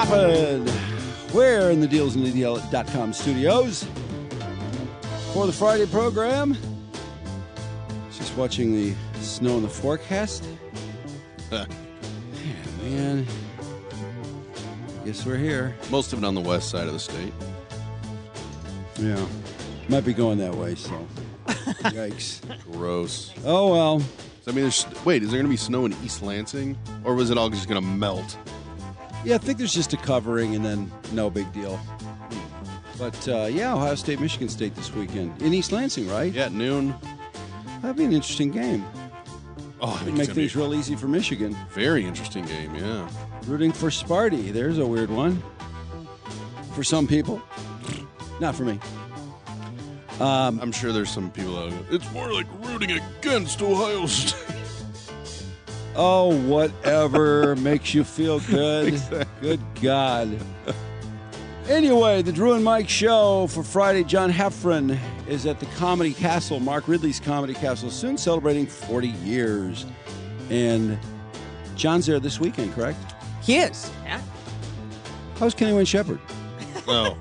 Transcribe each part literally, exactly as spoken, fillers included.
poppin'? We're in the deals and the deal dot com studios for the Friday program. Just watching the snow in the forecast. Huh. Yeah, man. Guess we're here. Most of it on the west side of the state. Yeah. Might be going that way, so. Yikes. Gross. Oh, well. I mean, there's, wait, is there going to be snow in East Lansing? Or was it all just going to melt? Yeah, I think there's just a covering and then no big deal. But, uh, yeah, Ohio State, Michigan State this weekend. In East Lansing, right? Yeah, at noon. That'd be an interesting game. Oh, I think Make it's things be real easy for Michigan. Very interesting game, yeah. Rooting for Sparty. There's a weird one. For some people. Not for me. Um, I'm sure there's some people out there. It's more like rooting against Ohio State. Oh, whatever makes you feel good. Exactly. Good God. Anyway, the Drew and Mike show for Friday. John Heffron is at the Comedy Castle, Mark Ridley's Comedy Castle, soon celebrating forty years. And John's there this weekend, correct? He is. Yeah. How's Kenny Wayne Shepherd? Oh.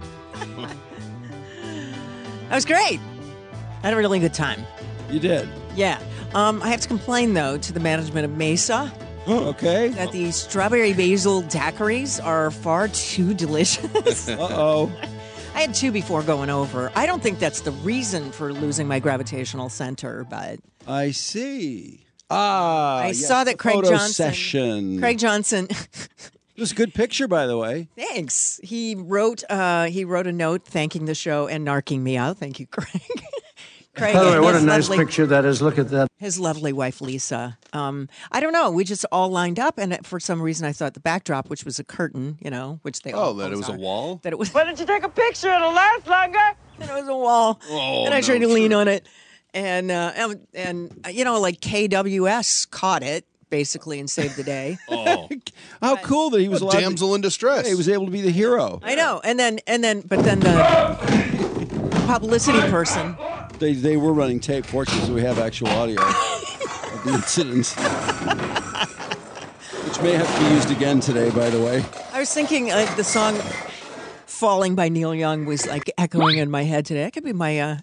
That was great. I had a really good time. You did? Yeah. Um, I have to complain, though, to the management of Mesa Okay. that the strawberry basil daiquiris are far too delicious. Uh-oh. I had two before going over. I don't think that's the reason for losing my gravitational center, but I see. Ah, I yes, saw that the Craig photo Johnson. session. Craig Johnson. It was a good picture, by the way. Thanks. He wrote. Uh, he wrote a note thanking the show and narking me out. Thank you, Craig. Craig. By the way, and what a his nice lovely- picture that is. Look at that. His lovely wife, Lisa. Um, I don't know. We just all lined up, and for some reason, I thought the backdrop, which was a curtain, you know, which they all Oh, that it was are, a wall? That it was. Why didn't you take a picture? It'll last longer. That it was a wall. Oh, and I no, tried to lean sure. on it, and uh, and, and uh, you know, like K W S caught it basically and saved the day. Oh. How cool that he was A allowed damsel to, in distress. he was able to be the hero. I know. And then and then, but then the publicity person. They they were running tape. Fortunately, so we have actual audio of the incident, which may have to be used again today, by the way. I was thinking uh, the song "Falling" by Neil Young was like echoing in my head today. That could be my uh,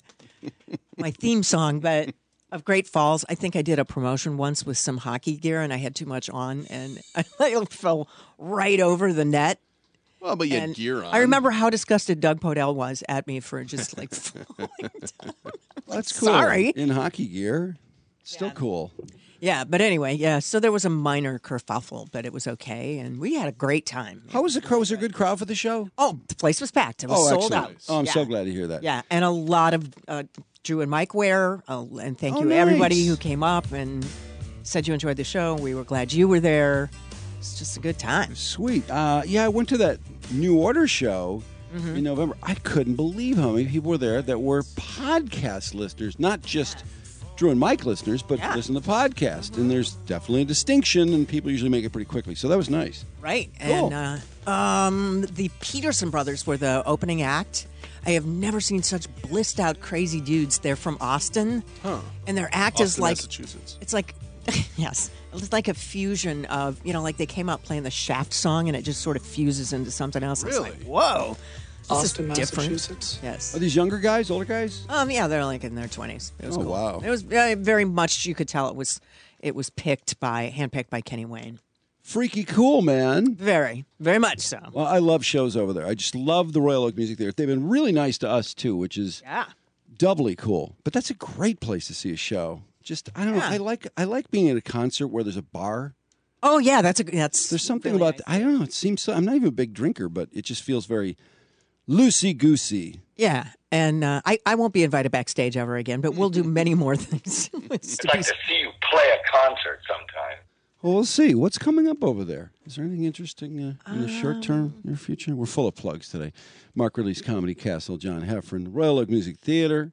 my theme song, but of Great Falls. I think I did a promotion once with some hockey gear, and I had too much on, and I fell right over the net. Well, but you had And gear on. I remember how disgusted Doug Podell was at me for just like falling down. That's cool. Sorry. In hockey gear, still Yeah. cool. Yeah, but anyway, yeah. So there was a minor kerfuffle, but it was okay, and we had a great time. How was the crowd? Was there a good crowd for the show? Oh, the place was packed. It was Oh, sold excellent. out. Oh, I'm yeah. so glad to hear that. Yeah, and a lot of uh, Drew and Mike wear, uh, and thank Oh, you everybody nice. who came up and said you enjoyed the show. We were glad you were there. It's just a good time. Sweet. Uh, yeah, I went to that New Order show Mm-hmm. in November. I couldn't believe how many people were there that were podcast listeners, not just Drew and Mike listeners, but Yeah. listen to the podcast. And there's definitely a distinction, and people usually make it pretty quickly. So that was nice. Right. Cool. And uh, um, the Peterson brothers were the opening act. I have never seen such blissed out, crazy dudes. They're from Austin. Huh. And their act Austin, is like, Massachusetts. it's like, yes, it's like a fusion of, you know, like they came out playing the Shaft song and it just sort of fuses into something else. It's Really? like, whoa. This Austin, is different. Massachusetts. Yes. Are these younger guys, older guys? Um. Yeah, they're like in their twenties. It was Oh, cool. wow. It was uh, very much. You could tell it was. It was picked by, handpicked by Kenny Wayne. Freaky cool, man. Very, very much so. Well, I love shows over there. I just love the Royal Oak Music Theater. They've been really nice to us, too, which is Yeah. doubly cool. But that's a great place to see a show. Just, I don't know. Yeah. I like I like being at a concert where there's a bar. Oh yeah, that's a that's. There's something really about, nice. I don't know, it seems so, I'm not even a big drinker, but it just feels very loosey-goosey. Yeah, and uh, I I won't be invited backstage ever again, but we'll do many more things. It's to I'd be- like to see you play a concert sometime. Well, we'll see. What's coming up over there? Is there anything interesting uh, in the short term, near future? We're full of plugs today. Mark Ridley's Comedy Castle, John Heffron, Royal Oak Music Theater.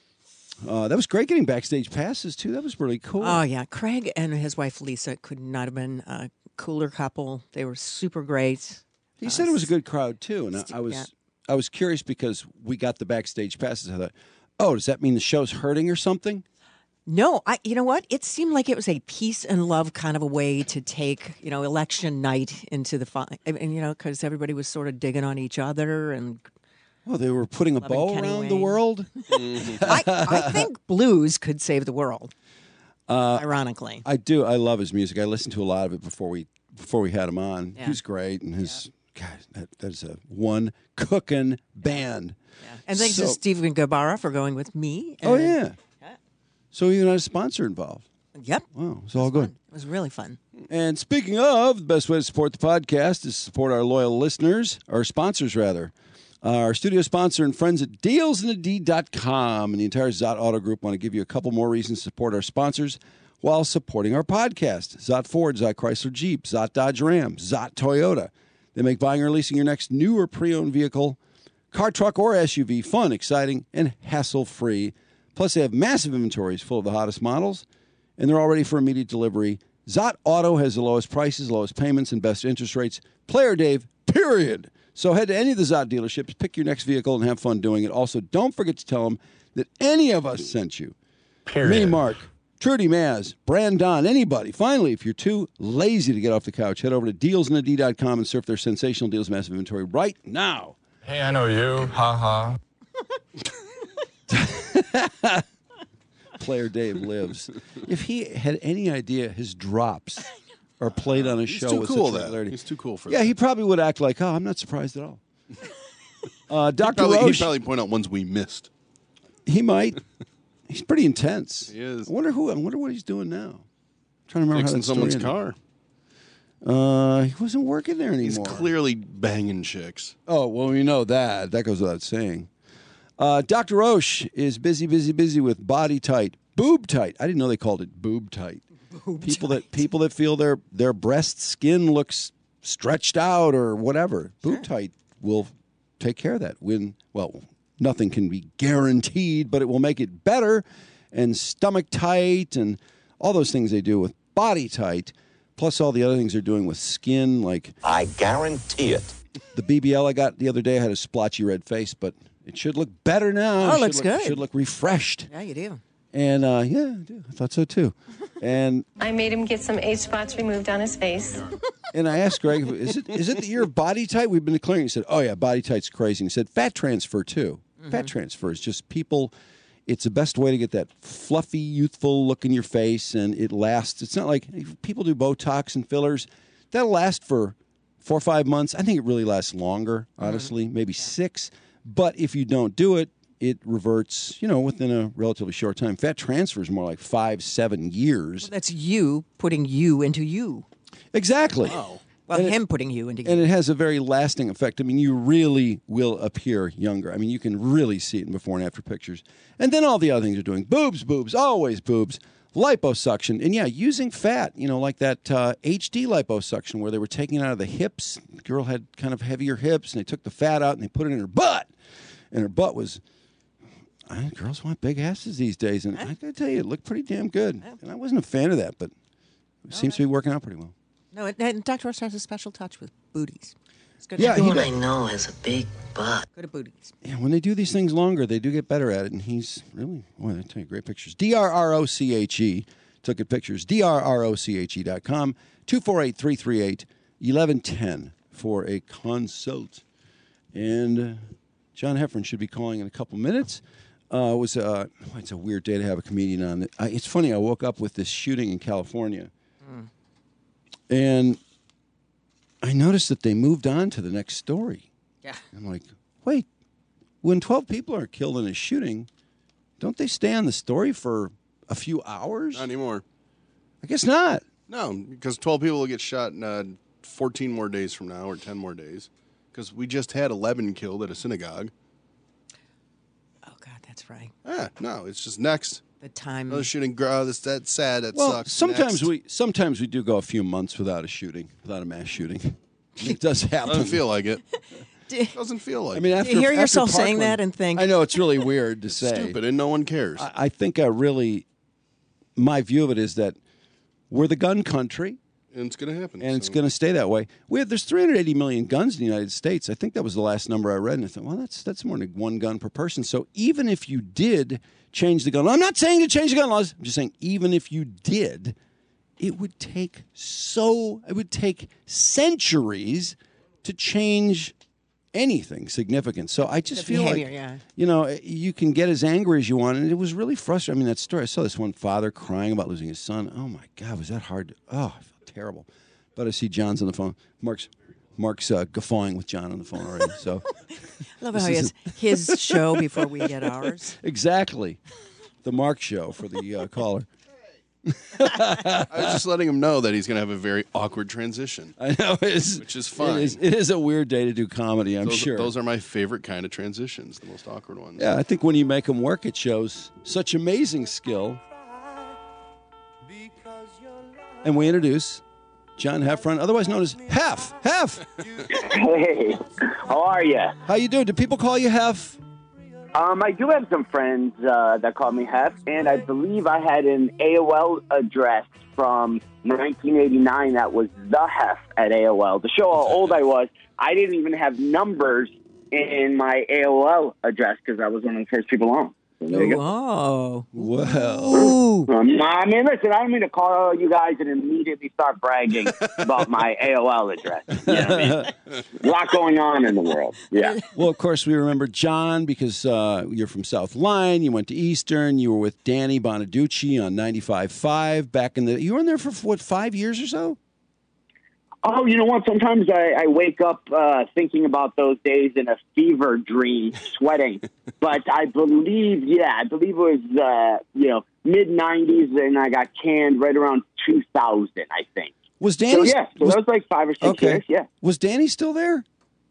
Uh, that was great getting backstage passes, too. That was really cool. Oh yeah, Craig and his wife Lisa could not have been a cooler couple. They were super great. he said it was a good crowd, too. And I, I was Yeah. I was curious because we got the backstage passes. I thought, oh, does that mean the show's hurting or something? No, I. You know what? It seemed like it was a peace and love kind of a way to take, you know, election night into the fun. And you know, because everybody was sort of digging on each other and. Oh, they were putting a Loving bow Kenny around the Wayne. world? I, I think blues could save the world. Uh, ironically, I do. I love his music. I listened to a lot of it before we before we had him on. Yeah. He was great, and his God, that, that is a one cooking band. yeah. And thanks So- to Stephen Gabara for going with me. Oh and- yeah. So you even had a sponsor involved. Yep. Wow, it's all good. Fun. It was really fun. And speaking of, the best way to support the podcast is support our loyal listeners, our sponsors rather. Our studio sponsor and friends at deals in a d dot com and the entire Zott Auto Group want to give you a couple more reasons to support our sponsors while supporting our podcast. Zott Ford, Zott Chrysler Jeep, Zott Dodge Ram, Zott Toyota. They make buying or leasing your next new or pre-owned vehicle, car, truck, or S U V fun, exciting, and hassle-free. Plus, they have massive inventories full of the hottest models, and they're all ready for immediate delivery. Zott Auto has the lowest prices, lowest payments, and best interest rates. Player Dave, period. So head to any of the Zott dealerships, pick your next vehicle, and have fun doing it. Also, don't forget to tell them that any of us sent you. Period. Me, Mark, Trudy Maz, Brandon, anybody. Finally, if you're too lazy to get off the couch, head over to deals in a d dot com and surf their sensational deals massive inventory right now. Hey, I know you. Ha ha. Player Dave lives. If he had any idea his drops are played on a He's show too with cool, such that. regularity. He's too cool for Yeah, that. he probably would act like, oh, I'm not surprised at all. Uh, He'd Doctor probably, he'd Roche, probably point out ones we missed. he might. He's pretty intense. He is. I wonder who. I wonder what he's doing now. I'm trying to remember Fixing how that story someone's ended. car. Uh, he wasn't working there He's anymore. clearly banging chicks. Oh, well, we know that. That goes without saying. Uh, Doctor Roche is busy, busy, busy with Body Tight, Boob Tight. I didn't know they called it Boob Tight. Boob people tight. that people that feel their their breast skin looks stretched out or whatever. Boob Tight will take care of that. When well, nothing can be guaranteed, but it will make it better. And Stomach Tight and all those things they do with Body Tight, plus all the other things they're doing with skin, like I guarantee it. the B B L I got the other day. I had a splotchy red face, but it should look better now. Oh, it should looks look, good. Should look refreshed. Yeah, you do. And uh, yeah, I, do. I thought so too. And I made him get some age spots removed on his face. and I asked Greg, is it is it that you're Body Tight? We've been declaring. He said, oh yeah, Body Tight's crazy. And he said, fat transfer too. Fat transfer is just people. It's the best way to get that fluffy, youthful look in your face, and it lasts. It's not like people do Botox and fillers. That'll last for four or five months. I think it really lasts longer, honestly, maybe six. But if you don't do it, it reverts, you know, within a relatively short time. Fat transfer is more like five, seven years. That's you putting you into you. Exactly. Well, And it- him putting you into you. And it has a very lasting effect. I mean, you really will appear younger. I mean, you can really see it in before and after pictures. And then all the other things you're doing. Boobs, boobs, always boobs. Liposuction. And yeah, using fat, you know, like that uh, H D liposuction where they were taking it out of the hips. The girl had kind of heavier hips, and they took the fat out and they put it in her butt. And her butt was, I, girls want big asses these days. And I got to tell you, it looked pretty damn good. And I wasn't a fan of that, but it seems to be working out pretty well. No, and, and Doctor Ross has a special touch with booties. It's good. Yeah, he Everyone does. I know has a big butt. Good at booties. Yeah, when they do these things longer, they do get better at it. And he's really, boy, I tell you, great pictures. D R R O C H E took good pictures. D R R O C H E dot com, two four eight, three three eight, one one one zero for a consult. And uh, John Heffron should be calling in a couple minutes. Uh, it was uh, oh, it's a weird day to have a comedian on. Uh, it's funny, I woke up with this shooting in California. And I noticed that they moved on to the next story. Yeah. I'm like, wait, when twelve people are killed in a shooting, don't they stay on the story for a few hours? Not anymore. I guess not. No, because twelve people will get shot in uh, fourteen more days from now or ten more days. Because we just had eleven killed at a synagogue. Oh, God, that's right. Ah, no, it's just next. The time. Another shooting. Oh, that's, that's sad. That Well, sucks. sometimes Next. we sometimes we do go a few months without a shooting, without a mass shooting. It does happen. Doesn't feel like it. Doesn't feel like I mean, it. after, you hear after yourself saying Parkland- that and think- I know it's really weird to say. Stupid, and no one cares. I, I think I really, my view of it is that we're the gun country. And it's going to happen. And so. it's going to stay that way. We have, there's three hundred eighty million guns in the United States. I think that was the last number I read. And I thought, well, that's that's more than one gun per person. So even if you did change the gun, I'm not saying to change the gun laws. I'm just saying even if you did, it would take so, it would take centuries to change anything significant. So I just The feel behavior, like, yeah. you know, you can get as angry as you want. And it was really frustrating. I mean, that story, I saw this one father crying about losing his son. Oh, my God, was that hard? To, oh, I felt terrible. But I see John's on the phone. Mark's Mark's uh, guffawing with John on the phone already. So Love how he has his show before we get ours. Exactly. The Mark show for the uh, caller. I was just letting him know that he's going to have a very awkward transition. I know. It's, which is fine. It is, it is a weird day to do comedy, I'm those, sure. Those are my favorite kind of transitions, the most awkward ones. Yeah, I think when you make them work, it shows such amazing skill. And we introduce John Heffron, otherwise known as Heff. Heff! Hey, how are you? How you doing? Do people call you Heff? Um, I do have some friends uh, that call me Hef, and I believe I had an A O L address from nineteen eighty-nine that was the Hef at A O L. To show how old I was, I didn't even have numbers in my A O L address because I was one of the first people on. So there you go. Oh, well. Ooh. Um, I mean, listen, I don't mean to call you guys and immediately start bragging about my A O L address. You know what I mean? A lot going on in the world. Yeah. Well, of course, we remember John because uh, you're from South Line. You went to Eastern. You were with Danny Bonaducci on ninety-five point five back in the. You were in there for, what, five years or so? Oh, you know what? Sometimes I, I wake up uh, thinking about those days in a fever dream, sweating. But I believe, yeah, I believe it was, uh, you know, mid nineties, and I got canned right around two thousand, I think. Was Danny? So, yeah, so was, that was like five or six okay. years, yeah. Was Danny still there?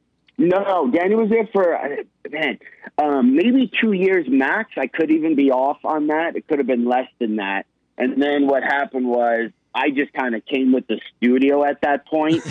No, Danny was there for, uh, man, um, maybe two years max. I could even be off on that. It could have been less than that. And then what happened was, I just kind of came with the studio at that point.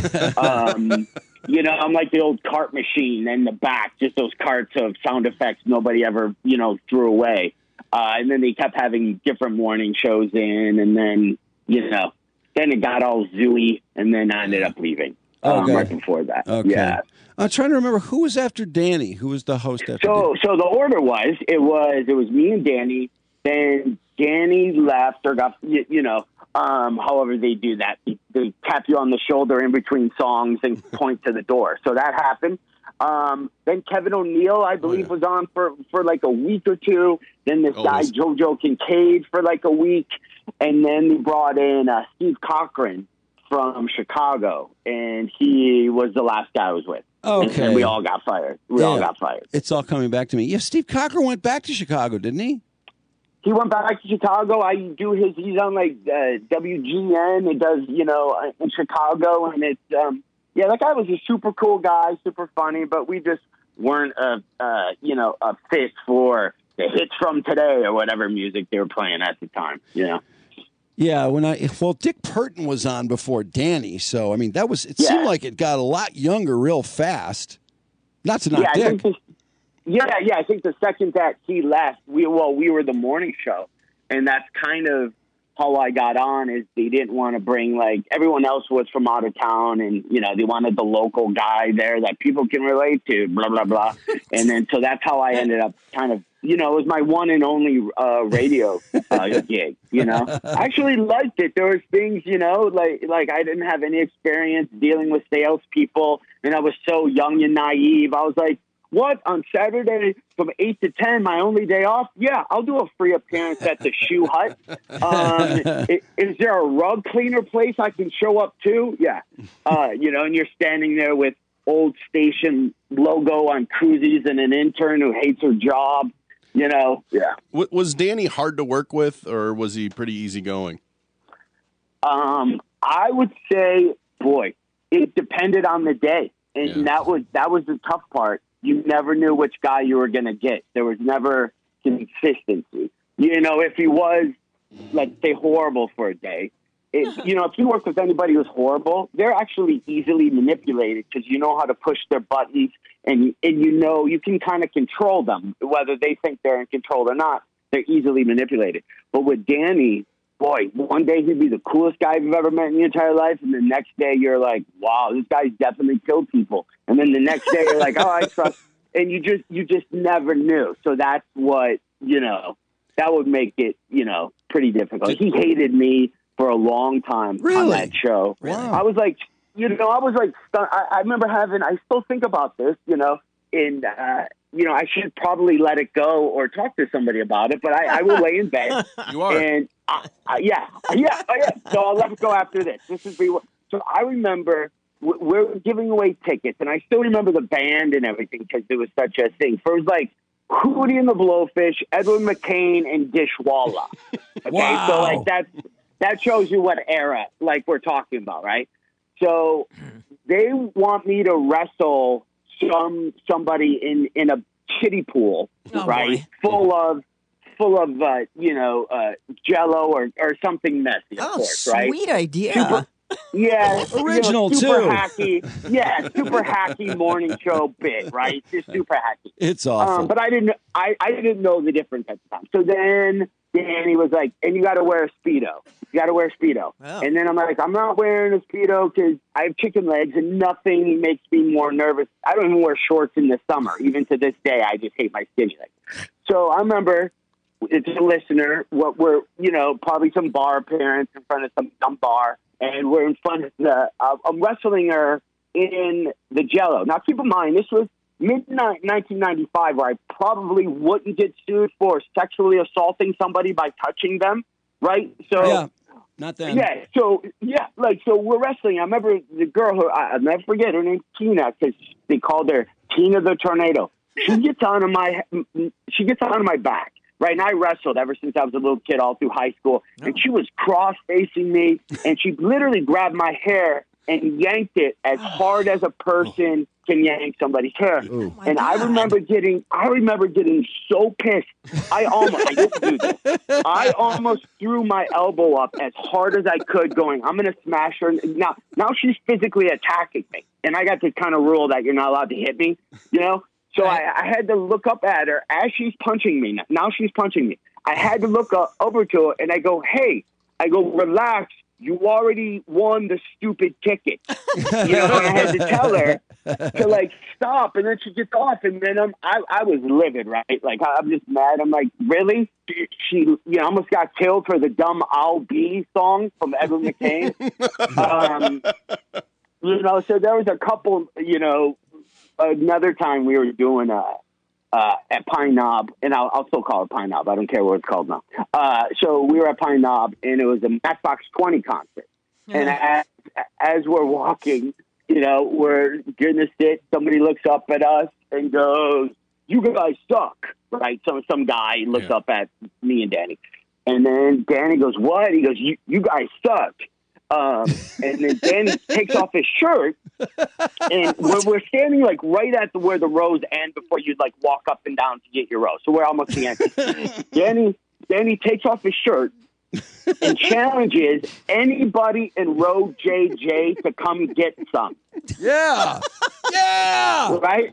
Um, you know, I'm like the old cart machine in the back, just those carts of sound effects nobody ever, you know, threw away. Uh, and then they kept having different morning shows in, and then, you know, then it got all zooey, and then I ended up leaving um, Okay. right before that. Okay. Yeah. I'm trying to remember who was after Danny. Who was the host after So, Danny? so the order was, it was, it was me and Danny. Then Danny left or got, you, you know, um, however they do that. They, they tap you on the shoulder in between songs and point to the door. So that happened. Um, then Kevin O'Neill, I believe, Oh, yeah. was on for, for like a week or two. Then this Oh, guy, this- JoJo Kincaid, for like a week. And then they brought in uh, Steve Cochran from Chicago. And he was the last guy I was with. And, Okay. and we all got fired. We all Yeah. got fired. It's all coming back to me. Yeah, Steve Cochran went back to Chicago, didn't he? He went back to Chicago. I do his. He's on like uh, W G N. It does, you know, uh, in Chicago, and it's um, yeah. That guy was a super cool guy, super funny, but we just weren't a uh, you know a fit for the hits from today or whatever music they were playing at the time. You know. Yeah, when I well, Dick Purton was on before Danny, so I mean that was. It Yeah. seemed like it got a lot younger real fast. Not to knock yeah, I Dick. think the, yeah, yeah. I think the second that he left, we well, we were the morning show, and that's kind of how I got on. Is they didn't want to bring like everyone else was from out of town, and you know they wanted the local guy there that people can relate to. Blah blah blah, and then so that's how I ended up kind of. You know, it was my one and only uh, radio uh, gig. You know, I actually liked it. There was things, you know, like like I didn't have any experience dealing with salespeople, and I was so young and naive. I was like, "What on Saturday from eight to ten, my only day off? Yeah, I'll do a free appearance at the Shoe Hut. Um, is, is there a rug cleaner place I can show up to? Yeah, uh, you know." And you're standing there with old station logo on koozies and an intern who hates her job. You know, yeah. W- was Danny hard to work with, or was he pretty easygoing? Um, I would say, boy, it depended on the day, and Yeah. that was that was the tough part. You never knew which guy you were going to get. There was never consistency. You know, if he was, let's say, horrible for a day, it, you know, if you work with anybody who's horrible, they're actually easily manipulated because you know how to push their buttons, and and you know you can kind of control them, whether they think they're in control or not. They're easily manipulated. But with Danny, boy, one day he'd be the coolest guy you've ever met in your entire life, and the next day you're like, wow, this guy's definitely killed people. And then the next day you're like, oh, I trust, and you just you just never knew. So that's what, you know, that would make it, you know, pretty difficult. He hated me for a long time Really? on that show. Wow. I was like, you know, I was like, stun- I, I remember having, I still think about this, you know, and, uh, you know, I should probably let it go or talk to somebody about it, but I, I will lay in bed. You are. And I, I, yeah, yeah, oh, yeah. So I'll let it go after this. This is the, so I remember w- we're giving away tickets, and I still remember the band and everything because it was such a thing. So it was like Hootie and the Blowfish, Edwin McCain, and Dishwalla. Okay, Wow. so like that's that shows you what era like we're talking about, right? So they want me to wrestle some somebody in in a kiddie pool, Oh, right? boy. Full of full of uh, you know uh, Jello or or something messy, of Oh, course, right? sweet idea. Super- Yeah, Original, you know, super too. hacky. Yeah, super hacky morning show bit, right? Just super hacky. It's awful. Um, but I didn't. I, I didn't know the difference at the time. So then Danny was like, "And you got to wear a Speedo. You got to wear a Speedo." Wow. And then I'm like, "I'm not wearing a Speedo because I have chicken legs, and nothing makes me more nervous. I don't even wear shorts in the summer. Even to this day, I just hate my skinny legs." So I remember, it's a listener. What we're, you know, probably some bar appearance in front of some dumb bar, and we're in front of the. Uh, I'm wrestling her in the Jello. Now, keep in mind, this was midnight nineteen ninety-five, where I probably wouldn't get sued for sexually assaulting somebody by touching them, right? So, yeah, not then. yeah, so yeah, like so we're wrestling. I remember the girl who I, I'll never forget. Her name's Tina because they called her Tina the Tornado. She gets onto my she gets onto my back. Right, and I wrestled ever since I was a little kid, all through high school. And she was cross facing me, and she literally grabbed my hair and yanked it as hard as a person can yank somebody's hair. Oh my And I God. remember getting, I remember getting so pissed. I almost, I didn't do this. I almost threw my elbow up as hard as I could, going, "I'm going to smash her." Now, now she's physically attacking me, and I got to kind of rule that you're not allowed to hit me, you know. So I, I had to look up at her as she's punching me. Now she's punching me. I had to look up, over to her, and I go, "Hey," I go, "relax. You already won the stupid ticket." You know, and I had to tell her to, like, stop, and then she gets off, and then I'm, I, I was livid, right? Like, I'm just mad. I'm like, really? She, you know, almost got killed for the dumb "I'll Be" song from Edwin McCain. um, you know, so there was a couple, you know, another time we were doing uh, uh, at Pine Knob, and I'll, I'll still call it Pine Knob. I don't care what it's called now. Uh, so we were at Pine Knob, and it was a Matchbox twenty concert. And as, as we're walking, you know, we're going to sit. Somebody looks up at us and goes, "You guys suck," right? So some guy looks Yeah. up at me and Danny. And then Danny goes, "What?" He goes, you, you guys suck. Um, and then Danny takes off his shirt, and we're, we're standing like right at the, where the rows end before you like walk up and down to get your row. So we're almost the end. Danny, Danny takes off his shirt and challenges anybody in row J J to come get some. Yeah. Yeah. Right?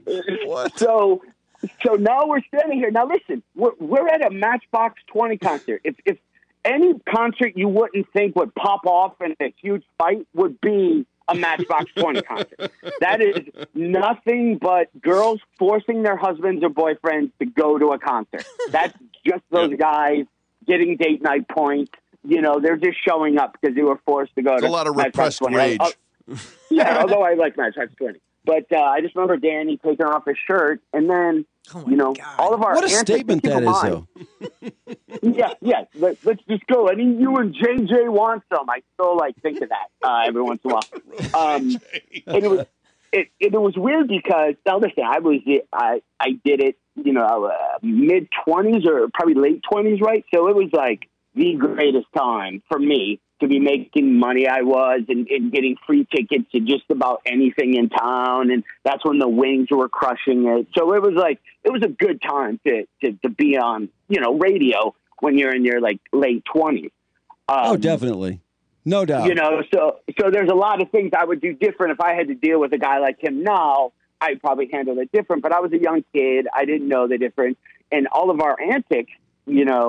So, so now we're standing here. Now listen, we're, we're at a Matchbox twenty concert. If, if any concert you wouldn't think would pop off in a huge fight would be a Matchbox twenty concert. That is nothing but girls forcing their husbands or boyfriends to go to a concert. That's just those Yep. guys getting date night points. You know, they're just showing up because they were forced to go There's to a lot of Matchbox repressed twenty. rage. Uh, yeah, although I like Matchbox twenty. But uh, I just remember Danny taking off his shirt, and then, Oh my you know, God. all of our What a antics, statement keep that in is, mind- though. yeah, yeah. Let, let's just go. I mean, you and J J want some. I still like think of that uh, every once in a while. Um, and it was it, it was weird because now listen, I was I I did it, you know, uh, mid twenties or probably late twenties, right? So it was like the greatest time for me to be making money. I was and, and getting free tickets to just about anything in town, and that's when the Wings were crushing it. So it was like it was a good time to to, to be on, you know, radio when you're in your like late twenties. Um, Oh, definitely. No doubt. You know, so so there's a lot of things I would do different if I had to deal with a guy like him now. I'd probably handle it different. But I was a young kid. I didn't know the difference. And all of our antics, you know,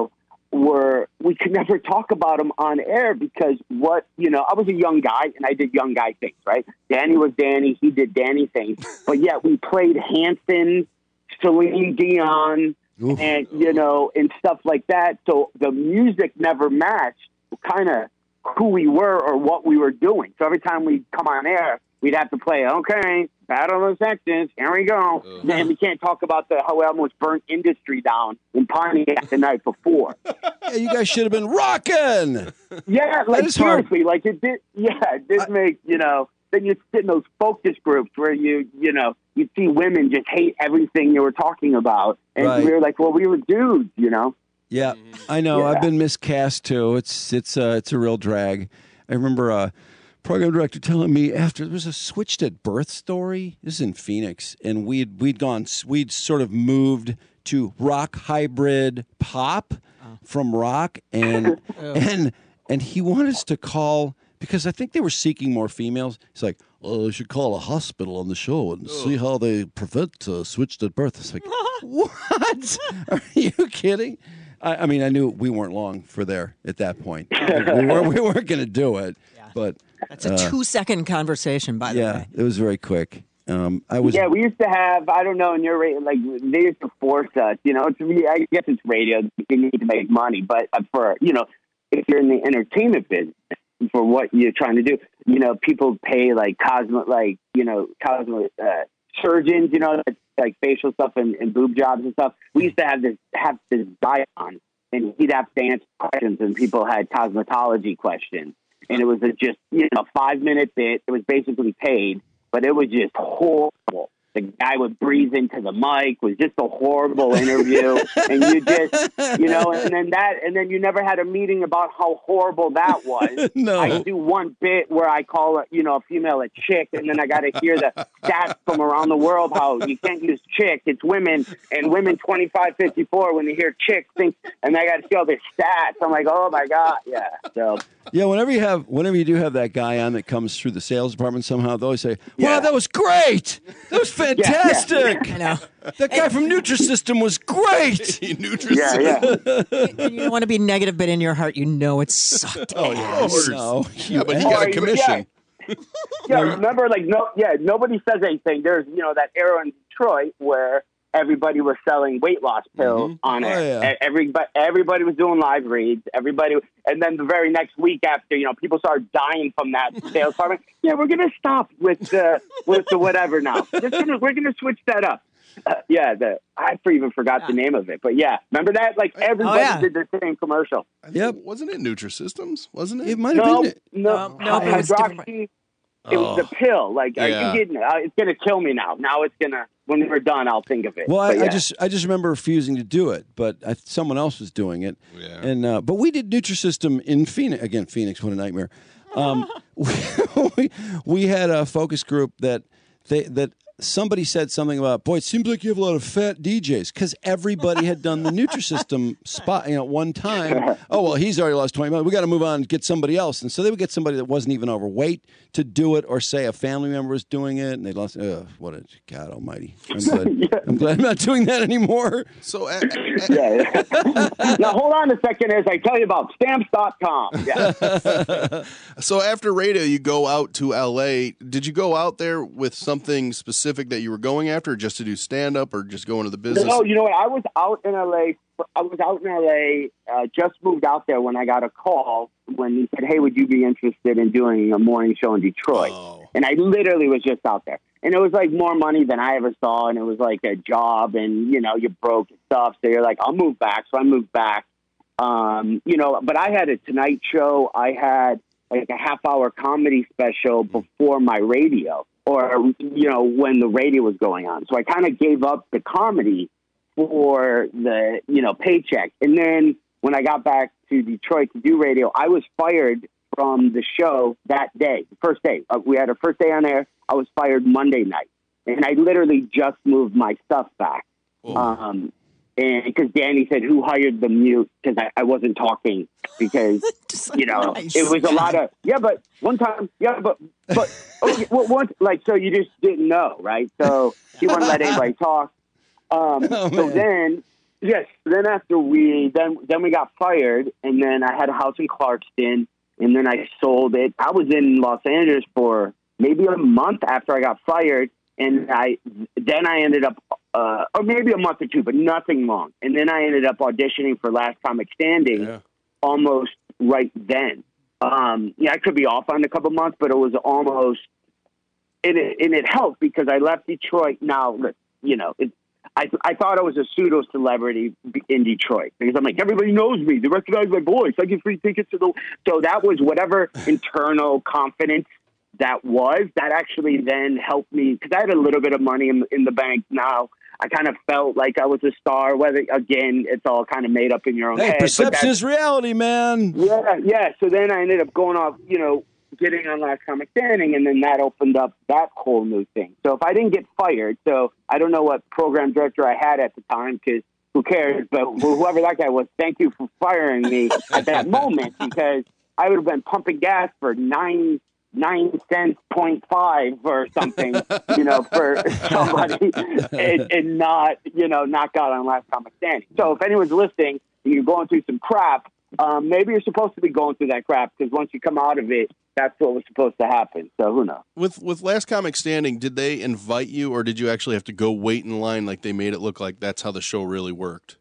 were, we could never talk about them on air because what, you know, I was a young guy and I did young guy things, right? Danny was Danny. He did Danny things. But yet we played Hanson, Celine Dion, Oof. and, you know, and stuff like that. So the music never matched kind of who we were or what we were doing. So every time we'd come on air, we'd have to play, okay, Battle of the Sexes, here we go. Uh, and we can't talk about the how we almost burnt industry down in Pontiac the night before. Yeah, you guys should have been rocking. Yeah, like seriously, hard. like it did. Yeah, it did I, make, you know, then you'd sit in those focus groups where you, you know, you'd see women just hate everything you were talking about. And right. we were like, well, we were dudes, you know? Yeah, I know. Yeah. I've been miscast too. It's it's uh, it's a real drag. I remember a program director telling me after there was a Switched at Birth story. This is in Phoenix, and we'd we'd gone we'd sort of moved to rock hybrid pop oh. from rock, and oh. and and he wanted us to call because I think they were seeking more females. He's like, "Oh, you should call a hospital on the show and oh. see how they prevent uh, Switched at Birth." It's like, what? Are you kidding? I, I mean, I knew we weren't long for there at that point. we weren't, we weren't going to do it, yeah. but that's a uh, two-second conversation, by the yeah, way. Yeah, it was very quick. Um, I was. Yeah, we used to have. I don't know in your radio, like they used to force us. You know, it's I guess it's radio. You need to make money, but for you know, if you're in the entertainment business for what you're trying to do, you know, people pay like cosmo, like you know, cosmo uh, surgeons. You know. Like facial stuff and, and boob jobs and stuff. We used to have this have this guy on, and he'd have to answer questions, and people had cosmetology questions, and it was a just you know five minute bit. It was basically paid, but it was just horrible. The guy would breathe into the mic. It was just a horrible interview, and you just you know, and then that, and then you never had a meeting about how horrible that was. No, I do one bit where I call a, you know a female a chick, and then I got to hear the stats from around the world how you can't use chick, it's women, and women twenty-five, fifty-four when they hear chick think, and I got to see all the stats. I'm like, oh my god, yeah. So yeah, whenever you have, whenever you do have that guy on that comes through the sales department somehow, they always say, "Wow, yeah. that was great! That was fantastic!" Yeah, yeah. I know. That guy from Nutrisystem was great. Nutrisystem. Yeah, yeah. And you don't want to be negative, but in your heart, you know it sucked. Oh, ass. no. Yeah, but he got a commission. Yeah. yeah, remember, like, no, yeah, nobody says anything. There's, you know, that era in Detroit where everybody was selling weight loss pills mm-hmm. on it. Oh, yeah. Everybody, everybody was doing live reads. Everybody, and then the very next week after, you know, people started dying from that sales department. Yeah, we're gonna stop with the with the whatever now. Just gonna, we're gonna switch that up. Uh, yeah, the I even forgot yeah. the name of it, but yeah, remember that? Like everybody oh, yeah. did the same commercial. Yep, wasn't it Nutrisystems? Wasn't it? It might have no, been. No, no, no, it was Hydroxy. It was the pill. Like, are yeah. you kidding? Uh, it's gonna kill me now. Now it's gonna. When we're done, I'll think of it. Well, I, yeah. I just, I just remember refusing to do it, but I, someone else was doing it. Yeah. And uh, but we did Nutrisystem in Phoenix. Again, Phoenix, what a nightmare. Um, we, we we had a focus group that they that. Somebody said something about, boy, it seems like you have a lot of fat D Js because everybody had done the Nutrisystem spot, you know, at one time. Oh, well, he's already lost twenty pounds. We got to move on and get somebody else. And so they would get somebody that wasn't even overweight to do it, or say a family member was doing it, and they lost. Oh, what a God Almighty! I'm glad. yeah. I'm glad I'm not doing that anymore. So, uh, yeah, yeah. Now hold on a second as I tell you about stamps dot com. Yeah. So after radio, you go out to L A. Did you go out there with something specific that you were going after, or just to do stand up, or just go into the business? No, you know what? I was out in L A. I was out in L A. Uh, just moved out there when I got a call when he said, "Hey, would you be interested in doing a morning show in Detroit?" Oh. And I literally was just out there, and it was like more money than I ever saw, and it was like a job, and you know, you broke and stuff, so you're like, "I'll move back." So I moved back. Um, you know, but I had a Tonight Show. I had like a half hour comedy special before my radio, or, you know, when the radio was going on. So I kind of gave up the comedy for the, you know, paycheck. And then when I got back to Detroit to do radio, I was fired from the show that day, the first day. Uh, we had our first day on air. I was fired Monday night. And I literally just moved my stuff back. Oh. Um, and because Danny said, who hired the mute? Because I, I wasn't talking because, like, you know, nice. It was a lot of, yeah, but one time, yeah, but, but, okay, well, once, like, so you just didn't know, right? So he wouldn't let anybody talk. Um, oh, so then, Yes. Then after we then then we got fired, and then I had a house in Clarkston, and then I sold it. I was in Los Angeles for maybe a month after I got fired, and I then I ended up, uh, or maybe a month or two, but nothing long. And then I ended up auditioning for Last Comic Standing, Yeah. almost right then. Um, yeah, I could be off on a couple months, but it was almost, and it, and it helped because I left Detroit. Now, you know, it, I I thought I was a pseudo celebrity in Detroit because I'm like, everybody knows me, they recognize my voice, I get free tickets to the. So that was whatever internal confidence that was. That actually then helped me because I had a little bit of money in, in the bank. Now I kind of felt like I was a star. Whether again, it's all kind of made up in your own Hey, head. but perception that's- is reality, man. Yeah, yeah. So then I ended up going off, you know, getting on Last Comic Standing, and then that opened up that whole new thing. So if I didn't get fired, so I don't know what program director I had at the time, because who cares? But whoever that guy was, thank you for firing me at that moment, because I would have been pumping gas for nine nine cents point five or something, you know, for somebody, and, and not, you know, not got on Last Comic Standing. So if anyone's listening and you're going through some crap, um, maybe you're supposed to be going through that crap, because once you come out of it, that's what was supposed to happen. So who knows? With with Last Comic Standing, did they invite you, or did you actually have to go wait in line like they made it look like that's how the show really worked?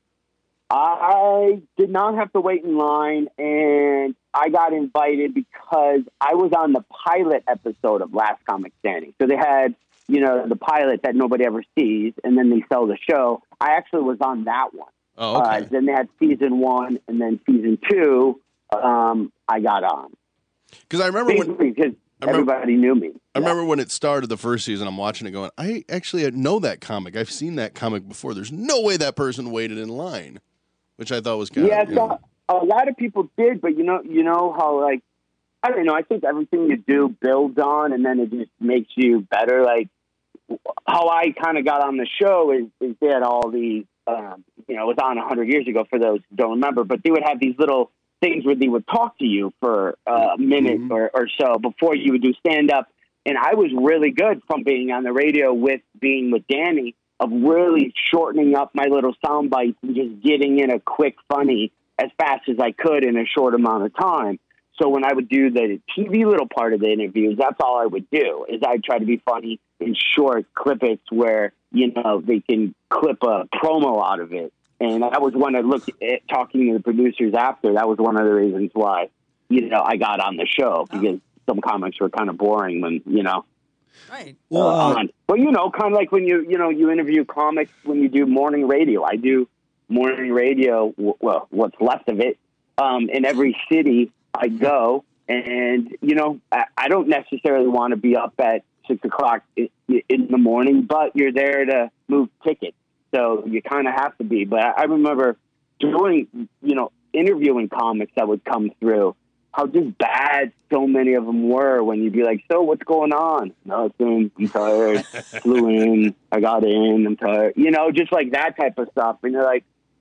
I did not have to wait in line, and I got invited because I was on the pilot episode of Last Comic Standing. So they had, you know, the pilot that nobody ever sees, and then they sell the show. I actually was on that one. Oh, okay. Uh, then they had season one, and then season two, um, I got on. Because I remember when Basically, because I remember- everybody knew me. I remember when it started the first season, I'm watching it going, I actually know that comic. I've seen that comic before. There's no way that person waited in line, which I thought was kind Yeah, of, you so know. a lot of people did, but you know, you know how, like, I don't know. I think everything you do builds on, and then it just makes you better. Like how I kind of got on the show is, is they had all these, um, you know, it was on a hundred years ago for those who don't remember, but they would have these little things where they would talk to you for a minute Mm-hmm. or, or so before you would do stand up. And I was really good from being on the radio with being with Danny, of really shortening up my little sound bites and just getting in a quick funny as fast as I could in a short amount of time. So when I would do the T V little part of the interviews, that's all I would do, is I'd try to be funny in short clippets where, you know, they can clip a promo out of it. And that was when I looked at talking to the producers after. That was one of the reasons why, you know, I got on the show, because some comics were kind of boring when, you know, Right. Well, uh, on. But, you know, kind of like when you, you know, you interview comics when you do morning radio. I do morning radio, w- well, what's left of it, um, in every city I go. And, you know, I, I don't necessarily want to be up at six o'clock in, in the morning, but you're there to move tickets. So you kind of have to be. But I, I remember doing, you know, interviewing comics that would come through, how just bad so many of them were when you'd be like, so what's going on? Nothing. I'm tired. Flew in. I got in. I'm tired. You know, just like that type of stuff. And you're like,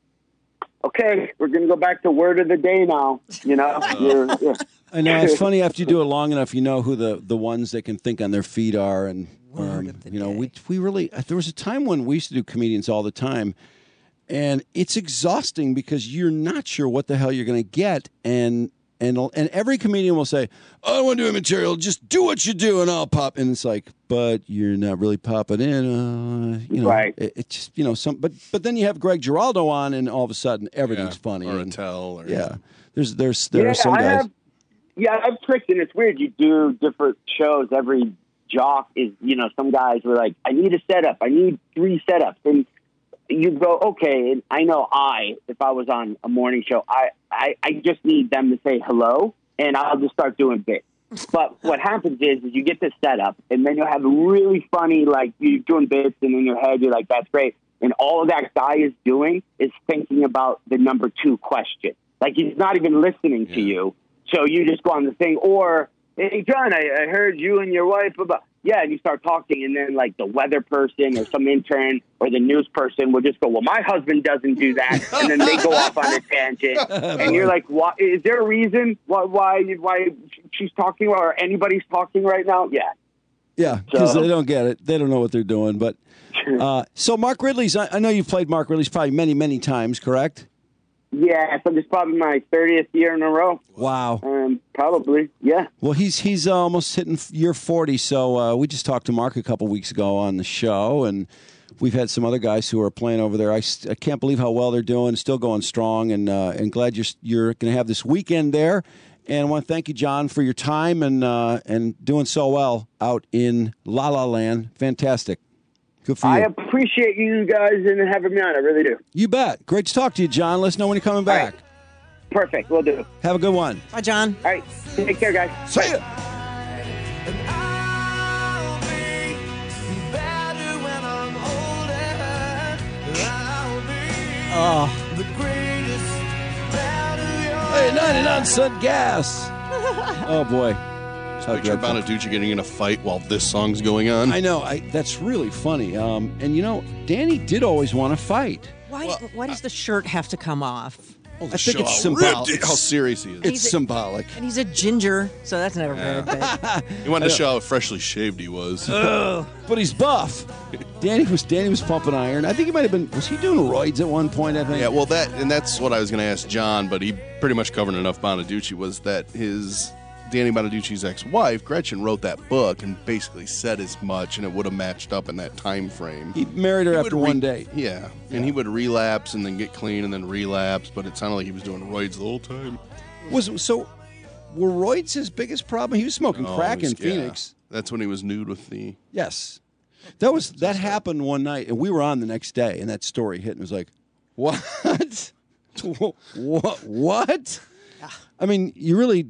okay, we're going to go back to word of the day now. You know? You're, you're, I know it's funny, after you do it long enough, you know who the, the ones that can think on their feet are, and um, you know, we we really there was a time when we used to do comedians all the time, and it's exhausting because you're not sure what the hell you're going to get, and and and every comedian will say, "Oh, I don't want to do a material, just do what you do, and I'll pop." And it's like, but you're not really popping in, uh, you know. Right. It, it just, you know, some, but but then you have Greg Giraldo on, and all of a sudden everything's Yeah, funny, or and, Attell, or yeah. There's there's there yeah, are some I guys. have, yeah, I've tricked, and it's weird. You do different shows. Every jock is, you know, some guys were like, I need a setup. I need three setups. And you go, okay, and I know I, if I was on a morning show, I, I, I just need them to say hello, and I'll just start doing bits. But what happens is, is you get this setup, and then you'll have a really funny, like, you're doing bits, and in your head, you're like, that's great. And all that guy is doing is thinking about the number two question. Like, he's not even listening to you. So you just go on the thing. Or, hey, John, I, I heard you and your wife about... Yeah, and you start talking, and then, like, the weather person or some intern or the news person will just go, well, my husband doesn't do that. And then they go off on a tangent. And you're like, why, is there a reason why, why why she's talking or anybody's talking right now? Yeah. Yeah, because So- they don't get it. They don't know what they're doing. But uh, so Mark Ridley's. I, I know you've played Mark Ridley's probably many, many times. Correct? Yeah, so this is probably my thirtieth year in a row. Wow. Um, probably, yeah. Well, he's he's uh, almost hitting year forty. So uh, we just talked to Mark a couple weeks ago on the show, and we've had some other guys who are playing over there. I, st- I can't believe how well they're doing. Still going strong, and uh, and glad you're you're going to have this weekend there. And I want to thank you, John, for your time and uh, and doing so well out in La La Land. Fantastic. Good for you. I appreciate you guys and having me on. I really do. You bet. Great to talk to you, John. Let us know when you're coming back. All right. Perfect. We'll do. Have a good one. Bye, John. All right. Take care, guys. See ya. Oh, Hey, ninety-nine cent gas. Oh, boy. How Picture dreadful. Bonaduce getting in a fight while this song's going on. I know. I, that's really funny. Um, and, you know, Danny did always want to fight. why, why does the shirt have to come off? I think Show it's how symbolic. ripped- how serious he is. It's He's a- symbolic. And he's a ginger, so that's never good. But He wanted to show how freshly shaved he was. But he's buff. Danny was Danny was pumping iron. I think he might have been. Was he doing roids at one point? I think. Yeah, well, that and that's what I was going to ask John, but he pretty much covered enough. Bonaduce was that his Danny Bonaduce's ex-wife Gretchen wrote that book and basically said as much, and it would have matched up in that time frame. He married her He after would re- one day. Yeah, and he would relapse and then get clean and then relapse, but it sounded like he was doing roids the whole time. Was so? Were roids his biggest problem? He was smoking Oh, crack it was- in Phoenix. Yeah, that's when he was nude with the. Yes, that was that happened one night, and we were on the next day, and that story hit, and it was like, what? what? What? I mean, you really.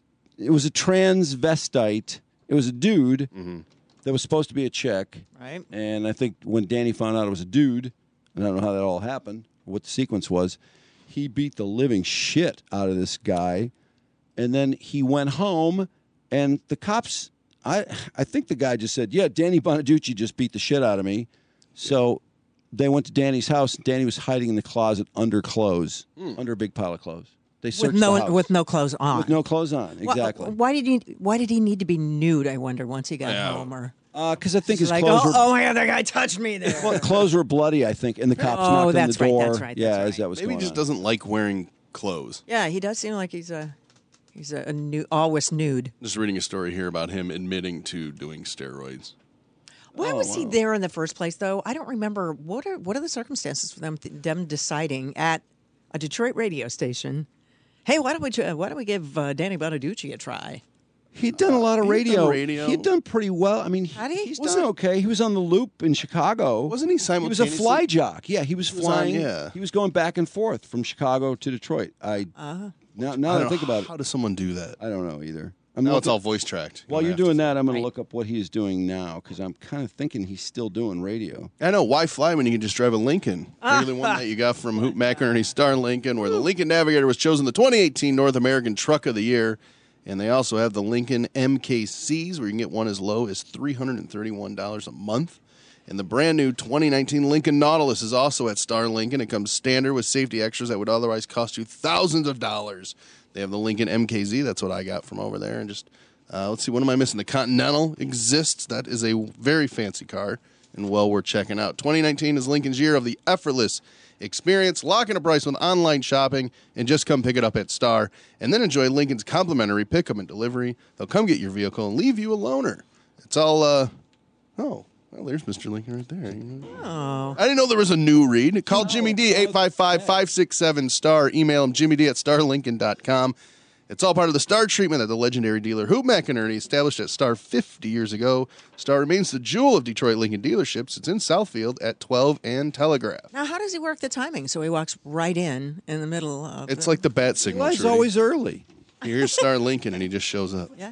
It was a transvestite. It was a dude Mm-hmm. that was supposed to be a chick. right? And I think when Danny found out it was a dude, and I don't know how that all happened, or what the sequence was, he beat the living shit out of this guy. And then he went home, and the cops, I I think the guy just said, yeah, Danny Bonaduce just beat the shit out of me. So they went to Danny's house, and Danny was hiding in the closet under clothes, under a big pile of clothes. They searched With no the house. with no clothes on. With no clothes on, Why- exactly. Why, did he? Why did he need to be nude? I wonder. Once he got Yeah. home, or Because I think he's his like, clothes oh, were oh my god, that guy touched me there. Well, clothes were bloody, I think, and the cops Oh, knocked on that's the right, door. that's right, yeah, that's as right. that was Maybe he going just on. doesn't like wearing clothes. Yeah, he does seem like he's a he's a, a nu- always nude. Just reading a story here about him admitting to doing steroids. Why Oh, was he wow. there in the first place, though? I don't remember. What are what are the circumstances for them them deciding at a Detroit radio station? Hey, why don't we try- why don't we give uh, Danny Bonaduce a try? He'd done a lot of He'd radio. done radio. He'd done pretty well. I mean, Had he? he's Was done it- okay. He was on the Loop in Chicago. Wasn't he He was a simultaneously- fly jock. Yeah, he was was on- flying. yeah. He was going back and forth from Chicago to Detroit. I Uh-huh. now, now I that I don't think know, about How it, does someone do that? I don't know either. I'm Now looking- it's all voice tracked. while you're don't have doing to- that, I'm going Right. to look up what he is doing now because I'm kind of thinking he's still doing radio. I know. Why fly when you can just drive a Lincoln? Maybe the one that you got from Hoot McInerney Star Lincoln, where the Lincoln Navigator was chosen the twenty eighteen North American Truck of the Year. And they also have the Lincoln M K Cs, where you can get one as low as three hundred thirty-one dollars a month. And the brand new twenty nineteen Lincoln Nautilus is also at Star Lincoln. It comes standard with safety extras that would otherwise cost you thousands of dollars. They have the Lincoln M K Z. That's what I got from over there. And just, uh, let's see, what am I missing? The Continental exists. That is a very fancy car and well worth checking out. twenty nineteen is Lincoln's year of the effortless experience. Lock in a price with online shopping and just come pick it up at Star. And then enjoy Lincoln's complimentary pickup and delivery. They'll come get your vehicle and leave you a loaner. It's all, uh, oh, well, there's Mister Lincoln right there. Oh, I didn't know there was a new read. Call Jimmy D, eight five five, five six seven, STAR. Email him, Jimmy D at star lincoln dot com. It's all part of the Star treatment that the legendary dealer Hoot McInerney established at Star fifty years ago. Star remains the jewel of Detroit Lincoln dealerships. It's in Southfield at twelve and Telegraph. now how does he work the timing? So he walks right in in the middle of. It's the- like the bat signal. Well, he's Trudy. always early. Here's Star Lincoln, and he just shows up. yeah.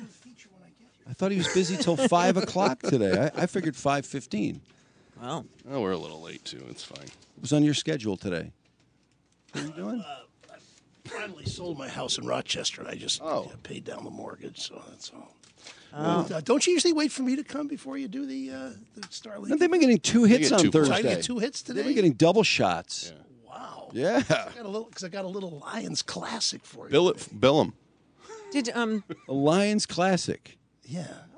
I thought he was busy till five o'clock today. I, I figured five fifteen. Well, Oh, we're a little late, too. It's fine. It was on your schedule today. What are you doing? Finally sold my house in Rochester, and I just Oh. uh, paid down the mortgage, so that's all. Uh, don't you usually wait for me to come before you do the, uh, the Starlink? No, they've been getting two hits get on two points. Thursday. I get two hits today. They've been getting double shots. Wow. Yeah. I got a little because I got a little Lions classic for you. Bill, it, bill him. did um The Lions Classic. Yeah.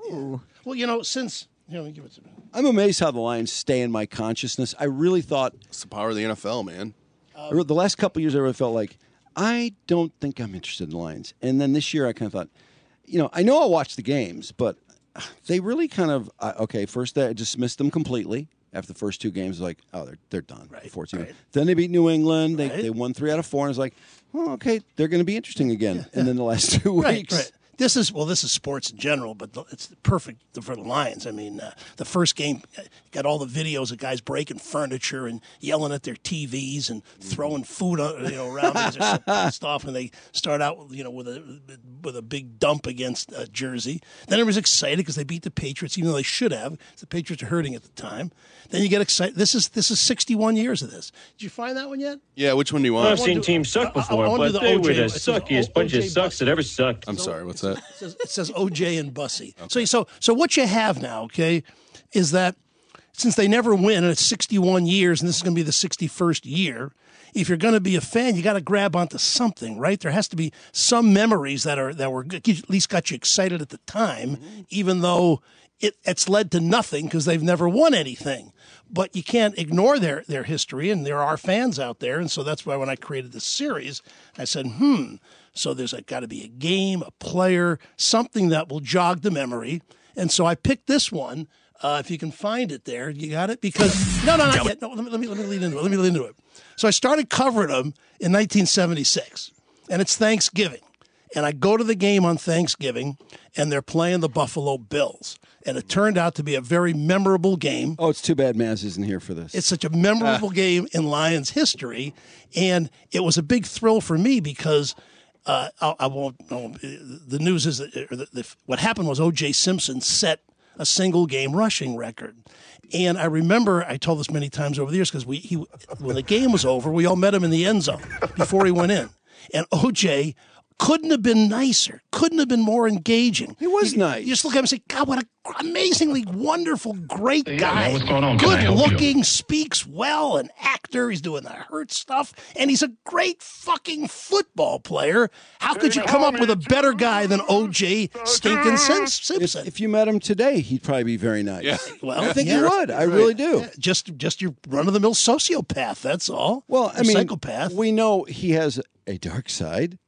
Ooh. Well, you know, since you know, give it to me. I'm amazed how the Lions stay in my consciousness. I really thought It's the power of the N F L, man. Um, the last couple of years, I really felt like I don't think I'm interested in the Lions. And then this year, I kind of thought, you know, I know I'll watch the games, but they really kind of uh, okay. First, I dismissed them completely after the first two games. Like, oh, they're they're done. Right, fourteen. right. Then they beat New England. They Right. they won three out of four, and it's like, well, okay, they're going to be interesting again. And then the last two Right, weeks, right. This is well. This is sports in general, but the- it's perfect for the Lions. I mean, uh, the first game uh, got all the videos of guys breaking furniture and yelling at their T Vs and throwing food, on, you know, around because they're so pissed off. And they start out, you know, with a with a big dump against uh, Jersey. Then everyone's excited because they beat the Patriots, even though they should have. The Patriots are hurting at the time. Then you get excited. This is this is sixty-one years of this. Did you find that one yet? Yeah, which one do you want? I've seen teams suck before, I- I wanna do but the they O J were the It says O- suckiest bunch O of J sucks that ever sucked. I'm sorry, what's that? It says, it says O J and Bussy. So, so, so what you have now, okay, is that since they never win, and it's sixty-one years, and this is going to be the sixty-first year, if you're going to be a fan, you got to grab onto something, right? There has to be some memories that are that were at least got you excited at the time, even though it, it's led to nothing because they've never won anything. But you can't ignore their, their history, and there are fans out there, and so that's why when I created this series, I said, hmm, so there's got to be a game, a player, something that will jog the memory. And so I picked this one. Uh, if you can find it there, you got it? Because, no, no, not yet. No, let me, let me, let me lead into it. Let me lead into it. So I started covering them in nineteen seventy-six, and it's Thanksgiving. And I go to the game on Thanksgiving, and they're playing the Buffalo Bills. And it turned out to be a very memorable game. Oh, it's too bad Maz isn't here for this. It's such a memorable game in Lions history, and it was a big thrill for me because uh, I, I won't. No, the news is that or the, the, what happened was O J Simpson set a single game rushing record, and I remember I told this many times over the years because we he when the game was over, we all met him in the end zone before he went in, and O J couldn't have been nicer, couldn't have been more engaging. He was you, nice. You just look at him and say, God, what an amazingly wonderful, great guy. man, what's going on? Can I Good help you? looking, speaks well, an actor. He's doing the hurt stuff, and he's a great fucking football player. How could you come up with a better guy than O J Stinkin' Sim- Simpson? If, if you met him today, he'd probably be very nice. Yeah. well, I think yeah. you would. I really do. Yeah, just, just your run-of-the-mill sociopath, that's all. Well, I Or mean, psychopath. we know he has a dark side,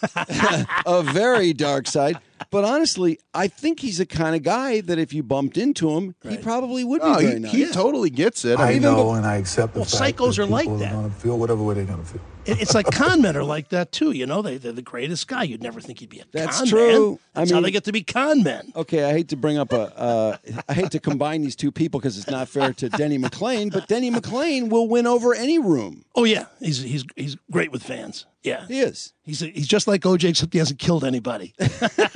a very dark side. But honestly, I think he's the kind of guy that if you bumped into him, he probably would be Oh, very he, nice. he totally gets it. I mean, know, and I accept the Well, fact psychos that are like people that. Are gonna feel whatever way they're going to feel. It- It's like con men are like that too. You know, they they're the greatest guy. You'd never think he'd be a That's con true. man. I That's how mean- they get to be con men. Okay, I hate to bring up a, uh, I hate to combine these two people because it's not fair to Denny McLean, but Denny McLean will win over any room. Oh yeah, he's he's he's great with fans. Yeah, He is. he's he's just like O J, except he hasn't killed anybody. no,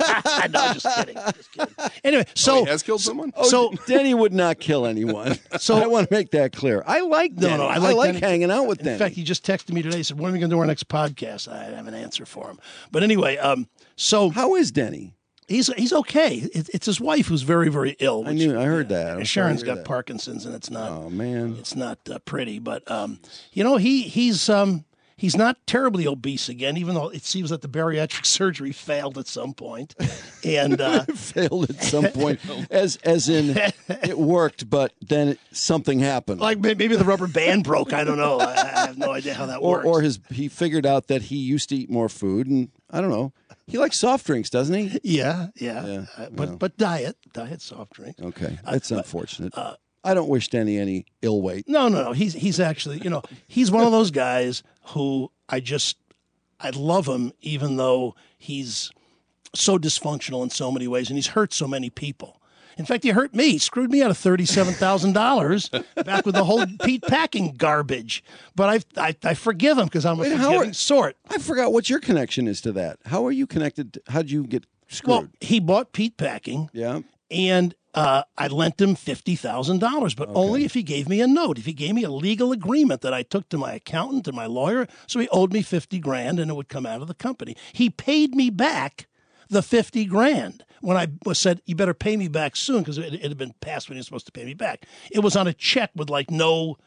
just kidding. Just kidding. Anyway, so oh, he has killed someone? Oh, So- Denny would not kill anyone. So I want to make that clear. I like No, Denny. no, I like, Denny. hanging out with In Denny. fact, he just texted me today. He said, "When are we going to do our next podcast?" I have an answer for him. But anyway, um, so how is Denny? he's he's okay. It, it's his wife who's very very ill. I which- knew. I heard that. I'm sorry Sharon's to hear got that. Parkinson's, and it's not. Oh man. It's not uh, pretty, but um, you know he he's um, he's not terribly obese again, even though it seems that the bariatric surgery failed at some point, and uh, Failed at some point, as as in it worked, but then it, something happened. like may- maybe the rubber band broke. I don't know. I, I have no idea how that or works. or his he figured out that he used to eat more food, and I don't know. He likes soft drinks, doesn't he? yeah, yeah, Yeah, Uh, but well. but diet, diet soft drink. Okay, that's but, unfortunate. uh, I don't wish Denny any ill weight. No, no, no. He's he's actually, you know, he's one of those guys who I just I love him, even though he's so dysfunctional in so many ways, and he's hurt so many people. In fact, he hurt me. He screwed me out of thirty-seven thousand dollars back with the whole Pete Packing garbage. But I I, I forgive him because I'm a Wait, how forgiving are- sort. I forgot what your connection is to that. How are you connected? To, how'd you get screwed? Well, he bought Pete Packing, yeah. and uh, I lent him fifty thousand dollars, but only if he gave me a note. If he gave me a legal agreement that I took to my accountant and my lawyer, so he owed me fifty grand and it would come out of the company. He paid me back the fifty grand when I was said, you better pay me back soon because it, it had been passed when he was supposed to pay me back. It was on a check with like no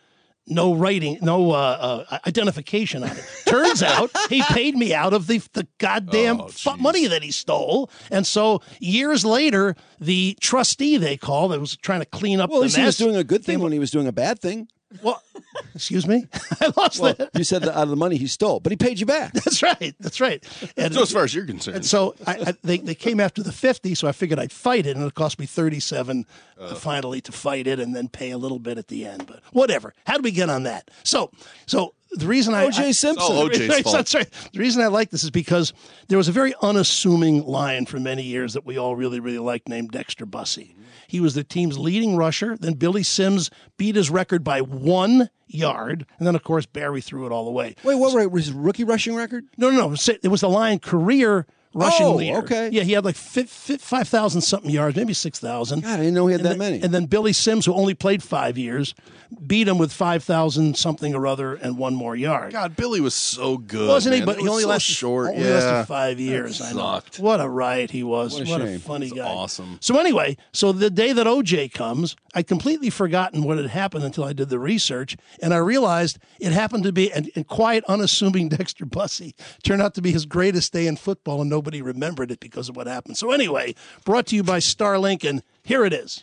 no writing, no uh, uh, identification on it. Turns out he paid me out of the the goddamn Oh, fu- money that he stole. And so years later, the trustee they called that was trying to clean up Well, at the least he was mess. doing a good thing when he was doing a bad thing. Well, excuse me, I lost Well, that. you said that out of the money he stole, but he paid you back. That's right. That's right. And So as far as you're concerned. And so I, I, they, they came after the fifty, so I figured I'd fight it, and it cost me thirty-seven uh, finally to fight it and then pay a little bit at the end. But whatever. How did we get on that? So so the reason I O J I- Simpson. Oh, O J's Right, fault. That's right. The reason I like this is because there was a very unassuming Lion for many years that we all really, really liked named Dexter Bussey. He was the team's leading rusher. Then Billy Sims beat his record by one yard. And then, of course, Barry threw it all away. Wait, what right, was his rookie rushing record? No, no, no. It was the Lion career rushing Oh, leader. okay. Yeah, he had like five thousand something yards, maybe six thousand. God, I didn't know he had and that then, many. And then Billy Sims, who only played five years, beat him with five thousand something or other and one more yard. God, Billy was so good. Wasn't he? man. But It he was only so lasted short. Only yeah. lasted five years. I know. Sucked. What a riot he was. What a What a shame. funny guy. Awesome. So anyway, so the day that O J comes, I'd completely forgotten what had happened until I did the research, and I realized it happened to be, and, and quiet, unassuming Dexter Bussey turned out to be his greatest day in football, and nobody remembered it because of what happened. So anyway, brought to you by Star Lincoln. Here it is.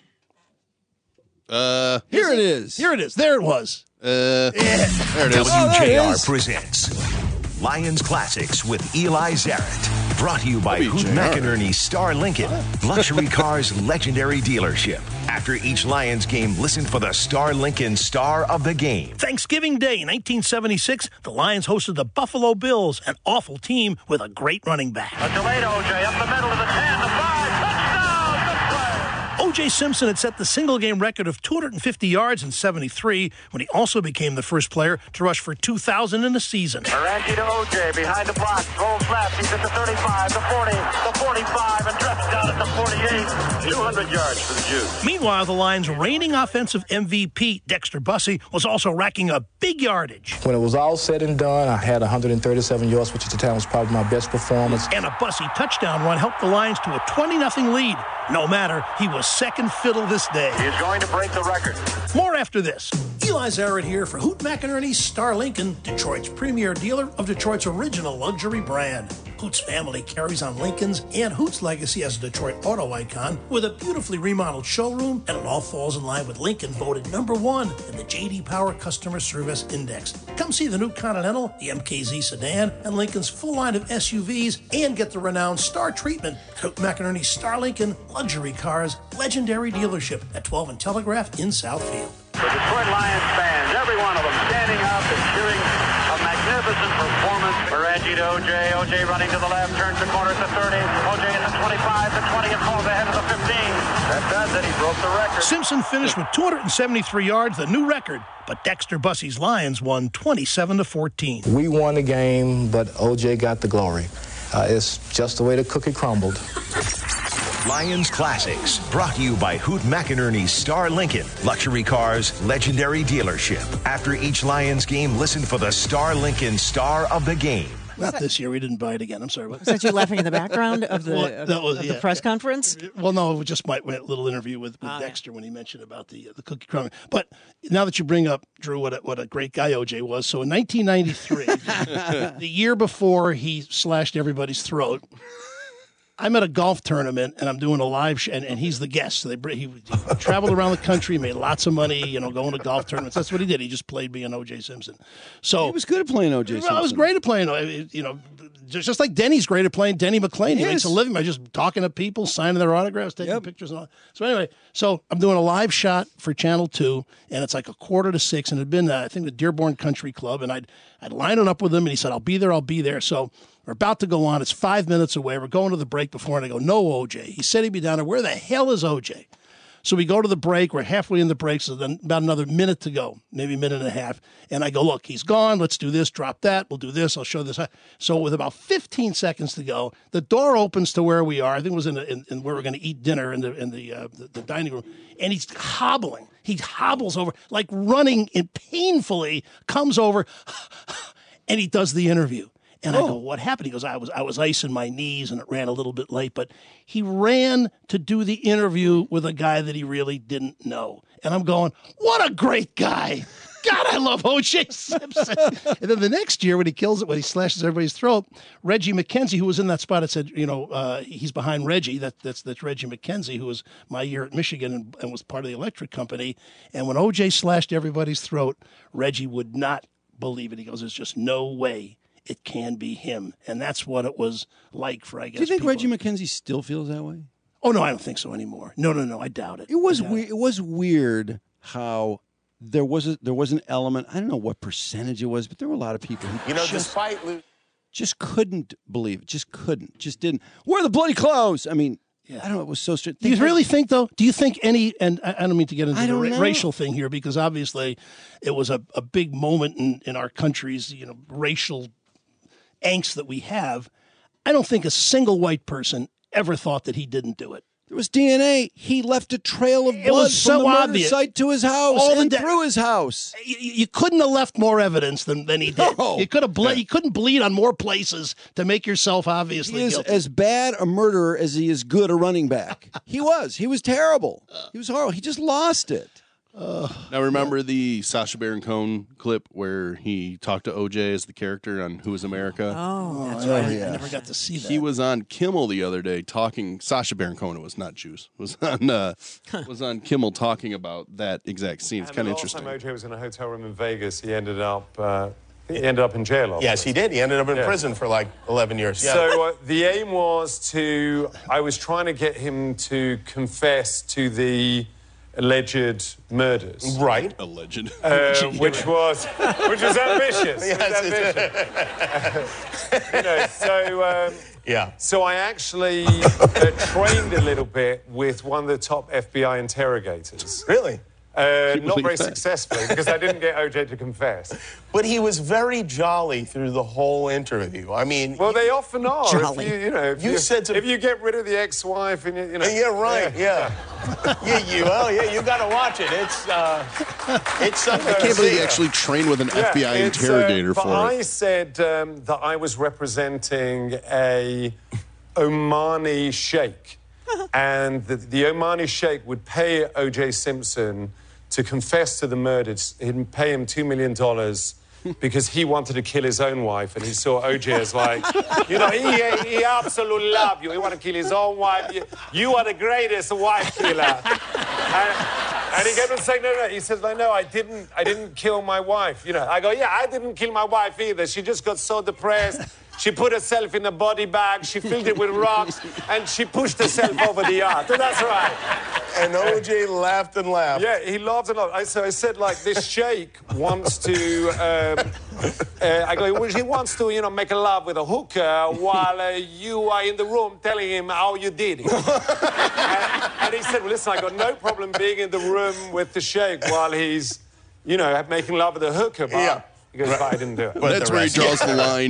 Uh, Here it is. Here it is. There it was. uh, there it is. Oh, there it W J R is. presents Lions Classics with Eli Zarrett. Brought to you by W Hoot J R. McInerney Star Lincoln, luxury cars legendary dealership. After each Lions game, listen for the Star Lincoln Star of the Game. Thanksgiving Day, nineteen seventy-six, the Lions hosted the Buffalo Bills, an awful team with a great running back. A delayed O J up the middle of the ten, the five, touchdown, good play. O J Simpson had set the single-game record of two hundred fifty yards in seventy-three when he also became the first player to rush for two thousand in a season. Morangi to O J behind the block, rolls left, he's at the thirty-five, the forty, the forty-five, and drops down at the forty-eight. two hundred yards for the Jews. Meanwhile, the Lions' reigning offensive M V P, Dexter Bussey, was also racking up big yardage. When it was all said and done, I had one hundred thirty-seven yards, which at the time was probably my best performance. And a Bussey touchdown run helped the Lions to a twenty nothing lead. No matter, he was second fiddle this day. He is going to break the record. More after this. Eli Zarrett here for Hoot McInerney Star Lincoln, Detroit's premier dealer of Detroit's original luxury brand. Hoot's family carries on Lincoln's and Hoot's legacy as a Detroit auto icon with a beautifully remodeled showroom, and it all falls in line with Lincoln voted number one in the J D Power Customer Service Index. Come see the new Continental, the M K Z sedan, and Lincoln's full line of S U Vs, and get the renowned Star treatment. Hoot McInerney Star Lincoln, luxury cars, legendary dealership at twelve and Telegraph in Southfield. The Detroit Lions fans, every one of them standing up and cheering a magnificent performance. Morangi to O J, O J running to the left, turns the corner at the thirty, O J at the twenty-five, the twenty, and falls ahead of the fifteen. That does it, he broke the record. Simpson finished with two hundred seventy-three yards, the new record, but Dexter Bussey's Lions won twenty-seven to fourteen. We won the game, but O J got the glory. Uh, it's just the way the cookie crumbled. Lions Classics, brought to you by Hoot McInerney Star Lincoln, luxury cars legendary dealership. After each Lions game, listen for the Star Lincoln Star of the Game. Not this year. We didn't buy it again. I'm sorry. What? Was that you laughing in the background of the, Well, of, that was- of yeah. the press conference? Well, no, it was just my, my little interview with, with Ah, Dexter when he mentioned about the uh, the cookie crumb. But now that you bring up, Drew, what a, what a great guy O J was. So in nineteen ninety-three, the year before he slashed everybody's throat, I'm at a golf tournament and I'm doing a live show, and, and he's the guest. So they bring, he, he traveled around the country, made lots of money, you know, going to golf tournaments. That's what he did. He just played being O J Simpson. So He was good at playing O J Simpson. I was great at playing. uh, You know, just, just like Denny's great at playing Denny McClain. He Yes. makes a living by just talking to people, signing their autographs, taking Yep. pictures, and all. So anyway, so I'm doing a live shot for Channel Two, and it's like a quarter to six, and it'd been uh, I think the Dearborn Country Club, and I'd I'd line it up with him, and he said, "I'll be there, I'll be there." So we're about to go on. It's five minutes away. We're going to the break before, and I go, "No, O J." He said he'd be down there. Where the hell is O J? So we go to the break. We're halfway in the break, so then about another minute to go, maybe a minute and a half. And I go, look, he's gone. Let's do this, drop that. We'll do this. I'll show this. So with about fifteen seconds to go, the door opens to where we are. I think it was in, a, in, in where we're going to eat dinner in the in the, uh, the the dining room. And he's hobbling. He hobbles over, like running and painfully comes over, and he does the interview. And I go, what happened? He goes, I was I was icing my knees and it ran a little bit late. But he ran to do the interview with a guy that he really didn't know. And I'm going, what a great guy. God, I love O J Simpson. And then the next year, when he kills it, when he slashes everybody's throat, Reggie McKenzie, who was in that spot, it said, you know, uh, he's behind Reggie. That, that's that's Reggie McKenzie, who was my year at Michigan and, and was part of the electric company. And when O J slashed everybody's throat, Reggie would not believe it. He goes, there's just no way it can be him. And that's what it was like for, I guess, Do you think people. Reggie McKenzie still feels that way? Oh, no, I don't think so anymore. No, no, no, I doubt it. It was weird. It was weird how there was a, there was an element. I don't know what percentage it was, but there were a lot of people who You know, just, despite lo- just couldn't believe it. Just couldn't. Just didn't. Where are the bloody clothes? I mean, I don't know. It was so strange. Do you really think, though? Do you think any? And I I don't mean to get into I the don't ra- know. racial thing here, because obviously, it was a, a big moment in, in our country's, you know, racial angst that we have. I don't think a single white person ever thought that he didn't do it. There was D N A. He left a trail of blood It was so from the murder obvious. site to his house All the and da- through his house. You, you couldn't have left more evidence than, than he did. No. You could have ble- You couldn't bleed on more places to make yourself obviously He is guilty. as bad a murderer as he is good a running back. He was. He was terrible. He was horrible. He just lost it. Now, remember the Sacha Baron Cohen clip where he talked to O J as the character on Who is America? Oh, That's Oh, right. yeah. I never got to see that. He was on Kimmel the other day talking. Sacha Baron Cohen was not Jews. Was on uh, was on Kimmel talking about that exact scene. It's And kind the of last interesting. time O J was in a hotel room in Vegas, he ended up uh, he ended up in jail. Yes, he did. He ended up in Yeah. prison for like eleven years. Yeah. So uh, the aim was to, I was trying to get him to confess to the alleged murders. right. Alleged. Uh, which was which was ambitious. It was Yes, ambitious. you know, so um, Yeah. so I actually uh, trained a little bit with one of the top F B I interrogators. Really? Uh, you not believe very that? successfully because I didn't get O J to confess. But he was very jolly through the whole interview. I mean, Well, they often are. Jolly. If you, you know, if You you, said to- if you get rid of the ex-wife and you, you know. yeah, right. Yeah. Yeah, you. Oh, yeah. You got to watch it. It's uh, it's something. I to can't believe see. he actually trained with an Yeah, F B I it's, interrogator uh, but for I it. said um, that I was representing a Omani sheikh, and the, the Omani sheikh would pay O J Simpson to confess to the murders. He'd pay him two million dollars because he wanted to kill his own wife, and he saw O J as like, you know, he, he absolutely loved you. He wanted to kill his own wife. You, you are the greatest wife killer. And, and he kept on saying, no, no. He says, like, no, I didn't, I didn't kill my wife. You know, I go, yeah, I didn't kill my wife either. She just got so depressed. She put herself in a body bag. She filled it with rocks, and she pushed herself over the yacht. So that's right. And O J laughed and laughed. Yeah, he laughed a lot. I, so I said, like, this sheikh wants to. Um, uh, I go, well, he wants to, you know, make a love with a hooker while uh, you are in the room telling him how you did it. and, and he said, well, listen, I got no problem being in the room with the sheikh while he's, you know, making love with a hooker. But Yeah. he goes, but I didn't do it. But That's the where he rest- draws the line.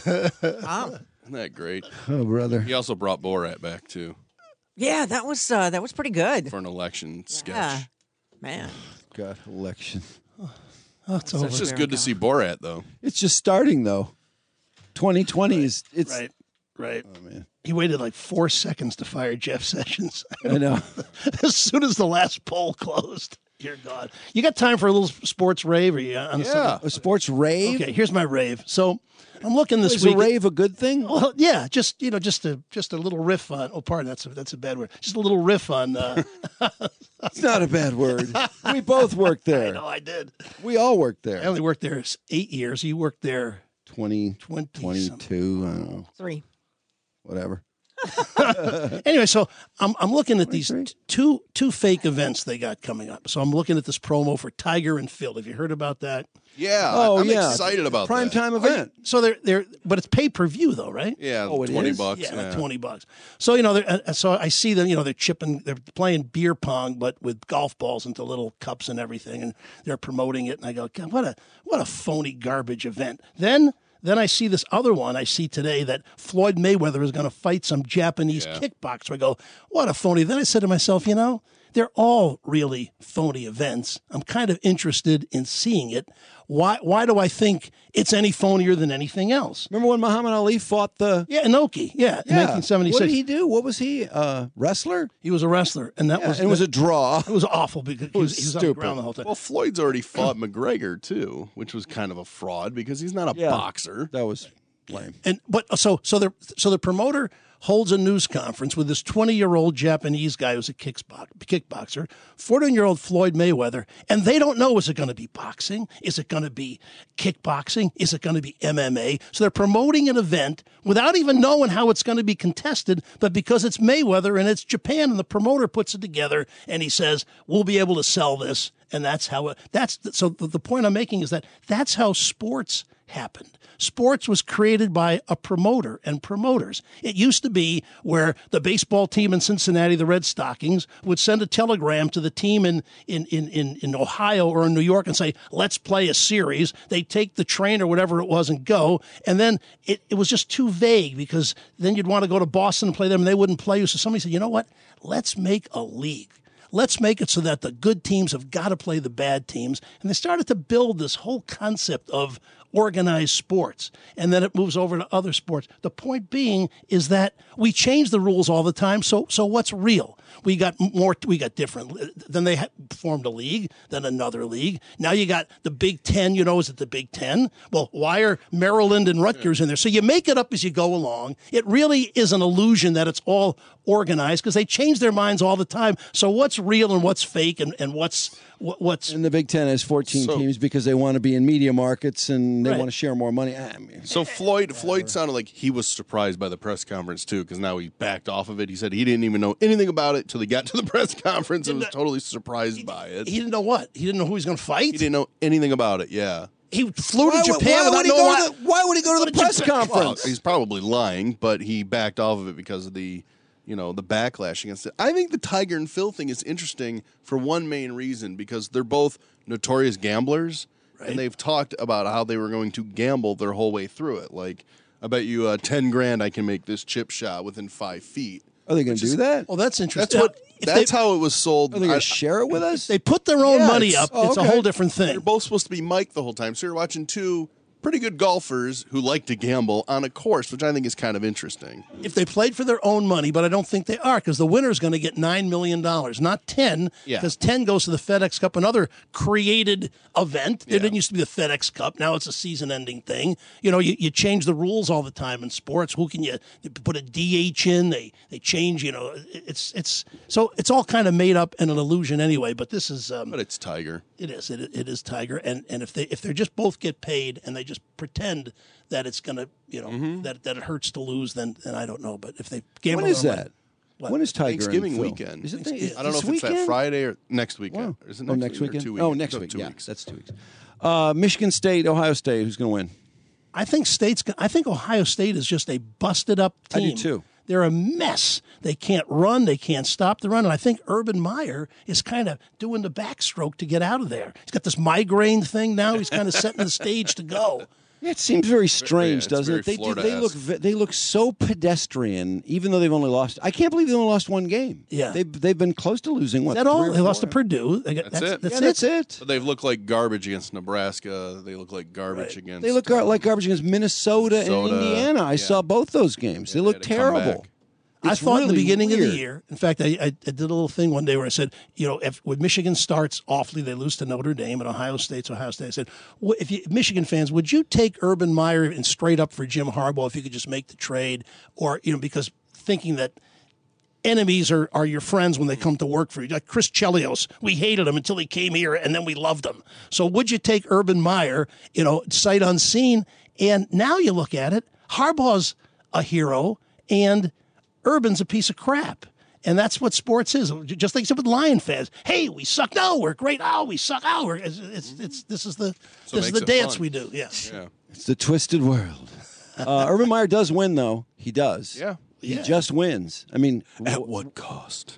Wow. Isn't that great? Oh, brother. He also brought Borat back, too, Yeah, that was uh, that was pretty good. for an election sketch. Yeah, man. God, election. Oh, it's over. It's just good to see Borat, though. It's just starting, though. twenty twenty is, it's, Right, right. oh, man. He waited like four seconds to fire Jeff Sessions. I know. As soon as the last poll closed, you're gone. You got time for a little sports rave? Or you on Yeah. A sports rave? Okay, here's my rave. So I'm looking this Is week. a rave a good thing? Well, yeah, just you know, just a just a little riff on. Oh, pardon, that's a, that's a bad word. Just a little riff on. Uh, It's not a bad word. We both worked I there. know I did. We all worked I there. only worked there s- eight years. You worked there twenty, twenty. twenty-two, I don't know, Three. whatever. Anyway, so I'm I'm looking at these t- two two fake events they got coming up. So I'm looking at this promo for Tiger and Phil. Have you heard about that? Yeah, Oh, I'm yeah. excited about Prime that. time event. So they're they're but it's pay per view though, right? Yeah, Oh, it twenty is? bucks. Yeah, like twenty bucks. So you know, they're- uh, so I see them. You know, they're chipping, they're playing beer pong, but with golf balls into little cups and everything, and they're promoting it. And I go, God, what a what a phony garbage event. Then then I see this other one. I see today that Floyd Mayweather is going to fight some Japanese Yeah. kickboxer. I go, what a phony. Then I said to myself, you know, they're all really phony events. I'm kind of interested in seeing it. Why Why do I think it's any phonier than anything else? Remember when Muhammad Ali fought the... Yeah, Inoki. Yeah, in nineteen seventy-six. What did he do? What was he? Uh, wrestler? He was a wrestler, and that Yeah, was and it was a draw. It was awful because he was, he was on the ground the whole time. Well, Floyd's already fought McGregor too, which was kind of a fraud because he's not a Yeah. boxer. That was lame. And but so so the so the promoter holds a news conference with this twenty-year-old Japanese guy who's a kickbox, kickboxer, fourteen-year-old Floyd Mayweather, and they don't know, is it going to be boxing? Is it going to be kickboxing? Is it going to be M M A? So they're promoting an event without even knowing how it's going to be contested, but because it's Mayweather and it's Japan, and the promoter puts it together and he says, we'll be able to sell this. And that's how it, that's, so the, the point I'm making is that that's how sports happened. Sports was created by a promoter and promoters. It used to be where the baseball team in Cincinnati, the Red Stockings, would send a telegram to the team in, in, in, in, in Ohio or in New York and say, let's play a series. They'd take the train or whatever it was and go. And then it, it was just too vague because then you'd want to go to Boston and play them and they wouldn't play you. So somebody said, you know what? Let's make a league. Let's make it so that the good teams have got to play the bad teams. And they started to build this whole concept of organized sports. And then it moves over to other sports. The point being is that we change the rules all the time. So, so what's real? We got more, we got different. Then they formed a league, then another league. Now you got the Big Ten, you know, is it the Big Ten? Well, why are Maryland and Rutgers in there? So you make it up as you go along. It really is an illusion that it's all organized because they change their minds all the time. So what's real and what's fake and, and what's what's and the Big Ten has fourteen So- teams because they want to be in media markets and they Right. want to share more money. I mean, So Floyd Floyd sounded like he was surprised by the press conference too, because now he backed off of it. He said he didn't even know anything about it till he got to the press conference and was totally surprised by it. he didn't know what? He didn't know who he was going to fight? He didn't know anything about it. Yeah. He flew Why to would- Japan why without would he knowing go why. to the- why would he go to the press Well, conference? he's probably lying, but he backed off of it because of the, you know, the backlash against it. I think the Tiger and Phil thing is interesting for one main reason, because they're both notorious gamblers, and they've talked about how they were going to gamble their whole way through it. Like, I bet you uh, ten grand I can make this chip shot within five feet. Are they going to do that? Well, that's That's interesting. what. If That's they- how it was sold. Are they going I- to share it with us? They put their own Yeah, money it's- up. oh, It's okay. a whole different They're thing. both supposed to be Mike the whole time. So you're watching two pretty good golfers who like to gamble on a course, which I think is kind of interesting. If they played for their own money, but I don't think they are, because the winner's going to get nine million dollars, not ten, Yeah. because ten goes to the FedEx Cup, another created event. It didn't used to be the FedEx Cup. Now it's a season-ending thing. You know, you, you change the rules all the time in sports. Who can you they put a D H in? They they change, you know. It's it's so it's all kind of made up and an illusion anyway, but this is... Um, But it's Tiger. It is. It, it is Tiger, and and if they if they just both get paid and they just pretend that it's gonna, you know, Mm-hmm. that that it hurts to lose, then then I don't know. But if they gamble, When is their that? money- What? When is Tiger Thanksgiving and Phil? weekend. Is it Thanksgiving- I don't know this if it's that weekend? Friday or next weekend. Wow. Is it oh, next, next week or weekend? two Oh, weekends? next No, week. two yeah, weeks. that's two weeks. Uh, Michigan State, Ohio State. Who's going to win? I think State's. I think Ohio State is just a busted up I do team. too. They're a mess. They can't run. They can't stop the run. And I think Urban Meyer is kind of doing the backstroke to get out of there. He's got this migraine thing now. He's kind of setting the stage to go. Yeah, it seems very strange, it's doesn't very it? They do, they Florida-esque. look ve- they look so pedestrian, even though they've only lost. I can't believe they only lost one game. Yeah. they've they've been close to losing. What? Is that all? three or They lost to four? Purdue. They got, That's that's, it. That's Yeah, it. that's it. But they've looked like garbage against Nebraska. They look like garbage against. They look gar- like garbage against Minnesota, Minnesota, and Indiana. I yeah. saw both those games. they they look had to come terrible. back. I It's thought in the really beginning of weird. the year, in fact, I, I, I did a little thing one day where I said, you know, if when Michigan starts awfully, they lose to Notre Dame, and Ohio State's Ohio State. I said, well, if you, Michigan fans, would you take Urban Meyer and straight up for Jim Harbaugh if you could just make the trade? Or, you know, because thinking that enemies are, are your friends when they come to work for you. Like Chris Chelios, we hated him until he came here, and then we loved him. So would you take Urban Meyer, you know, sight unseen? And now you look at it, Harbaugh's a hero, and Urban's a piece of crap. And that's what sports is. Just like you said with Lion fans. Hey, we suck. No, we're great. Oh, we suck. Oh, we're, it's, it's, it's, this is the, So this it is makes the it dance fun. we do. Yeah. Yeah. It's the twisted world. Uh, Urban Meyer does win, though. He does. Yeah. He Yeah. just wins. I mean, At what cost?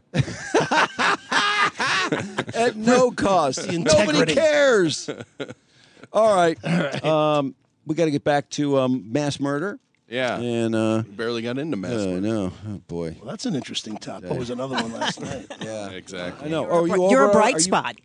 at no cost. The Nobody integrity. cares. All right. Um, we got to get back to um, mass murder. Yeah. And uh, barely got into Mass. I know. Oh, boy. Well, that's an interesting topic. There was another one last night. Yeah, exactly. I know. Oh, you You're over- a bright are you- spot.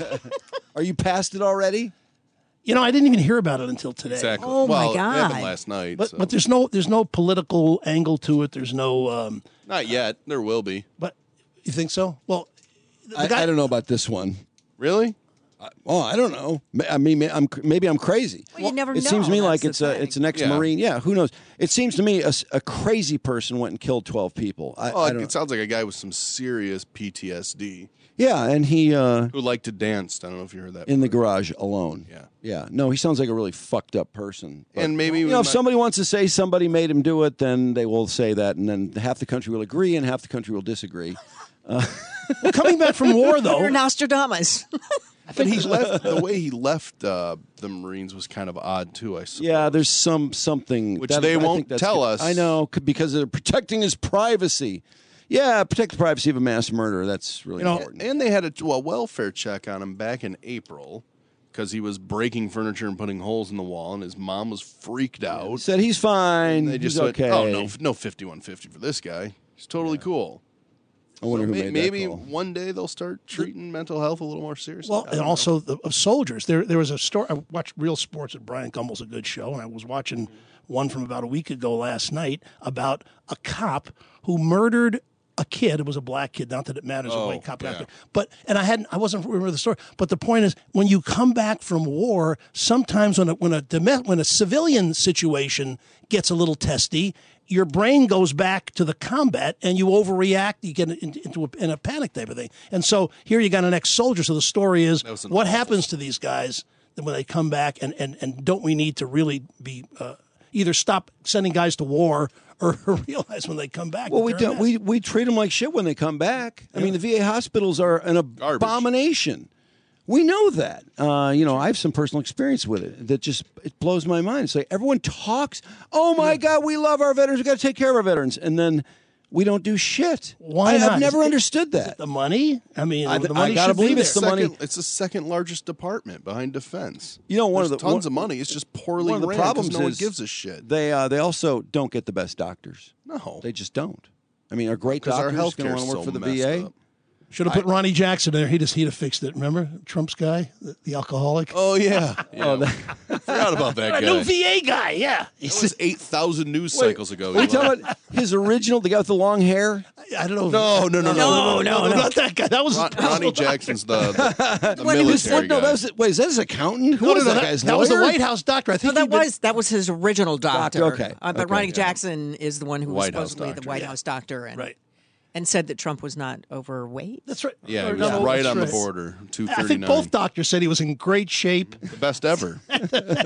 Are you past it already? You know, I didn't even hear about it until today. Exactly. Oh, my well, God. It happened last night. But so. but there's no there's no political angle to it. There's no. Um, Not yet. There will be. but you think so? Well, the I, guy- I don't know about this one. Really? I, oh, I don't know. Ma- I mean, ma- I'm maybe I'm crazy. Well, you never It know. seems to me That's like the it's a thing. it's an ex Yeah. Marine. Yeah, who knows? It seems to me a, s- a crazy person went and killed twelve people. I, Well, I it, don't it sounds like a guy with some serious P T S D Yeah, and he uh, who liked to dance. I don't know if you heard that. in the garage alone. Yeah. Yeah. No, he sounds like a really fucked up person. But, And maybe you we know, if might- somebody wants to say somebody made him do it, then they will say that, and then half the country will agree, and half the country will disagree. well, coming back from war though, You're Nostradamus. But he left the way he left uh, the Marines was kind of odd too. I suppose. Yeah, there's some something Which that- they I think won't that's tell good. us. I know c- because they're protecting his privacy. Yeah, protect the privacy of a mass murderer. That's really You know, important. And they had a, a welfare check on him back in April because he was breaking furniture and putting holes in the wall, and his mom was freaked out. Said he's fine. They just he's went, okay. oh no, no fifty-one fifty for this guy. He's totally cool. I wonder So who may- made maybe that call. one day they'll start treating mental health a little more seriously. well, I and don't know. also the, of soldiers. There there was a story. I watched Real Sports with Brian Gumbel's a good show, and I was watching one from about a week ago last night about a cop who murdered a kid. It was a black kid. Not that it matters a Oh, white cop. yeah. But and I hadn't. I wasn't remember the story. But the point is, when you come back from war, sometimes when a when a dome- when a civilian situation gets a little testy, your brain goes back to the combat and you overreact. You get in- into a, in a panic type of thing. And so here you got an ex-soldier. So the story is, was an what awful- happens to these guys when they come back? And and and don't we need to really be uh, either stop sending guys to war or realize when they come back? Well, that we they're a don't. mess? We we treat them like shit when they come back. I mean, the V A hospitals are an abomination. We know that. Uh, you know, I have some personal experience with it that just it blows my mind. It's like everyone talks. Oh my God, we love our veterans. We got to take care of our veterans, and then we don't do shit. Why I, not? I've never Is it- understood Is it that. the money? I mean, I- the I money gotta should be believe it's there. the money. Second- It's the second largest department behind defense. You know, one There's of the tons one- of money. It's just poorly One of the ran 'cause problems no one is gives a shit. They uh, they also don't get the best doctors. No, They just don't. I mean, are great 'Cause our doctors going to healthcare's want to work so for the messed V A? up. Should have put Ronnie Jackson in there. He'd have, he'd have fixed it. Remember Trump's guy, the, the alcoholic? Oh yeah, yeah. I forgot about that a guy. new V A guy. Yeah, That was eight thousand news cycles ago. Are you Eli. talking about his original, the guy with the long hair? I don't know. No, no, no, no, no, no, no, not that guy. That was Ron, Ronnie Jackson's the, the, the When he was- military no, guy. that was wait, is that his accountant? Who No, was no, no, that guy's that was the lawyer? White House doctor. I No, think that he'd been- was that was his original doctor. Doctor, okay, Uh, but okay, Ronnie yeah. Jackson is the one who was White House supposedly doctor, the White yeah. House doctor, and right. and said that Trump was not overweight. That's right. Yeah, Or he was no, right that's on the right. border. Two I thirty think nine. both doctors said he was in great shape. The best ever. I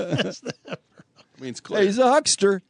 mean, it's Hey, clear. he's a huckster.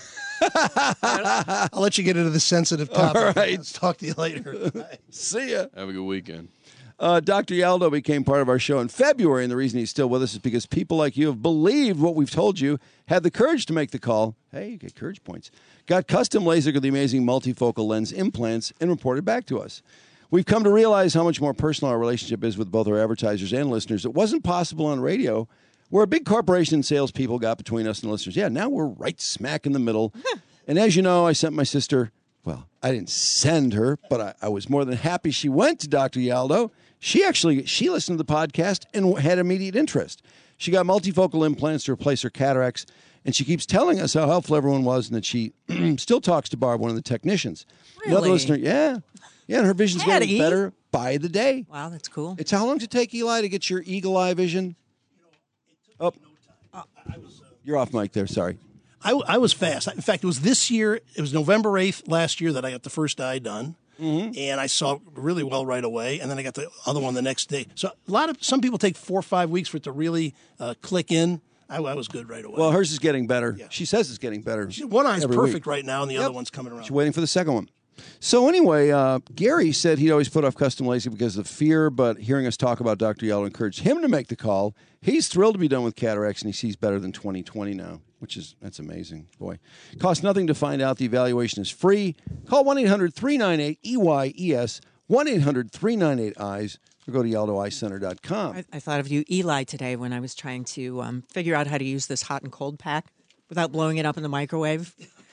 I'll let you get into the sensitive topic. All right. Let's talk to you later. Bye. See ya. Have a good weekend. Uh, Doctor Yaldo became part of our show in February, and the reason he's still with us is because people like you have believed what we've told you, had the courage to make the call. Hey, you get courage points. Got custom LASIK with the amazing multifocal lens implants and reported back to us. We've come to realize how much more personal our relationship is with both our advertisers and listeners. It wasn't possible on radio, where a big corporation and salespeople got between us and listeners. Yeah, now we're right smack in the middle. And as you know, I sent my sister, well, I didn't send her, but I, I was more than happy she went to Doctor Yaldo. She actually, she listened to the podcast and had immediate interest. She got multifocal implants to replace her cataracts, and she keeps telling us how helpful everyone was and that she still talks to Barb, one of the technicians. Another Really? listener, yeah. Yeah, and her vision's Patty. getting better by the day. Wow, that's cool. It's how long does it take, Eli, to get your eagle eye vision? Oh, you're off mic there, sorry. I, I was fast. In fact, it was this year, it was November eighth last year that I got the first eye done. Mm-hmm. And I saw really well right away. And then I got the other one the next day. So a lot of, some people take four or five weeks for it to really uh, click in. I, I was good right away. Well, hers is getting better. She says it's getting better. One eye's every perfect week. right now, and the Yep. other one's coming around. She's waiting for the second one. So anyway, uh, Gary said he'd always put off custom LASIK because of fear, but hearing us talk about Doctor Yellow encouraged him to make the call. He's thrilled to be done with cataracts, and he sees better than twenty twenty now, which is, that's amazing. Boy, costs nothing to find out. The evaluation is free. Call one eight hundred three nine eight E Y E S, one eight hundred three nine eight eyes, or go to yaldo eye center dot com. I, I thought of you, Eli, today when I was trying to um, figure out how to use this hot and cold pack without blowing it up in the microwave.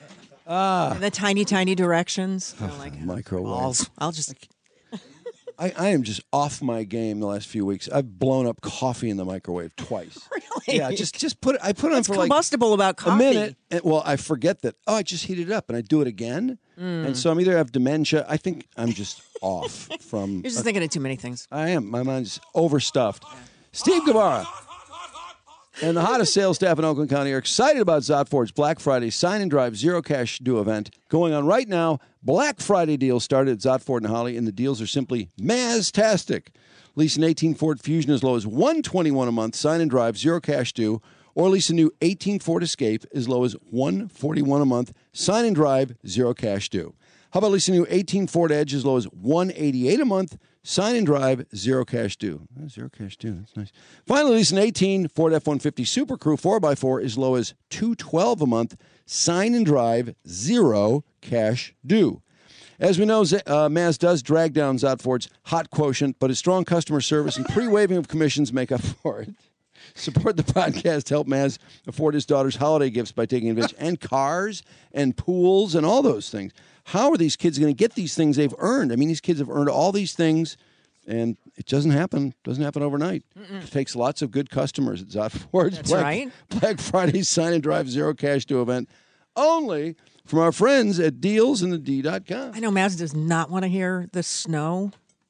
Ah. And the tiny, tiny directions. You know, like Microwave. balls. I'll just. I, I am just off my game the last few weeks. I've blown up coffee in the microwave twice. Really? Yeah, just just put it. I put it on What's for like combustible about a coffee? minute. And, well, I forget that. Oh, I just heated it up, and I do it again. Mm. And so I'm either have dementia. I think I'm just off from. You're just thinking of too many things. I am. My mind's overstuffed. Steve Guevara and the hottest sales staff in Oakland County are excited about Zotford's Black Friday Sign and Drive Zero Cash Due event going on right now. Black Friday deals started at Zotford and Holly, and the deals are simply Maztastic. Lease an eighteen Ford Fusion as low as one hundred twenty-one dollars a month, Sign and Drive Zero Cash Due, or lease a new eighteen Ford Escape as low as one hundred forty-one dollars a month, Sign and Drive Zero Cash Due. How about leasing a new eighteen Ford Edge as low as one hundred eighty-eight dollars a month, Sign and Drive Zero Cash Due. Oh, zero Cash Due, that's nice. Finally, lease an eighteen Ford F one fifty Super Crew four by four as low as two hundred twelve dollars a month, Sign and Drive Zero Cash Due. As we know, uh, Maz does drag down Zotford's hot quotient, but his strong customer service and pre-waiving of commissions make up for it. Support the podcast. Help Maz afford his daughter's holiday gifts by taking advantage and cars and pools and all those things. How are these kids going to get these things they've earned? I mean, these kids have earned all these things, and it doesn't happen. Doesn't happen overnight. Mm-mm. It takes lots of good customers at Zotford's That's Black, right. Black Friday Sign and Drive Zero Cash Due event only from our friends at deals in the d dot com. I know Maz does not want to hear the snow.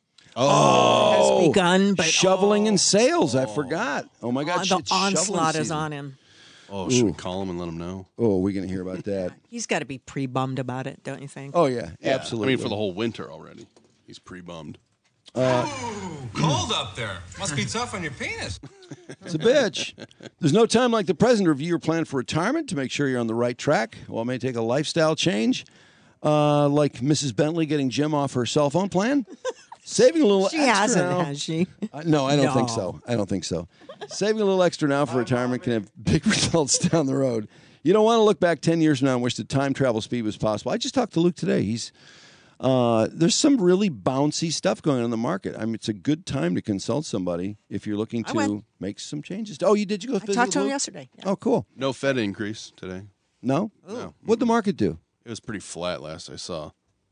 Oh, has begun, but shoveling and sales. I forgot. Oh my God, the it's shoveling onslaught is season. on him. Oh, should we Ooh. call him and let him know? Oh, we're going to hear about that. He's got to be pre-bummed about it, don't you think? Oh, yeah, Yeah, absolutely. I mean, for the whole winter already. He's pre-bummed. Uh, Cold up there. Must be tough on your penis. It's a bitch. There's no time like the present to review your plan for retirement to make sure you're on the right track. While it may take a lifestyle change, uh, like Missus Bentley getting Jim off her cell phone plan. Saving a little She extra hasn't, now. has she? Uh, no, I don't No. think so. I don't think so. Saving a little extra now for retirement can have big results down the road. You don't want to look back ten years from now and wish that time travel speed was possible. I just talked to Luke today. He's uh, there's some really bouncy stuff going on in the market. I mean, it's a good time to consult somebody if you're looking I to went. make some changes. Oh, you did? You go I visit talked with to him Luke? yesterday. Yeah. Oh, cool. No Fed increase today. No? No. What'd the market do? It was pretty flat last I saw.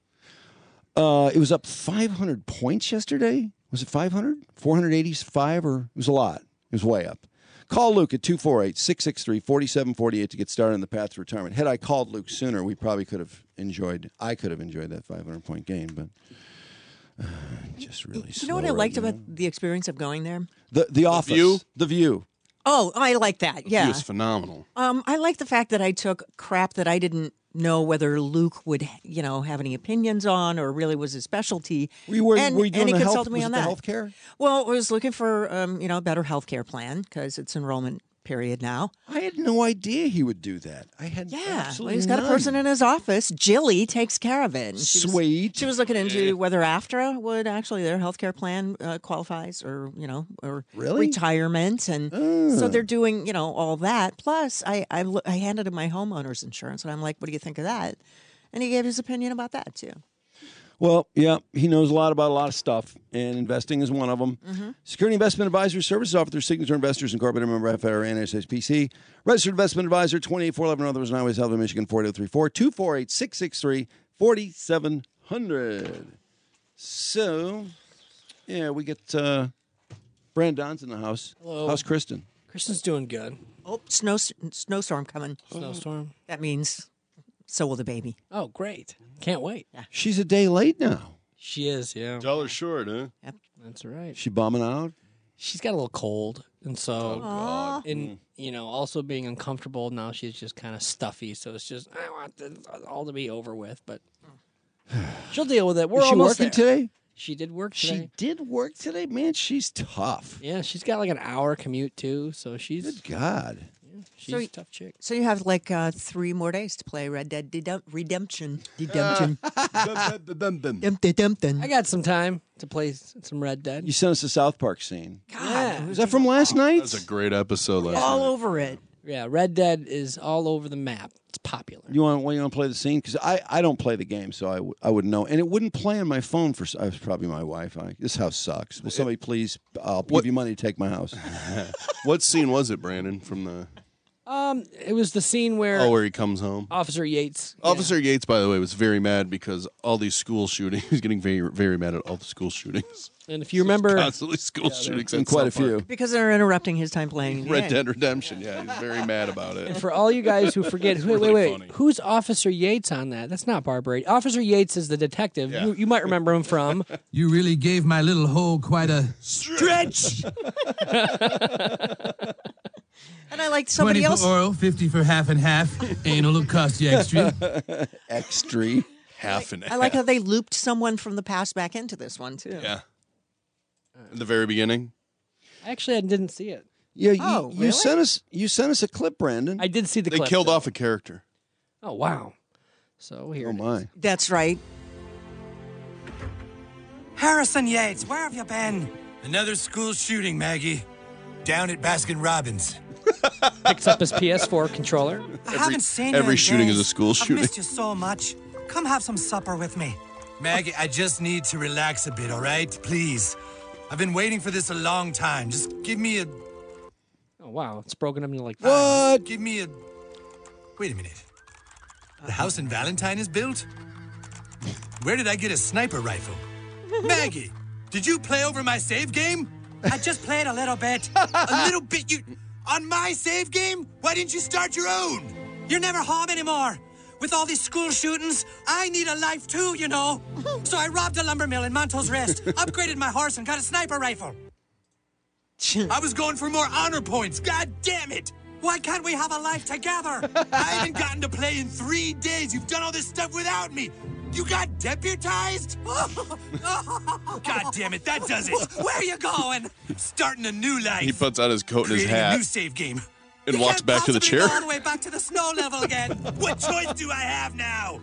Uh, it was up five hundred points yesterday. Was it five hundred? four hundred eighty-five? Or it was a lot. It was way up. Call Luke at two four eight, six six three, four seven four eight to get started on the path to retirement. Had I called Luke sooner, we probably could have enjoyed, I could have enjoyed that five hundred point gain, but uh, just really You slow know what I right liked now. about the experience of going there? The, the office. view? The view. Oh, I like that. He Yeah. was phenomenal. Um, I like the fact that I took crap that I didn't know whether Luke would, you know, have any opinions on or really was his specialty. Were you, were, and, were you doing and he the health, consulted me was on it the that. health care? Well, I was looking for, um, you know, a better health care plan because it's enrollment period now. I had no idea he would do that. I had Yeah, absolutely well, he's got none. a person in his office. Jilly takes care of it. And she was- Sweet. she was looking into whether AFTRA would actually their health care plan uh, qualifies, or you know, or Really? retirement, and Ah. so they're doing you know all that. Plus, I I, lo- I handed him my homeowner's insurance, and I'm like, "What do you think of that?" And he gave his opinion about that too. Well, yeah, he knows a lot about a lot of stuff, and investing is one of them. Mm-hmm. Security Investment Advisory Services offered through Signature Investors Incorporated, member F I R A and S P C. Registered Investment Advisor, twenty-eight four eleven Northern Highway, Southern Michigan, four eight three four, two four eight, six six three, four seven zero zero. So, yeah, we get uh, Brandon's in the house. Hello. How's Kristen? Kristen's doing good. Oh, snow snowstorm coming. Snowstorm. That means so will the baby. Oh, great. Can't wait. Yeah. She's a day late now. She is, yeah. Dollar short, huh? Yep. That's right. She bombing out? She's got a little cold, and so Oh, God. and you know, also being uncomfortable now, she's just kind of stuffy. So it's just I want this all to be over with, but she'll deal with it. We're Is she almost working there. today? She did work She today. did work today? Man, she's tough. Yeah, she's got like an hour commute too, so she's Good God. she's So- a tough chick. So you have like uh, three more days to play Red Dead Dedem- Redemption. Redemption. Redemption. I got some time to play s- some Red Dead. You sent us a South Park scene. Yeah. Is that from last night? That was a great episode last All night. over it. Yeah, Red Dead is all over the map. It's popular. You want? Well, you want to play the scene? Because I, I don't play the game, so I, w- I wouldn't know. And it wouldn't play on my phone for. s- I was probably my Wi-Fi. This house sucks. Will somebody please? I'll What- give you money to take my house. What scene was it, Brandon, from the... Um, it was the scene where Oh, where he comes home. Officer Yates. Officer Yates, by the way, was very mad because all these school shootings. He's getting very, very mad at all the school shootings. And if you remember, constantly school Yeah, shootings. been at quite a South Park. few. Because they're interrupting his time playing the Red game. Dead Redemption. Yeah, he's very mad about it. and for all you guys who forget, wait, really wait, wait, funny. who's Officer Yates on that? That's not Barbara. Officer Yates is the detective. Yeah. You, you might remember him from. You really gave my little hole quite a stretch. And I liked somebody twenty else. for oral, fifty for half and half. Anal will cost you extra. Extra. Half and half. I like how they looped someone from the past back into this one too. Yeah. In the very beginning. Actually, I didn't see it. Yeah, you, Oh, you really? sent us you sent us a clip, Brandon. I did see the They clip. killed off a character. Oh, wow. So here Oh it is. my. That's right. Harrison Yates, where have you been? Another school shooting, Maggie. Down at Baskin Robbins. Picks up his P S four controller. I haven't seen you every in shooting days. is a school I've shooting. missed you so much. Come have some supper with me. Maggie, I just need to relax a bit, all right? Please. I've been waiting for this a long time. Just give me a... Oh, wow. It's broken up into like What? Give me a... Wait a minute. The house in Valentine is built? Where did I get a sniper rifle? Maggie, did you play over my save game? I just played a little bit. A little bit? You... On my save game? Why didn't you start your own? You're never home anymore. With all these school shootings, I need a life too, you know. So I robbed a lumber mill in Monto's Rest, upgraded my horse, and got a sniper rifle. I was going for more honor points. God damn it! Why can't we have a life together? I haven't gotten to play in three days. You've done all this stuff without me. You got deputized? God damn it, that does it. Where are you going? Starting a new life. He puts on his coat and his Creating a hat new save game. and You walks can't back to the possibly chair. Go all the way back to the snow level again. What choice do I have now?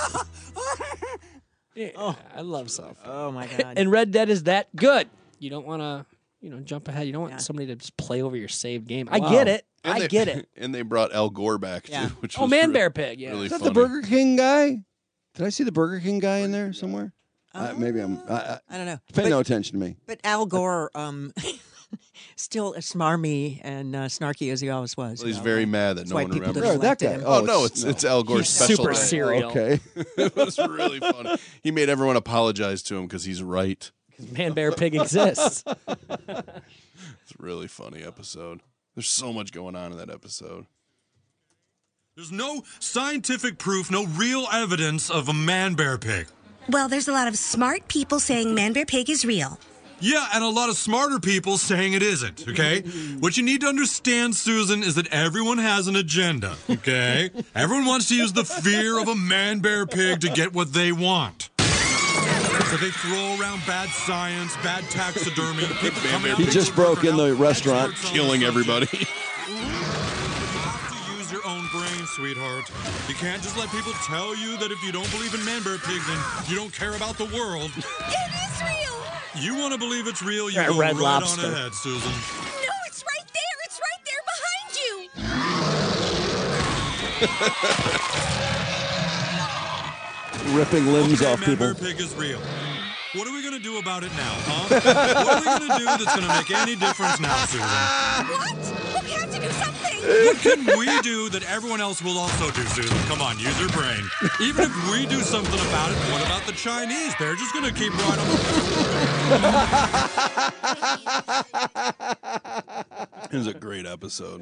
Yeah, oh, I love South. Oh my god. And Red Dead is that good. You don't want to, you know, jump ahead. You don't want somebody to just play over your saved game. I Wow. get it. And I they- get it. And they brought Al Gore back Yeah. too, which Oh, was Man re- Bear Pig, yeah. really Is that funny. the Burger King guy? Did I see the Burger King guy in there somewhere? Uh, maybe I'm. I, I, I don't know. Pay But- no attention to me. But Al Gore, um, still as smarmy and uh, snarky as he always was. Well, he's you know, very like, mad that that's no why one people remembers. didn't Oh, that elect guy. him. Oh, Oh, no, it's- it's it's Al Gore's He's special super day. serial. Okay. It was really funny. He made everyone apologize to him because he's right. Man Bear Pig exists. It's a really funny episode. There's so much going on in that episode. There's no scientific proof, no real evidence of a man-bear pig. Well, there's a lot of smart people saying Man-Bear Pig is real. Yeah, and a lot of smarter people saying it isn't, okay? What you need to understand, Susan, is that everyone has an agenda, okay? Everyone wants to use the fear of a man-bear pig to get what they want. So they throw around bad science, bad taxidermy. People coming out He with just broke in the different restaurant. experts on Killing the everybody. subject. You have to use your own brain, sweetheart. You can't just let people tell you that if you don't believe in man-bear pig, then you don't care about the world. It is real! You want to believe it's real, you Yeah, go Red right Lobster. on ahead, Susan. No, it's right there! It's right there behind you! Ripping limbs Okay, off people. man-bear pig is real. What are we going to do about it now, huh? What are we going to do that's going to make any difference now, Susan? What? Well, we have to do something! What can we do that everyone else will also do, Susan? Come on, use your brain. Even if we do something about it, what about the Chinese? They're just going to keep right on. It was a great episode.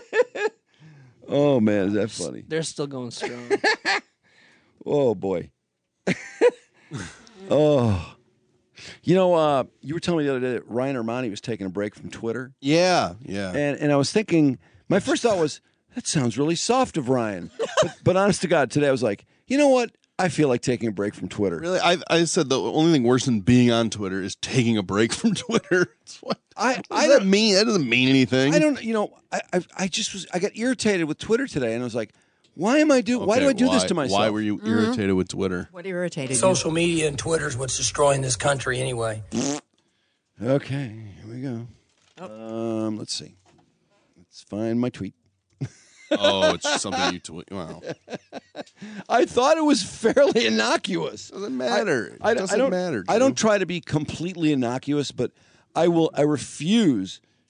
Oh man, is that funny? They're still going strong. Oh boy. Oh. You know, uh, you were telling me the other day that Ryan Armani was taking a break from Twitter. Yeah, yeah. And and I was thinking, my first thought was, that sounds really soft of Ryan. but, but honest to God, today I was like, you know what? I feel like taking a break from Twitter. Really, I I said the only thing worse than being on Twitter is taking a break from Twitter. It's what I I I that don't mean that doesn't mean anything. I don't. You know, I I, I just was. I got irritated with Twitter today, and I was like, why am I do? why Okay, do I do this why- to myself? Why were you Mm-hmm. irritated with Twitter? What irritated you? Social media and Twitter's what's destroying this country anyway. Okay, here we go. Um, let's see. Let's find my tweet. Oh, it's something you tweet. Wow. I thought it was fairly innocuous. Doesn't matter. I, I, Doesn't I don't, matter, I Drew. don't try to be completely innocuous, but I will. I refuse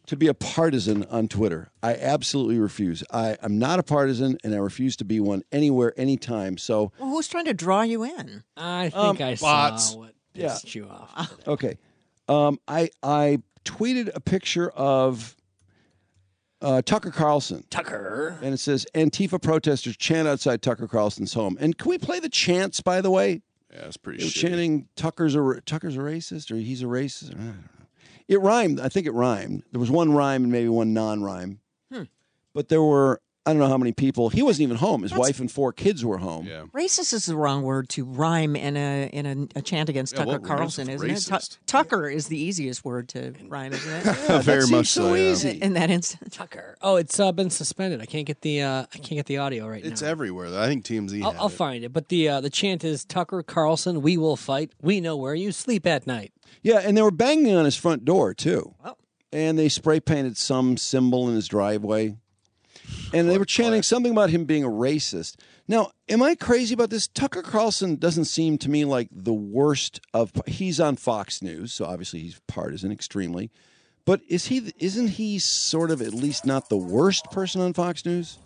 to be a partisan on Twitter. I absolutely refuse. I, I'm not a partisan, and I refuse to be one anywhere, anytime. So, Well, who's trying to draw you in? I think Um, I bots. saw what Yeah. pissed you off. okay. Um, I I tweeted a picture of uh, Tucker Carlson. Tucker. And it says, Antifa protesters chant outside Tucker Carlson's home. And can we play the chants, by the way? Yeah, it's pretty They were shitty. chanting Tucker's a, Tucker's a racist, or he's a racist. I don't know. It rhymed. I think it rhymed. There was one rhyme and maybe one non-rhyme. Hmm. But there were, I don't know how many people. He wasn't even home. His wife and four kids were home. Yeah. Racist is the wrong word to rhyme in a in a, a chant against Yeah, Tucker what rhymes Carlson, with isn't it? Tu- racist? Tucker is the easiest word to rhyme, isn't it? Yeah, Very that much seems so, so, yeah. easy. In that instance, Tucker. Oh, it's uh, been suspended. I can't get the uh, I can't get the audio right It's now. everywhere. I think T M Z I'll, had I'll it. find it. But the uh, the chant is Tucker Carlson. We will fight. We know where you sleep at night. Yeah, and they were banging on his front door, too. And they spray painted some symbol in his driveway. And they were chanting something about him being a racist. Now, am I crazy about this? Tucker Carlson doesn't seem to me like the worst of. He's on Fox News, so obviously he's partisan extremely. But is he? Isn't he sort of at least not the worst person on Fox News?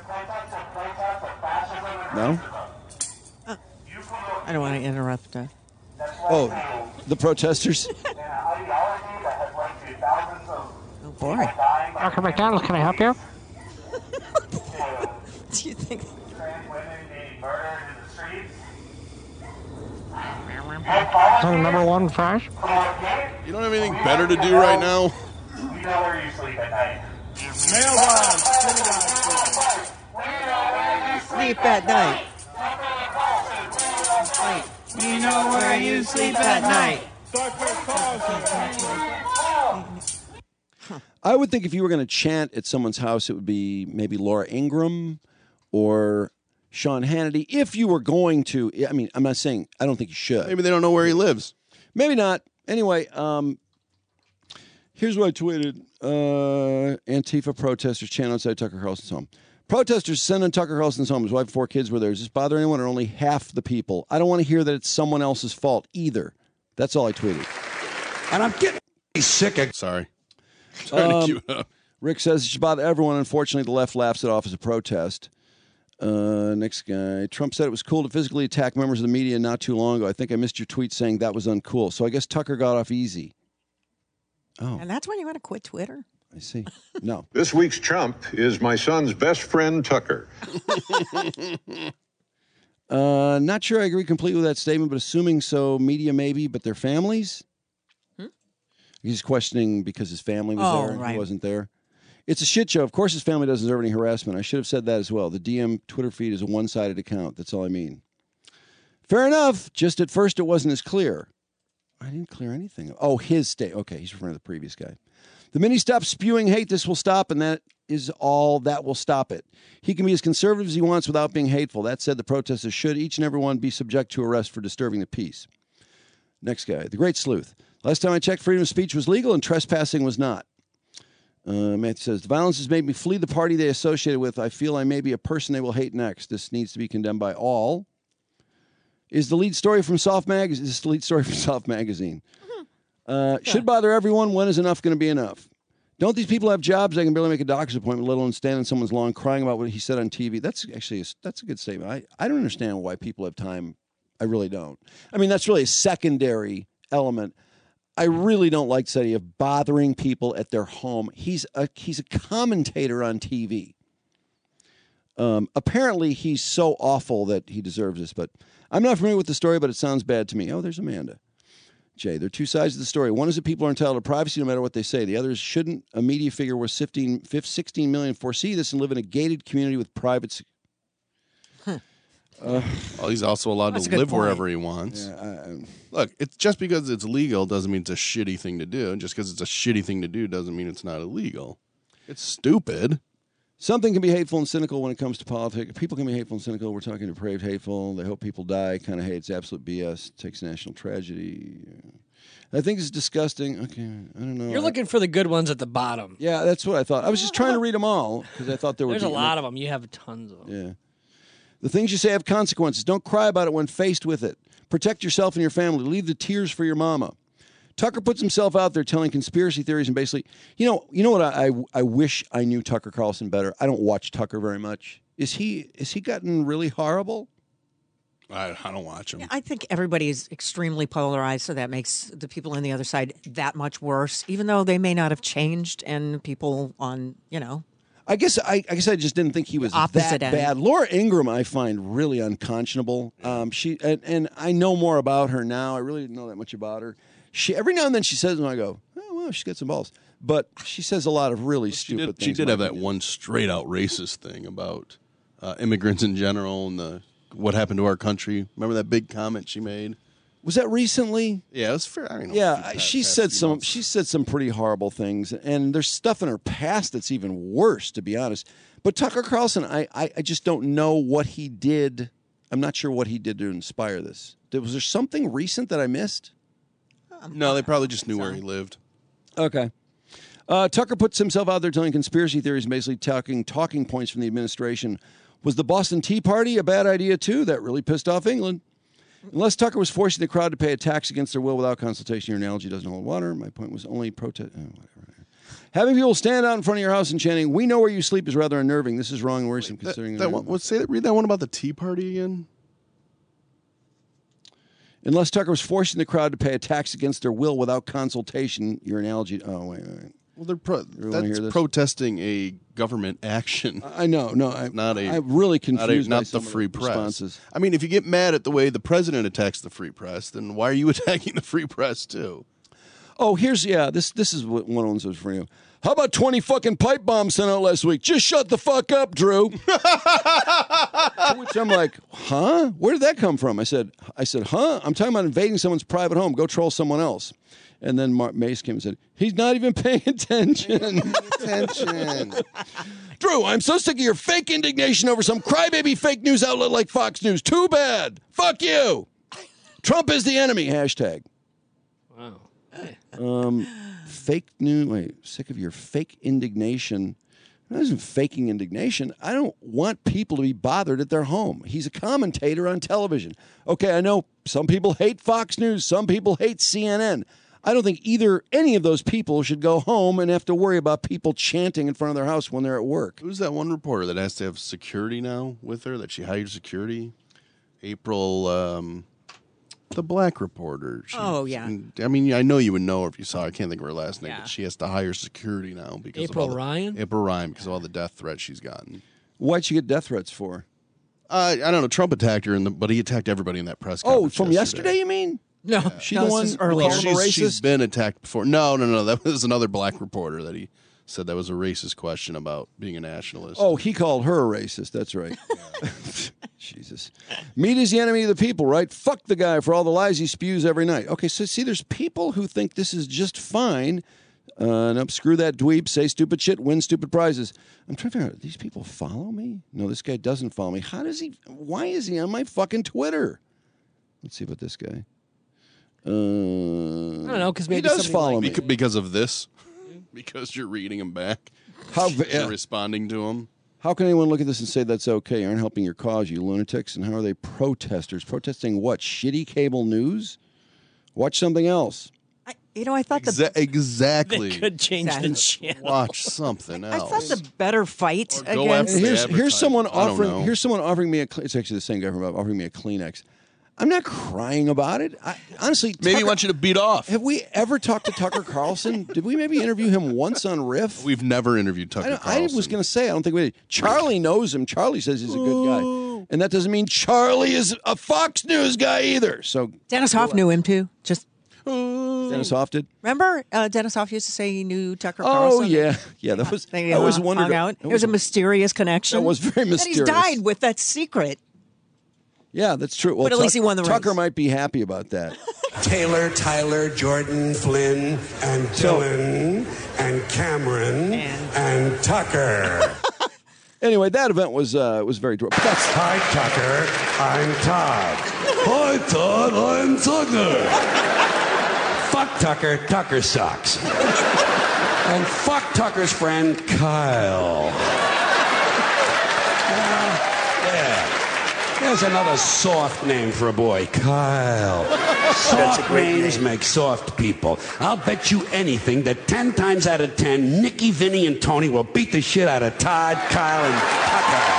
No. I don't want to interrupt. Uh, Oh, the protesters. oh boy. Doctor McDonald, can I help you? Do you think? Is that number one fries? You don't have anything better to do right now? We know where you sleep at night. Sleep at night. You know where you sleep at night. I would think if you were going to chant at someone's house, it would be maybe Laura Ingraham or Sean Hannity. If you were going to, I mean, I'm not saying I don't think you should. Maybe they don't know where he lives. Maybe not. Anyway, um, here's what I tweeted. Uh, Antifa protesters chant outside Tucker Carlson's home. Protesters sent on Tucker Carlson's home. His wife and four kids were there. Does this bother anyone or only half the people? I don't want to hear that it's someone else's fault either. That's all I tweeted. And I'm getting sick of... Sorry. Trying to Um, cue it up. Rick says it should bother everyone. Unfortunately, the left laughs it off as a protest. Uh, next guy. Trump said it was cool to physically attack members of the media not too long ago. I think I missed your tweet saying that was uncool. So I guess Tucker got off easy. Oh, And that's when you want to quit Twitter. I see. No. This week's Trump is my son's best friend, Tucker. Uh, not sure I agree completely with that statement, but assuming so, media maybe, but their families? Hmm? He's questioning because his family was Oh, there and right. he wasn't there. It's a shit show. Of course his family doesn't deserve any harassment. I should have said that as well. The D M Twitter feed is a one-sided account. That's all I mean. Fair enough. Just at first it wasn't as clear. I didn't clear anything. Oh, his state. Okay, he's referring to the previous guy. The minute he stops spewing hate, this will stop, and that is all that will stop it. He can be as conservative as he wants without being hateful. That said, the protesters should, each and every one, be subject to arrest for disturbing the peace. Next guy, the Great Sleuth. Last time I checked, freedom of speech was legal and trespassing was not. Uh, Matthew says, the violence has made me flee the party they associated with. I feel I may be a person they will hate next. This needs to be condemned by all. Is the lead story from Soft Magazine? Is this the lead story from Soft Magazine? Uh, should bother everyone. When is enough going to be enough? Don't these people have jobs? They can barely make a doctor's appointment, let alone stand in someone's lawn crying about what he said on T V. That's actually a, that's a good statement. I, I don't understand why people have time. I really don't. I mean, that's really a secondary element. I really don't like the idea of bothering people at their home. He's a he's a commentator on T V. Um, apparently, he's so awful that he deserves this. But I'm not familiar with the story, but it sounds bad to me. Oh, there's Amanda. Jay, there are two sides of the story. One is that people are entitled to privacy no matter what they say. The other is, shouldn't a media figure worth sixteen million foresee this and live in a gated community with private... Se- huh. Uh, well, he's also allowed That's to a good live point. wherever he wants. Yeah, I, I, Look, it's just because it's legal doesn't mean it's a shitty thing to do. And just because it's a shitty thing to do doesn't mean it's not illegal. It's stupid. Something can be hateful and cynical when it comes to politics. People can be hateful and cynical. We're talking depraved, hateful. They hope people die. Kind of hate. It's absolute B S. It takes national tragedy. I think it's disgusting. Okay, I don't know. You're I- looking for the good ones at the bottom. Yeah, that's what I thought. I was just trying to read them all because I thought there were. There's a lot of them. You have tons of them. Yeah. The things you say have consequences. Don't cry about it when faced with it. Protect yourself and your family. Leave the tears for your mama. Tucker puts himself out there telling conspiracy theories and basically, you know, you know what I, I I wish I knew Tucker Carlson better. I don't watch Tucker very much. Is he is he gotten really horrible? I, I don't watch him. I think everybody is extremely polarized, so that makes the people on the other side that much worse, even though they may not have changed, and people on, you know. I guess I, I guess I just didn't think he was Opposite that end. bad. Laura Ingraham, I find really unconscionable. Um, she and, and I know more about her now. I really didn't know that much about her. She every now and then she says, and I go, oh well, she's got some balls. But she says a lot of really She stupid did, things. she did in have my that opinion. one straight out racist thing about uh, immigrants in general and the what happened to our country. Remember that big comment she made? Was that recently? Yeah, it was fair. I mean, Yeah, past- she past said few some. months. She said some pretty horrible things, and there's stuff in her past that's even worse, to be honest. But Tucker Carlson, I, I, I just don't know what he did. I'm not sure what he did to inspire this. Did- Was there something recent that I missed? No, they probably just knew where he lived. Okay. Uh, Tucker puts himself out there telling conspiracy theories, and basically talking talking points from the administration. Was the Boston Tea Party a bad idea too? That really pissed off England. Unless Tucker was forcing the crowd to pay a tax against their will without consultation, your analogy doesn't hold water. My point was only protest. Oh, whatever. Having people stand out in front of your house and chanting, "We know where you sleep," is rather unnerving. This is wrong and worrisome considering. That one, what's say that? Read that one about the Tea Party again. Unless Tucker was forcing the crowd to pay a tax against their will without consultation, your analogy. Oh, wait, wait, wait. Well, they're pro- You wanna hear that's this? protesting a government action. I know, no, I, not a. I'm really not a- confused by Not, some the of free the press. responses. I mean, if you get mad at the way the president attacks the free press, then why are you attacking the free press too? Oh, here's yeah. This this is what one of them was for you. How about twenty fucking pipe bombs sent out last week? Just shut the fuck up, Drew. To which I'm like, huh? Where did that come from? I said, I said, huh? I'm talking about invading someone's private home. Go troll someone else. And then Mark Mace came and said, he's not even paying attention. attention. Drew, I'm so sick of your fake indignation over some crybaby fake news outlet like Fox News. Too bad. Fuck you. Trump is the enemy. Hashtag. Wow. Um, fake news. Wait, sick of your fake indignation. That isn't faking indignation. I don't want people to be bothered at their home. He's a commentator on television. Okay, I know some people hate Fox News. Some people hate C N N. I don't think either any of those people should go home and have to worry about people chanting in front of their house when they're at work. Who's that one reporter that has to have security now with her? That she hired security? April, um, the black reporter. She- Oh, yeah. I mean, I know you would know her if you saw her. I can't think of her last name, Yeah. but she has to hire security now because April of all the, Ryan? April Ryan, because of all the death threats she's gotten. Why'd you get death threats for? Uh, I don't know. Trump attacked her, in the, but he attacked everybody in that press Oh, conference. from yesterday, you mean? No, She no, the this one is earlier. called him a She's, she's racist? been attacked before. No, no, no. That was another black reporter that he said that was a racist question about being a nationalist. Oh, he called her a racist. That's right. Jesus. Media's the enemy of the people, right? Fuck the guy for all the lies he spews every night. Okay, so see, there's people who think this is just fine. Uh, nope, screw that dweeb, say stupid shit, win stupid prizes. I'm trying to figure out, these people follow me? No, this guy doesn't follow me. How does he, why is he on my fucking Twitter? Let's see about this guy. Uh, I don't know, 'cause he maybe does somebody follow me. Beca- because of this? Because you're reading him back? How, You're responding to him? How can anyone look at this and say that's okay? You aren't helping your cause, you lunatics. And how are they protesters? Protesting what? Shitty cable news? Watch something else. You know, I thought the Exa- exactly. They could change the Exactly. channel. Watch something I else. thott the better fight go against. after the Here's, here's advertising. someone I don't offering. know. Here's someone offering me a. Cle- It's actually the same guy from above, offering me a Kleenex. I'm not crying about it. I, honestly, Maybe he Tucker- wants you to beat off. Have we ever talked to Tucker Carlson? Did we maybe interview him once on Riff? We've never interviewed Tucker I, don't- I Carlson. was going to say I don't think we did. Charlie knows him. Charlie says he's a good guy, and that doesn't mean Charlie is a Fox News guy either. So Dennis Hoff knew him too. Just Dennis Hoff did. remember, uh, Dennis Hoff used to say he knew Tucker Oh Carlson. yeah, yeah. That was. They I always uh, wondered. hung out. It It was a mysterious connection. That was very That mysterious. he's died with that secret. Yeah, that's true. Well, But at least he won the Tucker race. might be happy about that. Taylor, Tyler, Jordan, Flynn, and Dylan, and Cameron, and Tucker. Anyway, that event was uh, was very. That's Hi, Tucker. I'm Todd. Hi, Todd. I'm Tucker. Fuck Tucker. Tucker sucks. And fuck Tucker's friend, Kyle. Yeah. Yeah, There's another soft name for a boy, Kyle. Soft a great names name. make soft people. I'll bet you anything that ten times out of ten, Nicky, Vinny, and Tony will beat the shit out of Todd, Kyle, and Tucker.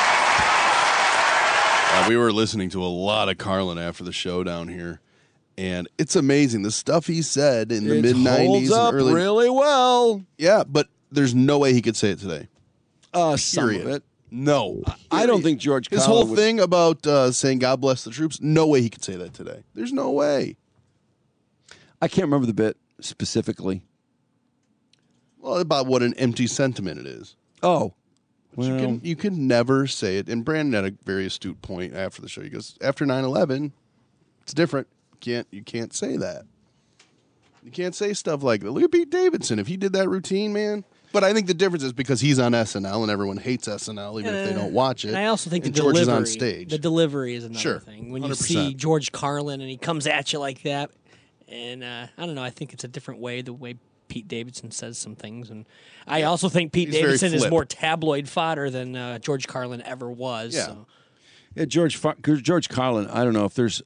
Uh, we were listening to a lot of Carlin after the show down here, and it's amazing the stuff he said in the It mid nineties holds up and early. really well. Yeah, but there's no way he could say it today. Uh, some Period. of it. No, I don't think George His Carlin whole would- thing about uh, saying "God bless the troops." No way he could say that today. There's no way. I can't remember the bit specifically. Well, about what an empty sentiment it is. Oh, But you well. can you can never say it. And Brandon had a very astute point after the show. He goes, after nine eleven, it's different. You can't you can't say that. You can't say stuff like that. Look at Pete Davidson. If he did that routine, man. But I think the difference is because he's on S N L and everyone hates S N L, even if they don't watch it. And I also think and the George delivery, is on stage. The delivery is another Sure, thing. When you one hundred see percent. George Carlin and he comes at you like that, and uh, I don't know, I think it's a different way the way Pete Davidson says some things, and I also think Pete He's very Davidson is flip. more tabloid fodder than uh, George Carlin ever was. Yeah. So. Yeah, George Fa- George Carlin. I don't know if there's.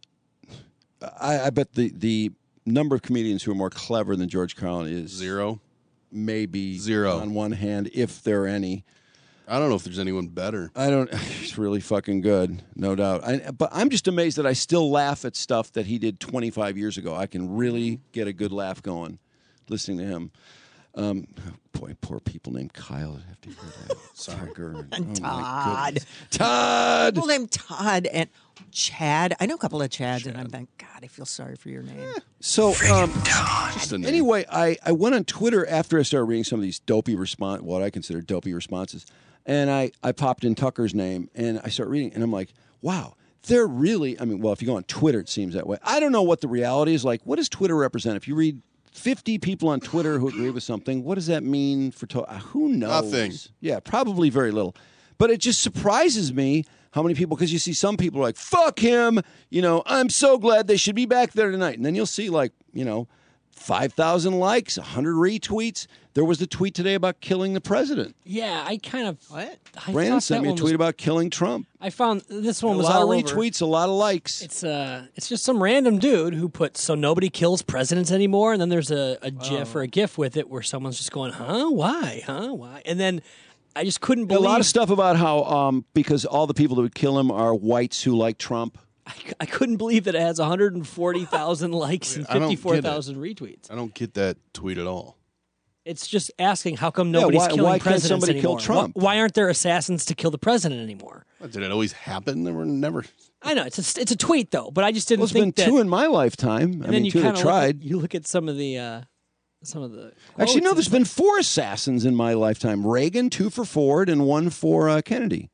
I, I bet the the number of comedians who are more clever than George Carlin is zero, maybe Zero. on one hand, if there are any. I don't know if there's anyone better. I don't. It's really fucking good, no doubt. I, but I'm just amazed that I still laugh at stuff that he did twenty-five years ago. I can really get a good laugh going listening to him. Um, boy, poor people named Kyle have to hear that. Tucker And oh my Todd. goodness. Todd. People named Todd and Chad. I know a couple of Chads, and I'm like, God, I feel sorry for your name. So, um, Just a name. anyway, I, I went on Twitter after I started reading some of these dopey response, what I consider dopey responses, and I, I popped in Tucker's name, and I start reading, and I'm like, wow, they're really, I mean, well, if you go on Twitter, it seems that way. I don't know what the reality is like. What does Twitter represent? If you read fifty people on Twitter who agree with something, what does that mean for, to- uh, who knows? Nothing. Yeah, probably very little. But it just surprises me how many people, because you see some people are like, fuck him, you know, I'm so glad they should be back there tonight. And then you'll see like, you know, five thousand likes, one hundred retweets. There was the tweet today about killing the president. Yeah, I kind of. What? I Brandon thought sent that me a one tweet was- about killing Trump. I found this one A was lot all of over. retweets, a lot of likes. It's uh, it's just some random dude who put "so nobody kills presidents anymore," and then there's a, a GIF or a GIF with it where someone's just going, "Huh? Why? Huh? Why?" And then I just couldn't A believe lot of stuff about how um, because all the people that would kill him are whites who like Trump. I, I couldn't believe that it has one hundred forty thousand likes and I don't get it. fifty-four thousand retweets. I don't get that tweet at all. It's just asking how come Yeah, nobody's why- killing why can't presidents somebody kill anymore? Trump? Why, why aren't there assassins to kill the president anymore? What, did it always happen? There were never. I know it's a, it's a tweet though, but I just didn't Well, it's been think that. two in my lifetime. and I then mean, you two kind that of tried. you look at some of the uh, some of the Actually, no, quotes there's and been four assassins in my lifetime. Reagan, two for Ford, and one for uh, Kennedy.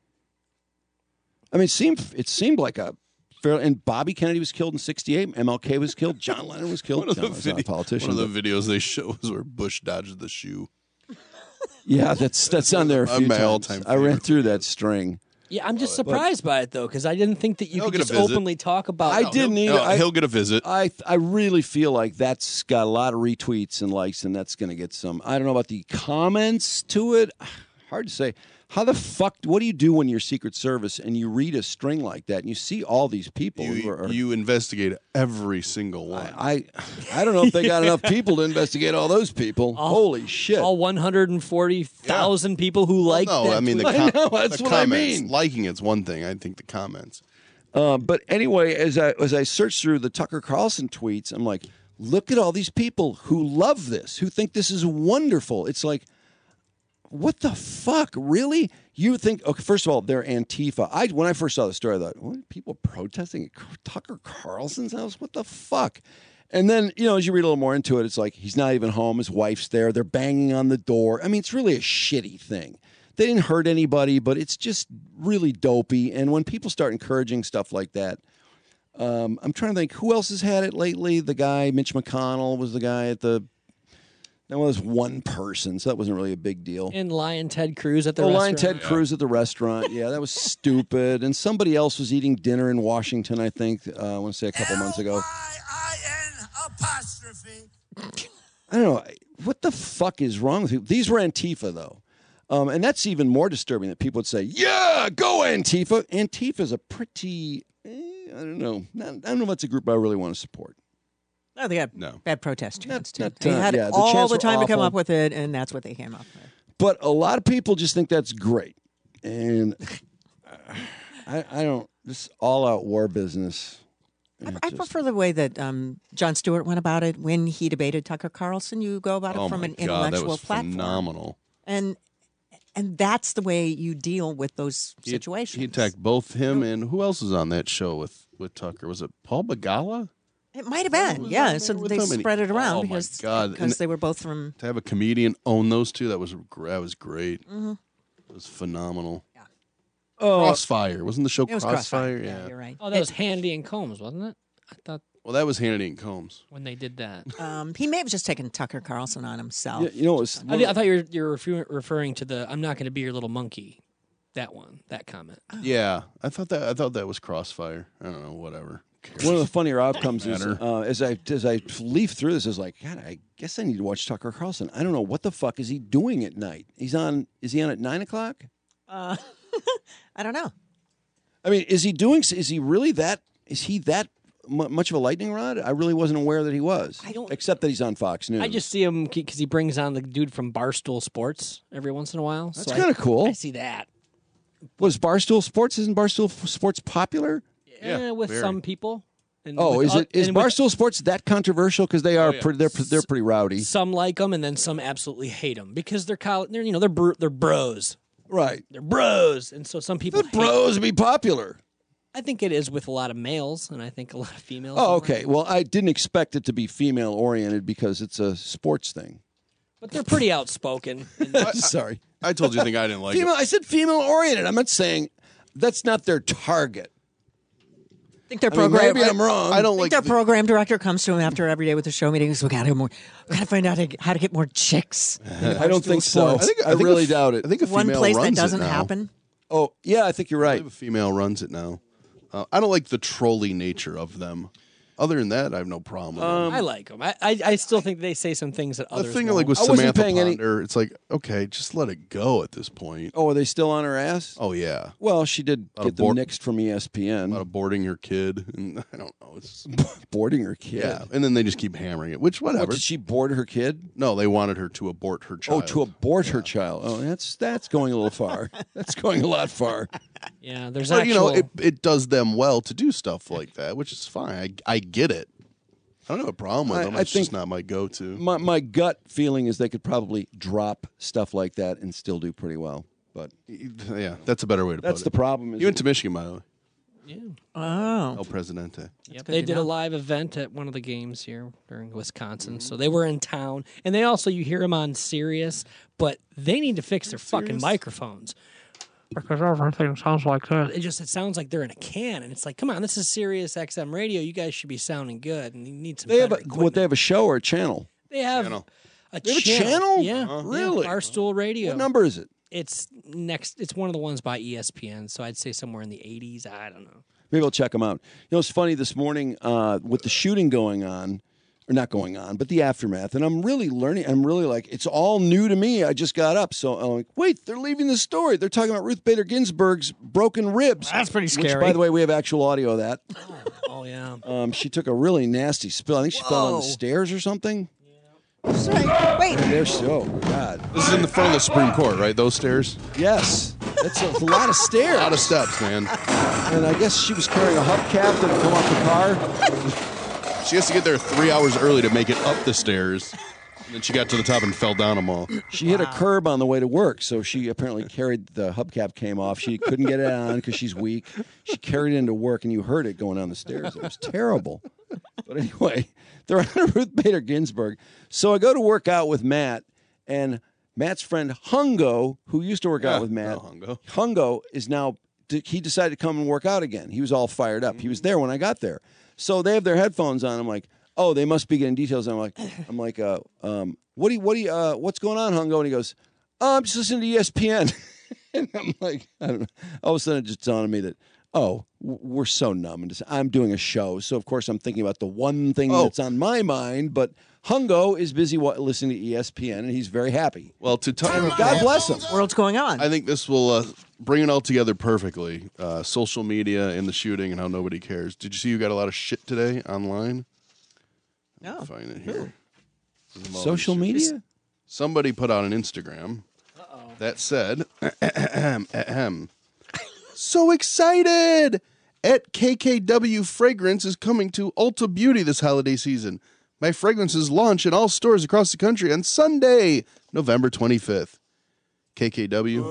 I mean, it seemed it seemed like a fair. And Bobby Kennedy was killed in sixty-eight. M L K was killed. John Lennon was killed. One of, the John Lennon's not a video- politician. one of but- the videos they show is where Bush dodged the shoe. yeah, that's that's on there a Uh, few my times. all-time I ran favorite. through that string. Yeah, I'm just surprised by it though, because I didn't think that you He'll could get a just visit. openly talk about. I didn't either. No, I- he'll get a visit. I I really feel like that's got a lot of retweets and likes, and that's going to get some. I don't know about the comments to it. Hard to say. How the fuck? What do you do when you're Secret Service and you read a string like that and you see all these people? who You, are, you investigate every single one. I I don't know if they got enough people to investigate all those people. Holy shit! all one hundred forty thousand people who like no, that I mean the, tweet. com- I know, that's the what I comments. mean. Liking it's one thing. I think the comments. Uh, but anyway, as I as I searched through the Tucker Carlson tweets, I'm like, look at all these people who love this, who think this is wonderful. It's like, what the fuck, really? You think? Okay, first of all, they're Antifa. I when I first saw the story, I thought, what, people protesting at Tucker Carlson's house? What the fuck? And then, you know, as you read a little more into it, it's like he's not even home. His wife's there. They're banging on the door. I mean, it's really a shitty thing. They didn't hurt anybody, but it's just really dopey. And when people start encouraging stuff like that, um, I'm trying to think who else has had it lately. The guy, Mitch McConnell, was the guy at the. That was one person, so that wasn't really a big deal. And Lion Ted Cruz at the Oh, restaurant. Lion Ted Cruz at the restaurant. Yeah, that was stupid. And somebody else was eating dinner in Washington, I think, uh, I want to say a couple months ago. Apostrophe. I don't know. What the fuck is wrong with you? These were Antifa, though. Um, and that's even more disturbing that people would say, yeah, go Antifa. Antifa is a pretty, eh, I don't know. Not, I don't know if that's a group I really want to support. Oh, they got No. bad protest chants, too. not, They uh, had yeah, the all chants the were time to come awful. up with it, and that's what they came up with. But a lot of people just think that's great. And I, I don't, this all-out war business. I, I prefer the way that um, Jon Stewart went about it when he debated Tucker Carlson. You go about it Oh from my an God, intellectual that was platform. phenomenal. And and that's the way you deal with those He- situations. He attacked both him and who else was on that show with, with Tucker? Was it Paul Begala? It might have been, yeah. So with they him? And he- spread it around oh because, my God. because And they were both from. To have a comedian own those two, that was gr- that was great. Mhm. It was phenomenal. Yeah. Oh. Crossfire. Wasn't the show It was Crossfire? Crossfire, yeah, you're right. Oh, that was Hannity and Combs, wasn't it? I thought Well, that was Hannity and Combs. when they did that. Um, he may have just taken Tucker Carlson on himself. Yeah, you know, it's I, thi- I thought you were, you were refu- referring to the "I'm not going to be your little monkey." That one, that comment. Yeah, I thought that I thought that was Crossfire. I don't know, whatever. One of the funnier outcomes is Matter. uh, as I as I leaf through this, is like, God, I guess I need to watch Tucker Carlson. I don't know what the fuck is he doing at night. He's on. Is he on at nine o'clock? Uh, I don't know. I mean, is he doing? Is he really that? Is he that mu much of a lightning rod? I really wasn't aware that he was. I don't. Except that he's on Fox News. I just see him because he brings on the dude from Barstool Sports every once in a while. That's So I- kinda cool. I see that. Was Barstool Sports? Isn't Barstool F- Sports popular? Yeah, with very. some people. And Oh, with is o- it is and with- Barstool Sports that controversial? Because they are Oh, yeah. pretty, they're they're pretty rowdy, Some like them, and then some absolutely hate them because they're coll- they're you know they're br- they're bros. right? They're bros, and so some people. The hate- bros be popular. I think it is with a lot of males, and I think a lot of females. Oh, don't okay. like- Well, I didn't expect it to be female oriented because it's a sports thing. But they're pretty outspoken. Sorry, I told you I think I didn't like female. it. I said female oriented. I'm not saying that's not their target. I think their I mean, program. maybe I'm wrong. I don't I think like their the- program director comes to him after every day with the show meetings. We got to more. We got to find out how to, how to get more chicks. I don't think so. I think- I I think really if- doubt it. I think a One female place that runs it doesn't now. happen. Oh, yeah, I think you're I right. believe a female runs it now. Uh, I don't like the trolly nature of them. Other than that, I have no problem with them. I like them. I, I I still think they say some things that The others. thing won't. like with I wasn't Samantha paying any- Ponder, it's like, okay, just let it go at this point. Oh, are they still on her ass? Oh yeah, Well, she did Lot get of them board- nixed from E S P N. about boarding your kid, and I don't know. It's Boarding her kid. yeah, and then they just keep hammering it. Which What, whatever. did she board her kid? No, they wanted her to abort her child. Oh, to abort her child. Oh, that's that's going a little far. That's going a lot far. Yeah, there's But actual. you know, it it does them well to do stuff like that, which is fine. I I get it. I don't have a problem with I- them. I It's just think- not my go-to. My my gut feeling is they could probably drop stuff like that and still do pretty well. But Yeah, that's a better way to that's put the it. problem. Is You went to Michigan, by the way. Oh, El Presidente. Yep, good they to did know. a live event at one of the games here during Wisconsin, so they were in town. And they also, you hear them on Sirius, but they need to fix their fucking Sirius? microphones. Because everything sounds like this. It just it sounds like they're in a can, and it's like, come on, this is Sirius X M radio. You guys should be sounding good, and you need some. they have a, better what they have a show or a channel? They have Channel. a They have a channel. channel? Yeah, Uh-huh. yeah, Really? Barstool Radio. What number is it? It's next. It's one of the ones by E S P N. So I'd say somewhere in the eighties. I don't know. Maybe I'll check them out. You know, it's funny this morning uh, with the shooting going on, or not going on, but the aftermath. And I'm really learning. I'm really like, it's all new to me. I just got up. So I'm like, wait, they're leaving the story. They're talking about Ruth Bader Ginsburg's broken ribs. That's pretty Which, scary. by the way, we have actual audio of that. Oh yeah. Um, she took a really nasty spill. I think she fell on the Whoa. stairs or something. sorry. Wait. There's, oh, God. This is in the front of the Supreme Court, right? Those stairs? Yes. That's a, it's a lot of stairs. A lot of steps, man. And I guess she was carrying a hubcap that had come off the car. She has to get there three hours early to make it up the stairs. And then she got to the top and fell down them all. She hit a curb on the way to work, so she apparently carried the hubcap came off. She couldn't get it on because she's weak. She carried it into work, and you heard it going down the stairs. It was terrible. But anyway, they're on Ruth Bader Ginsburg. So I go to work out with Matt, and Matt's friend Hungo, who used to work Yeah, out with Matt, oh, Hungo. Hungo is now, he decided to come and work out again. He was all fired up. He was there when I got there. So they have their headphones on. I'm like, oh, they must be getting details. I'm like, I'm like, uh, um, what do you, what do you, uh, what's going on, Hungo? And he goes, oh, I'm just listening to E S P N. And I'm like, I don't know. All of a sudden it just dawned on me that oh, w- we're so numb. And I'm doing a show, so of course I'm thinking about the one thing Oh. that's on my mind. But Hungo is busy wa- listening to E S P N, and he's very happy. Well, to talk, God bless him. What's going on? I think this will uh, bring it all together perfectly. Uh, social media and the shooting and how nobody cares. Did you see you got a lot of shit today online? No. Find it here. Social media? Somebody put out an Instagram that said, ahem, ahem, so excited! At K K W Fragrance is coming to Ulta Beauty this holiday season. My fragrances launch in all stores across the country on Sunday, November twenty-fifth. K K W,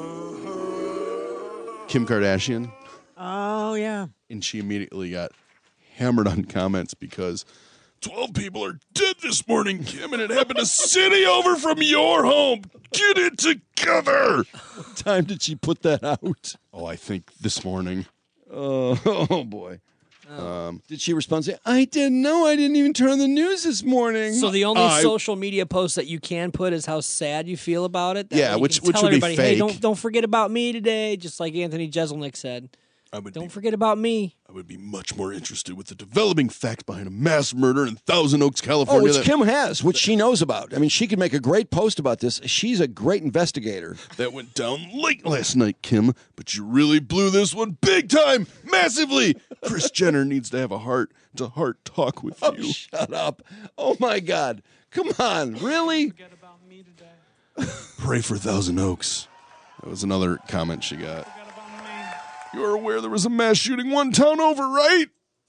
Kim Kardashian, Oh, yeah. and she immediately got hammered on comments because twelve people are dead this morning, Kim, and it happened a city over from your home. Get it together. What time did she put that out? Oh, I think this morning. Oh, oh boy. Um, Did she respond say, I didn't know. I didn't even turn on the news this morning. So the only I- social media post that you can put is how sad you feel about it. That Yeah, way you which- can which tell would be everybody, hey, fake. don't don't forget about me today. Just like Anthony Jeselnik said, I would don't be, forget about me. I would be much more interested with the developing facts behind a mass murder in Thousand Oaks, Oh, California. which that, Kim has, which she knows about. I mean, she could make a great post about this. She's a great investigator. that went down late last night, Kim, but you really blew this one big time, massively. Kris Jenner needs to have a heart-to-heart talk with Oh, you. shut up. Oh, my God. Come on. Really? Pray for Thousand Oaks. That was another comment she got. You're aware there was a mass shooting one town over, right?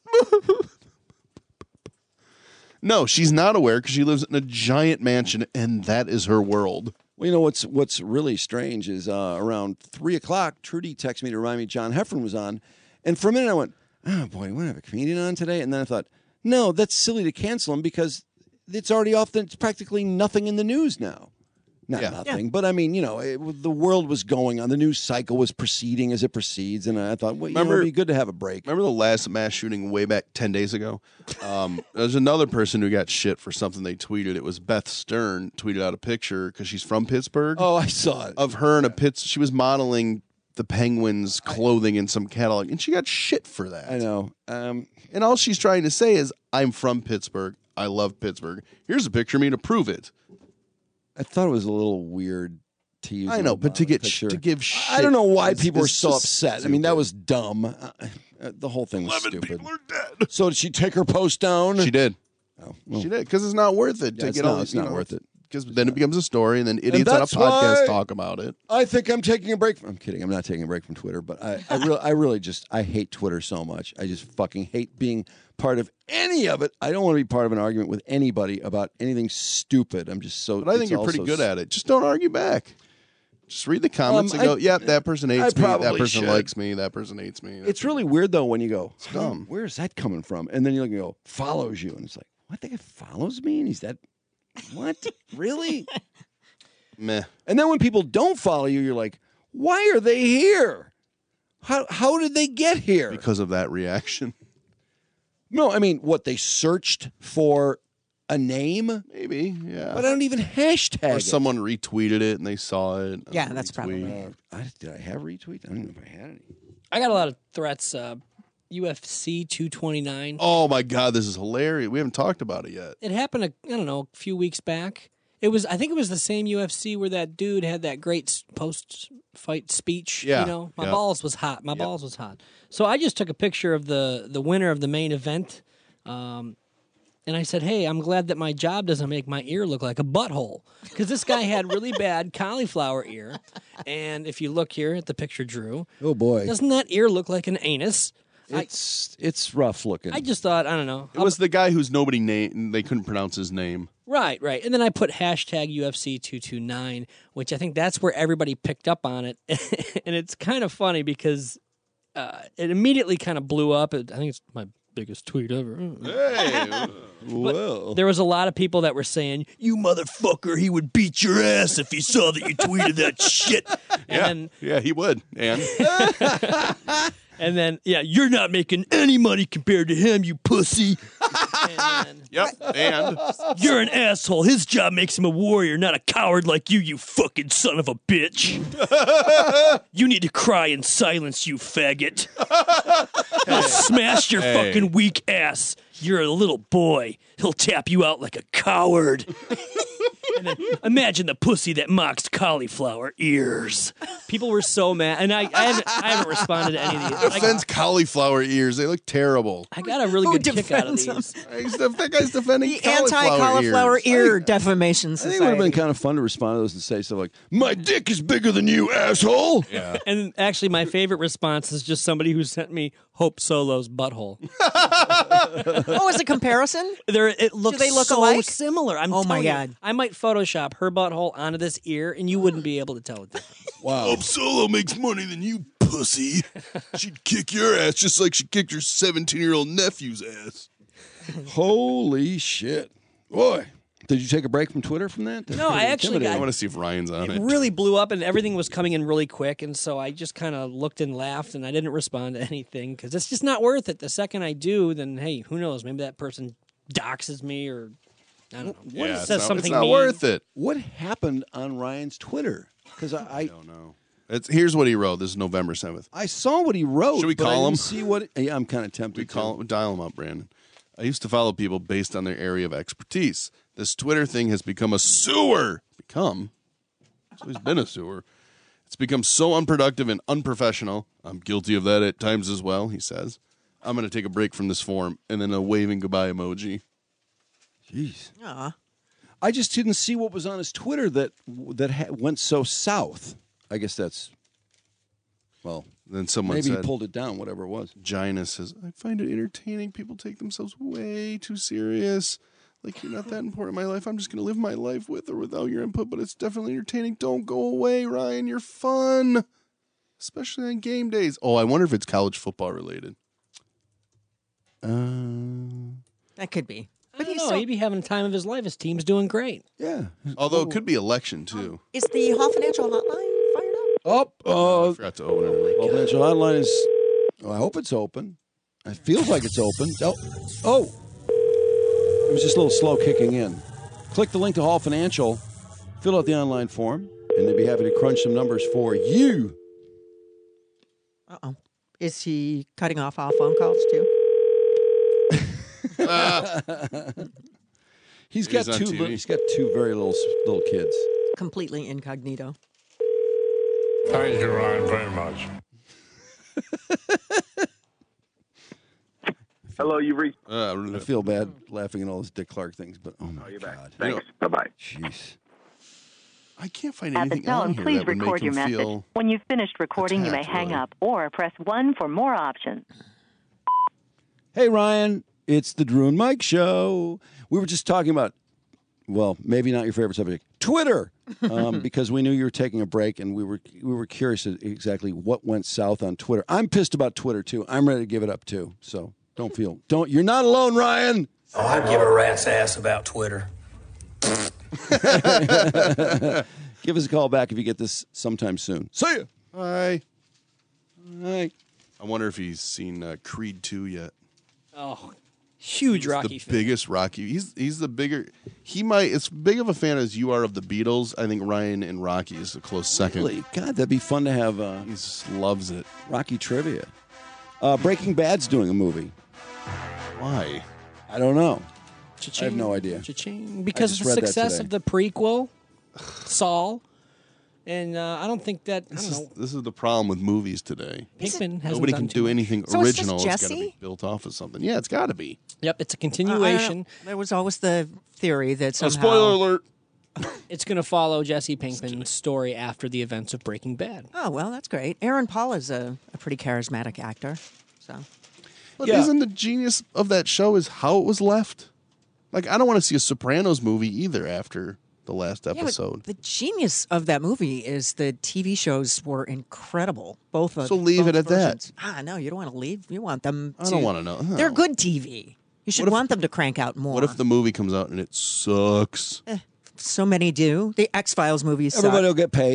No, she's not aware because she lives in a giant mansion, and that is her world. Well, you know what's what's really strange is uh, around three o'clock, Trudy texted me to remind me John Heffron was on, and for a minute I went, "Oh boy, we want to have a comedian on today," and then I thought, "No, that's silly to cancel him because it's already off. The, it's practically nothing in the news now. Not Yeah. nothing, but I mean, you know, it, the world was going on. The news cycle was proceeding as it proceeds, and I thought, well, you Remember- know, it'd be good to have a break." Remember the last mass shooting way back ten days ago? Um, there's another person who got shit for something they tweeted. It was Beth Stern tweeted out a picture because she's from Pittsburgh. Oh, I saw it. Of her in a Pitts. She was modeling the Penguins clothing in some catalog, and she got shit for that. I know. Um, And all she's trying to say is, I'm from Pittsburgh. I love Pittsburgh. Here's a picture of me to prove it. I thought it was a little weird to use. I a know, but to model get picture. to give shit. I don't know why is- people were is so just upset. I mean, that stupid. was dumb. Uh, uh, the whole thing was stupid. So did she take her post down? She did. Oh, well, She did because it's not worth it Yeah, to it's get not- all. it's you not know, worth it. because then it becomes a story, and then idiots on a that's podcast why- talk about it. I think I'm taking a break. From, I'm kidding. I'm not taking a break from Twitter, but I, I really, I really just, I hate Twitter so much. I just fucking hate being part of any of it. I don't want to be part of an argument with anybody about anything stupid. I'm just so. But I think it's you're all pretty so good s- at it. Just don't argue back. Just read the comments Um, and go, I- "Yep, that person I hates me. That probably person should. likes me. That person hates me." It's really weird though when you go, It's dumb. Where's that coming from? And then you look and go, follows you, and it's like, what? That guy follows me, and he's that. What? Really? Meh. And then when people don't follow you, you're like, why are they here? How how did they get here? Because of that reaction. No, I mean, what, they searched for a name? Maybe, yeah. But I don't even hashtag Or it. someone retweeted it and they saw it. Yeah, Uh, that's probably retweet. it. I, did I have retweet? I don't know if I had any. I got a lot of threats. Uh, U F C two twenty-nine. Oh my God, this is hilarious. We haven't talked about it yet. It happened, a, I don't know, a few weeks back. It was, I think it was the same U F C where that dude had that great post-fight speech. Yeah, You know, my yeah. balls was hot. My Yep. balls was hot. So I just took a picture of the the winner of the main event, um, and I said, "Hey, I'm glad that my job doesn't make my ear look like a butthole because this guy had really bad cauliflower ear, and if you look here at the picture, Drew, Oh, boy. doesn't that ear look like an anus?" It's it's rough looking. I just thought, I don't know. It was the guy whose nobody named. They couldn't pronounce his name. Right, right. And then I put hashtag U F C two twenty-nine, which I think that's where everybody picked up on it. And it's kind of funny because uh, it immediately kind of blew up. It, I think it's my biggest tweet ever. Hey, well. There was a lot of people that were saying, "You motherfucker, he would beat your ass if he saw that you tweeted that shit." And yeah, then, yeah, he would. And and then, yeah, you're not making any money compared to him, you pussy. Yep, and You're an asshole. His job makes him a warrior, not a coward like you, you fucking son of a bitch. You need to cry in silence, you faggot. He'll smash your Hey. fucking weak ass. You're a little boy. He'll tap you out like a coward. And then imagine the pussy that mocks cauliflower ears. People were so mad, and I, I, haven't, I haven't responded to any of these. I, defends cauliflower ears. They look terrible. I got a really Who good kick out of defends these. He's the, that guy's defending The cauliflower anti-cauliflower ears. ear defamation I society. think it would have been kind of fun to respond to those and say stuff like, "My dick is bigger than you, asshole." Yeah. And actually, my favorite response is just somebody who sent me Hope Solo's butthole. Oh, is it comparison? There, it looks they look so alike? similar. I'm Oh, my telling you, God. I might Photoshop her butthole onto this ear, and you wouldn't be able to tell the difference. Wow. Hope Solo makes money than you, pussy. She'd kick your ass just like she kicked your seventeen-year-old nephew's ass. Holy shit. Boy. Did you take a break from Twitter from that? That's No, I pretty actually intimidating. I want to see if Ryan's on It it. really blew up, and everything was coming in really quick, and so I just kind of looked and laughed, and I didn't respond to anything because it's just not worth it. The second I do, then hey, who knows? Maybe that person doxes me, or I don't know. Yeah, it's says not, something it's not mean. worth it. What happened on Ryan's Twitter? Because I, I don't know. It's, here's what he wrote. This is November seventh. I saw what he wrote. Should we but I call didn't him? See what? Yeah, I'm kind of tempted. We call him, dial him up, Brandon. I used to follow people based on their area of expertise. This Twitter thing has become a sewer. Become? So he's been a sewer. It's become so unproductive and unprofessional. I'm guilty of that at times as well, he says. I'm going to take a break from this forum, and then a waving goodbye emoji. Jeez. Aw. I just didn't see what was on his Twitter that that ha- went so south. I guess that's well. Then someone maybe said, he pulled it down, whatever it was. Gina says, I find it entertaining. People take themselves way too serious. Like, you're not that important in my life. I'm just going to live my life with or without your input, but it's definitely entertaining. Don't go away, Ryan. You're fun. Especially on game days. Oh, I wonder if it's college football related. Uh, That could be. But he's so, he'd be having the time of his life. His team's doing great. Yeah. Although it could be election, too. Is the Hall Financial Hotline fired up? Oh, uh, I forgot to open it. Well, financial hotline is. Oh, I hope it's open. It feels like it's open. Oh, oh, it was just a little slow kicking in. Click the link to Hall Financial, fill out the online form, and they'd be happy to crunch some numbers for you. Uh-oh. Is he cutting off all phone calls, too? He's got He's on two. T V. li- He's got two very little little kids. Completely incognito. Thank you, Ryan, very much. Hello, you reached. Uh, I feel bad laughing at all those Dick Clark things, but oh my god! Thanks. Bye bye. Jeez. I can't find At the anything on tone, here please that would make record your him message. feel... When you've finished recording, you may attacked, hang really. up or press one for more options. Hey Ryan, it's the Drew and Mike Show. We were just talking about, well, maybe not your favorite subject, Twitter, um, because we knew you were taking a break, and we were we were curious exactly what went south on Twitter. I'm pissed about Twitter too. I'm ready to give it up too. So don't feel don't. You're not alone, Ryan. Oh, I'd give a rat's ass about Twitter. Give us a call back if you get this sometime soon. See ya. Hi. Hi. I wonder if he's seen uh, Creed two yet. Oh, huge He's Rocky the fan. biggest Rocky. He's he's the bigger. He might. As big of a fan as you are of the Beatles. I think Ryan and Rocky is a close second. Really? God, that'd be fun to have. Uh, He just loves it. Rocky trivia. Uh, Breaking Bad's doing a movie. Why? I don't know. Cha-ching, I have no idea. Cha-ching. Because just of the read that success today. of the prequel, Saul, and uh, I don't think that I This don't is, know. this is the problem with movies today. Pinkman hasn't Nobody done can too do much. anything So is this original. It's got to Jesse? be built off of something. Yeah, it's got to be. Yep, it's a Uh, I don't continuation. know. There was always the theory that Oh, somehow. spoiler alert. It's going to follow Jesse Pinkman's story after the events of Breaking Bad. Oh, well, that's great. Aaron Paul is a, a pretty charismatic actor. So But Yeah. isn't the genius of that show is how it was left? Like, I don't want to see a Sopranos movie either after the last Yeah, but episode. the genius of that movie is the T V shows were incredible. Both of So leave both it at that. versions. Ah, no, you don't want to leave. You want them. I to, don't wanna know. No. They're good T V. You should What if- want them to crank out more. What if the movie comes out and it sucks? So many do. The X Files movies. Everybody will get paid.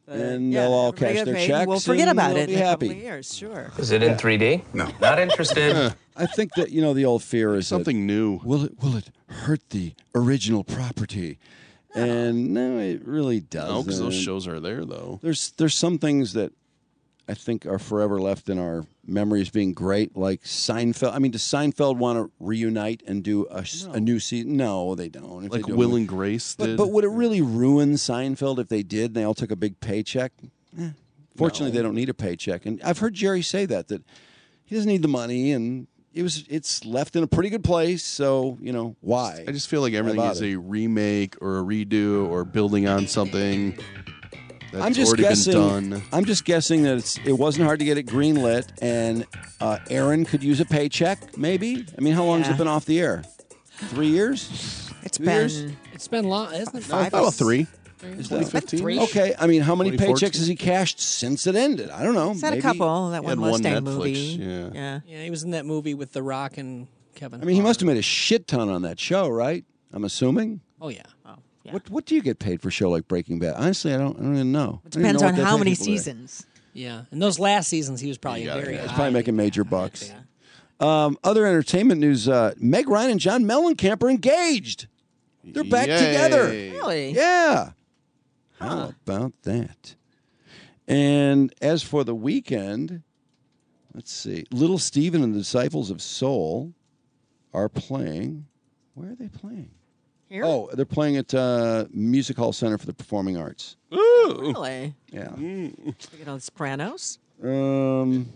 and yeah, they'll all everybody cash get their paid, checks. and we'll forget and about they'll it Be in a happy. couple of years. Sure. Is it in Yeah. three D? No. Not interested. I think that you know the old fear is Something that, new. Will it will it hurt the original property? And no, it really doesn't. No, because those shows are there, though. There's there's some things that I think are forever left in our memories being great, like Seinfeld. I mean, does Seinfeld want to reunite and do a, s- a new season? No, they don't. If Like they do, Will and Grace but, did. But would it really ruin Seinfeld if they did and they all took a big paycheck? Eh. Fortunately, No. they don't need a paycheck. And I've heard Jerry say that, that he doesn't need the money and it was it's left in a pretty good place. So, you know, why? I just feel like everything Why is bother? a remake or a redo or building on something that's I'm just already guessing. been done. I'm just guessing that it's it wasn't hard to get it greenlit, and uh, Aaron could use a paycheck. Maybe. I mean, how long has Yeah. it been off the air? Three years. It's Two been years? It's been long, isn't it? No, I thought three. Is twenty fifteen? Three? Okay, I mean, how many twenty fourteen? paychecks has he cashed since it ended? I don't know. He's had a Maybe- couple. That He had one one Mustang Netflix, movie. yeah. Yeah. Yeah, he was in that movie with The Rock and Kevin. I mean, he must have made a shit ton on that show, right? I'm assuming. Oh yeah. What What do you get paid for a show like Breaking Bad? Honestly, I don't. I don't even know. It I don't even depends know on what they how pay many people there. seasons. Yeah, and those last seasons he was probably Yeah, very yeah, he's high. probably making major bucks. Um, other entertainment news: uh, Meg Ryan and John Mellencamp are engaged. They're back Yay. together. Really? Yeah. How about that? And as for the weekend, let's see. Little Stephen and the Disciples of Soul are playing. Where are they playing? Here? Oh, they're playing at uh, Music Hall Center for the Performing Arts. Ooh. Really? Yeah. Look at all the Sopranos. Um,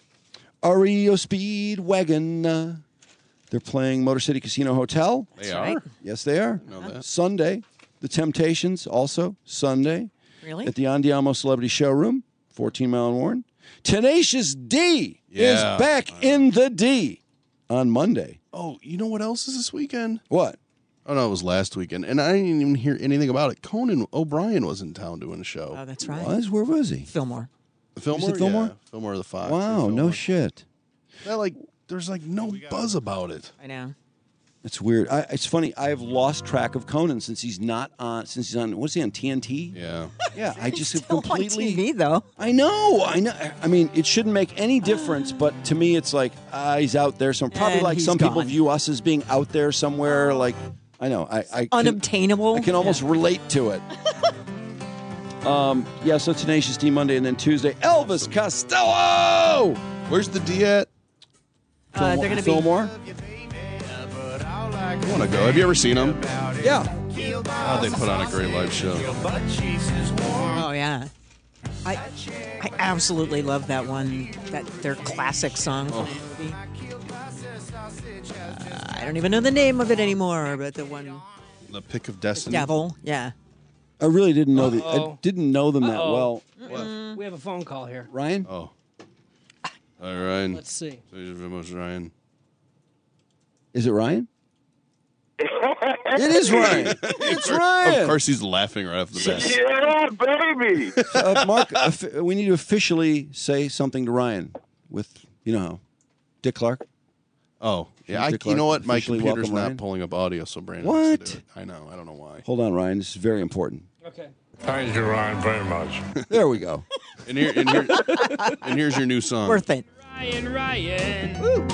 R E O Speedwagon. Uh, they're playing Motor City Casino Hotel. They That's are? right. Yes, they are. Know that. Sunday. The Temptations also Sunday. Really? At the Andiamo Celebrity Showroom, fourteen Mile and Warren. Tenacious D Yeah. is back in the D on Monday. Oh, you know what else is this weekend? What? Oh, no, it was last weekend. And I didn't even hear anything about it. Conan O'Brien was in town doing a show. Oh, that's right. Was? Where was he? Fillmore. Fillmore? Was it Fillmore? Yeah, Fillmore of the Fox. Wow, no shit. That, like, there's like no buzz about it. I know. It's weird. I, it's funny. I've lost track of Conan since he's not on. Since he's on. What's he on? T N T. Yeah. Yeah. I just have Still completely. on T V though. I know. I know. I mean, it shouldn't make any difference, but to me, it's like uh, he's out there. So probably And like he's some people gone. view us as being out there somewhere. Like I know. I, I can, Unobtainable. I can almost relate to it. um. Yeah. So Tenacious D Monday, and then Tuesday, Elvis Costello. Where's the D at? Uh, they're going to be. Fillmore. I want to go. Have you ever seen them? Yeah. Oh, they put on a great live show. Oh yeah. I I absolutely love that one. That their classic song from the movie. Uh, I don't even know the name of it anymore, but the one The Pick of Destiny. Devil. Yeah. I really didn't know the. I Uh-oh. didn't know them that Uh-oh. well. We have a phone call here. Ryan. Oh. All right, Ryan. Let's see. Thank you very much, Ryan. Is it Ryan? It is Ryan. It's Ryan. Of course, he's laughing right off the bat. Yeah, baby. uh, Mark, uh, we need to officially say something to Ryan with, you know, how, Dick Clark. Oh, yeah. I, Dick you know Clark what? My officially computer's welcome not Ryan. pulling up audio, so Brandon What? has to do it. I know. I don't know why. Hold on, Ryan. This is very important. Okay. Thank you, Ryan, very much. There we go. And here, and, here, and here's your new song. Worth it. Ryan, Ryan.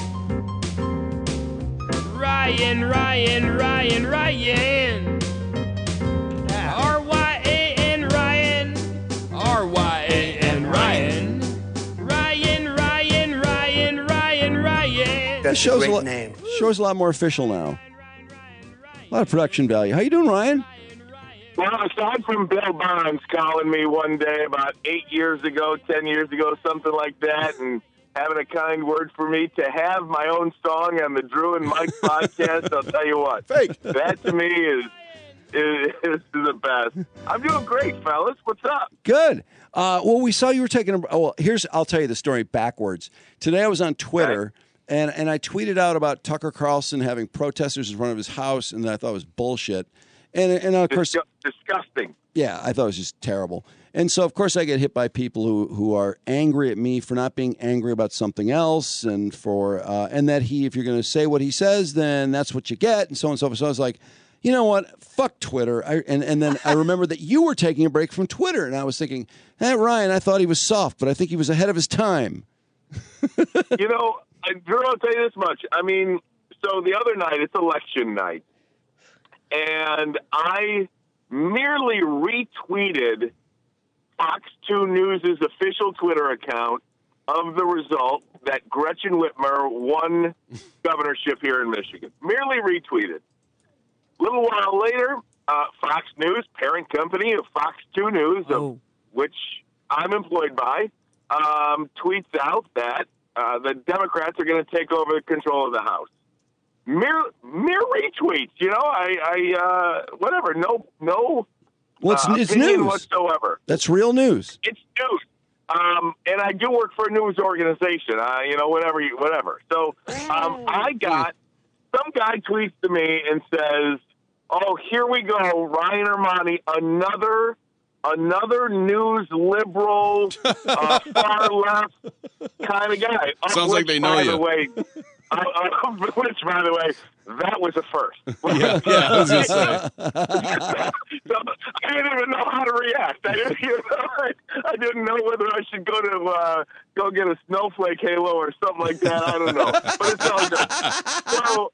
Ryan, Ryan, Ryan, Ryan. R Y A N, Ryan. R Y A N, Ryan. Ryan, Ryan, Ryan, Ryan, Ryan. The show's a, lot, show's a lot more official now. A lot of production value. How you doing, Ryan? Well, aside from Bill Bonds calling me one day about eight years ago, ten years ago, something like that, and having a kind word for me, to have my own song on the Drew and Mike podcast, I'll tell you what. Fake. That to me is, is, is the best. I'm doing great, fellas. What's up? Good. Uh, well, we saw you were taking a. Oh, well, here's. I'll tell you the story backwards. Today I was on Twitter, and, and I tweeted out about Tucker Carlson having protesters in front of his house, and that I thought was bullshit. And and of course, disgusting. Yeah, I thought it was just terrible. And so, of course, I get hit by people who, who are angry at me for not being angry about something else, and for uh, and that he, if you're going to say what he says, then that's what you get, and so on and so forth. So I was like, you know what? Fuck Twitter. I, and, and then I remember that you were taking a break from Twitter, and I was thinking, hey, Ryan, I thought he was soft, but I think he was ahead of his time. You know, I, Drew, I'll tell you this much. I mean, so the other night, it's election night, and I merely retweeted Fox two News' official Twitter account of the result that Gretchen Whitmer won governorship here in Michigan. Merely retweeted. A little while later, uh, Fox News, parent company of Fox two News, Oh. of which I'm employed by, um, tweets out that uh, the Democrats are going to take over control of the House. Mere, mere retweets, you know. I, I uh, whatever. No, no. Well, it's, uh, it's opinion news. whatsoever. That's real news. It's news. Um, and I do work for a news organization. Uh, you know, whatever, you, whatever. So um, I got some guy tweets to me and says, "Oh, here we go, Ryan Armani, another." Another news liberal, uh, far left kind of guy. Sounds like they know by you. The way, uh, uh, which, by the way, that was a first. Yeah, yeah, I was gonna say. So I didn't even know how to react. I didn't, you know, I, I didn't know whether I should go to uh, go get a snowflake halo or something like that. I don't know, but it's all good. So,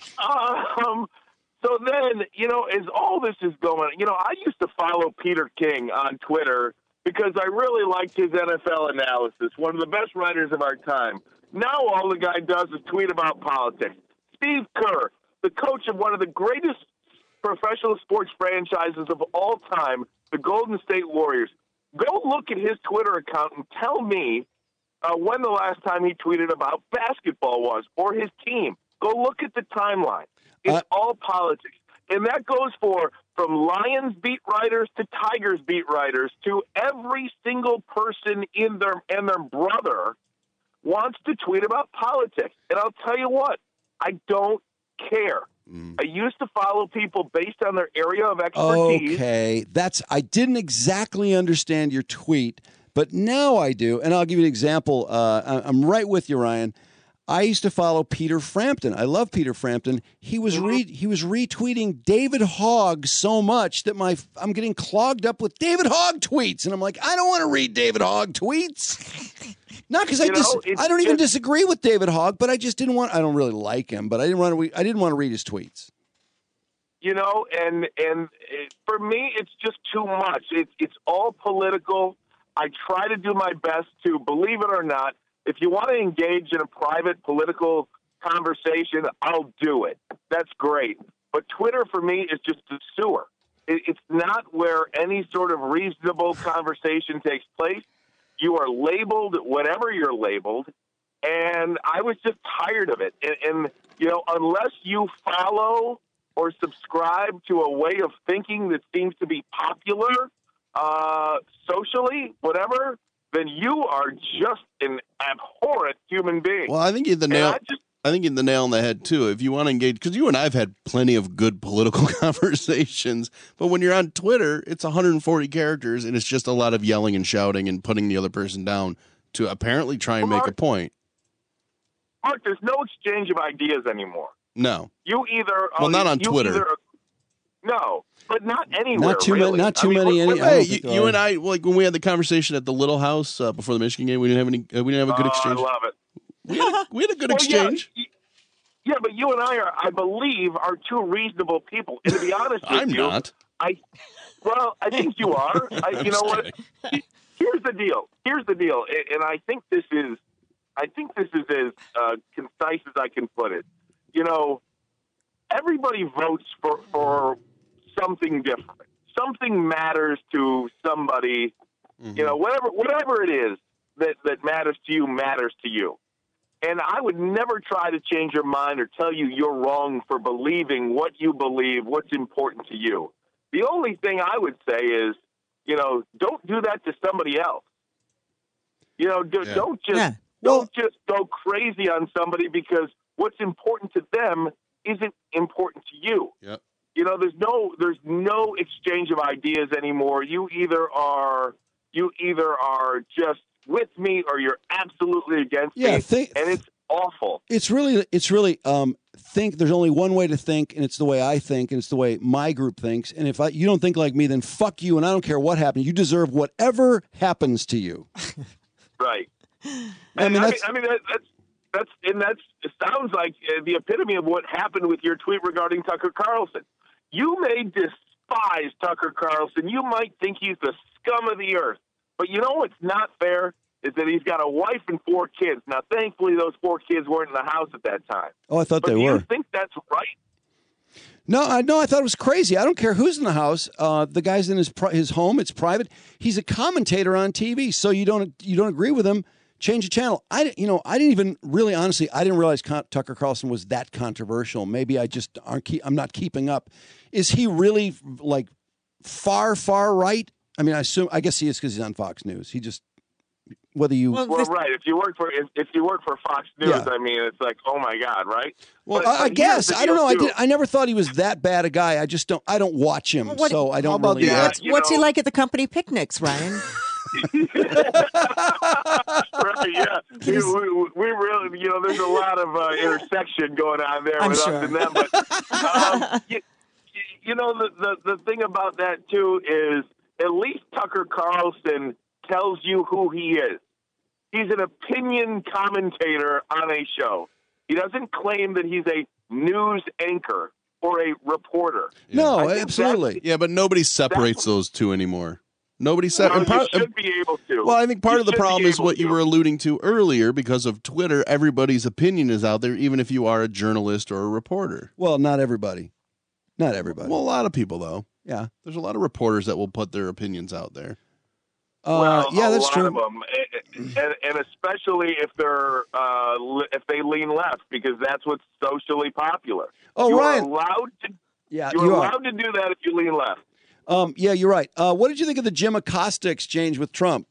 um. So then, you know, as all this is going, you know, I used to follow Peter King on Twitter because I really liked his N F L analysis, one of the best writers of our time. Now all the guy does is tweet about politics. Steve Kerr, the coach of one of the greatest professional sports franchises of all time, the Golden State Warriors. Go look at his Twitter account and tell me uh, when the last time he tweeted about basketball was or his team. Go look at the timeline. It's uh, all politics. And that goes for from Lions beat writers to Tigers beat writers to every single person in their and their brother wants to tweet about politics. And I'll tell you what, I don't care. Mm. I used to follow people based on their area of expertise. Okay, that's I didn't exactly understand your tweet, but now I do. And I'll give you an example. Uh, I'm right with you, Ryan. I used to follow Peter Frampton. I love Peter Frampton. He was re- he was retweeting David Hogg so much that my I'm getting clogged up with David Hogg tweets, and I'm like, I don't want to read David Hogg tweets. Not because I dis- I don't even disagree with David Hogg, but I just didn't want. I don't really like him, but I didn't want to. Re- I didn't want to read his tweets. You know, and and it, for me, it's just too much. It's it's all political. I try to do my best to, believe it or not. If you want to engage in a private political conversation, I'll do it. That's great. But Twitter for me is just a sewer. It, it's not where any sort of reasonable conversation takes place. You are labeled whatever you're labeled, and I was just tired of it. And, and you know, unless you follow or subscribe to a way of thinking that seems to be popular uh, socially, whatever, then you are just an abhorrent human being. Well, I think you hit the nail. I, just, I think you hit the nail on the head too. If you want to engage, because you and I've had plenty of good political conversations, but when you're on Twitter, it's one hundred forty characters, and it's just a lot of yelling and shouting and putting the other person down to apparently try and well, make Mark, a point. Mark, there's no exchange of ideas anymore. No. You either well, not on you Twitter. Either, no, but not anywhere. Not too really. many. Not too I mean, many. look, Any, look, Hey, you, you and I, like when we had the conversation at the Little House uh, before the Michigan game, we didn't have any. Uh, we didn't have a good oh, exchange. I love it. We had a, we had a good well, exchange. Yeah, yeah, but you and I are, I believe, are two reasonable people. And to be honest with I'm you, not. I well, I think you are. I, you know what? Here's the deal. Here's the deal, and I think this is, I think this is as uh, concise as I can put it. You know, everybody votes for for something different. Something matters to somebody. Mm-hmm. You know, whatever whatever it is that that matters to you matters to you. And I would never try to change your mind or tell you you're wrong for believing what you believe, what's important to you. The only thing I would say is, you know, don't do that to somebody else. You know, do, Yeah. don't just Yeah. don't just go crazy on somebody because what's important to them isn't important to you. Yep. You know, there's no there's no exchange of ideas anymore. You either are you either are just with me or you're absolutely against Yeah, me, think- and it's awful. It's really, it's really, um, think there's only one way to think, and it's the way I think, and it's the way my group thinks. And if I, you don't think like me, then fuck you, and I don't care what happens. You deserve whatever happens to you. Right. I mean, I that's, mean, I mean that, that's that's and that's it sounds like uh, the epitome of what happened with your tweet regarding Tucker Carlson. You may despise Tucker Carlson. You might think he's the scum of the earth, but you know what's not fair is that he's got a wife and four kids. Now, thankfully, those four kids weren't in the house at that time. oh, I thought But they do were. you think that's right? No, I no, I thought it was crazy. I don't care who's in the house. Uh, the guy's in his pri- his home. It's private. He's a commentator on T V. So you don't you don't agree with him? Change the channel. I didn't- you know I didn't even really honestly I didn't realize Con- Tucker Carlson was that controversial. Maybe I just aren't keep, I'm not keeping up. Is he really like far far right? I mean, I assume I guess he is because he's on Fox News. He just whether you Well, right. If you work for if, if you work for Fox News, Yeah. I mean, it's like, oh my God, right? Well, But- I, I but here's guess the I don't deal, know. I too. did. I never thought he was that bad a guy. I just don't. I don't watch him, What- so I don't How about really. the- know. What's, you what's he know- like at the company picnics, Ryan? Right, yeah. We, we, we really, you know, there's a lot of uh, intersection going on there I'm with sure. us and them. But, um, you, you know, the, the, the thing about that, too, is at least Tucker Carlson tells you who he is. He's an opinion commentator on a show. He doesn't claim that he's a news anchor or a reporter. No, I think absolutely. Yeah, but nobody separates those two anymore. Nobody No, separates. you should be able to. Well, I think part You of the should be problem is able what you to. were alluding to earlier. Because of Twitter, everybody's opinion is out there, even if you are a journalist or a reporter. Well, not everybody. Not everybody. Well, a lot of people, though. Yeah. There's a lot of reporters that will put their opinions out there. Uh, well, yeah, a that's lot true. of them, and, and especially if they're uh, li- if they lean left, because that's what's socially popular. Oh, you Ryan. are allowed to. Yeah, you're you are. allowed to do that if you lean left. Um, yeah, you're right. Uh, what did you think of the Jim Acosta exchange with Trump?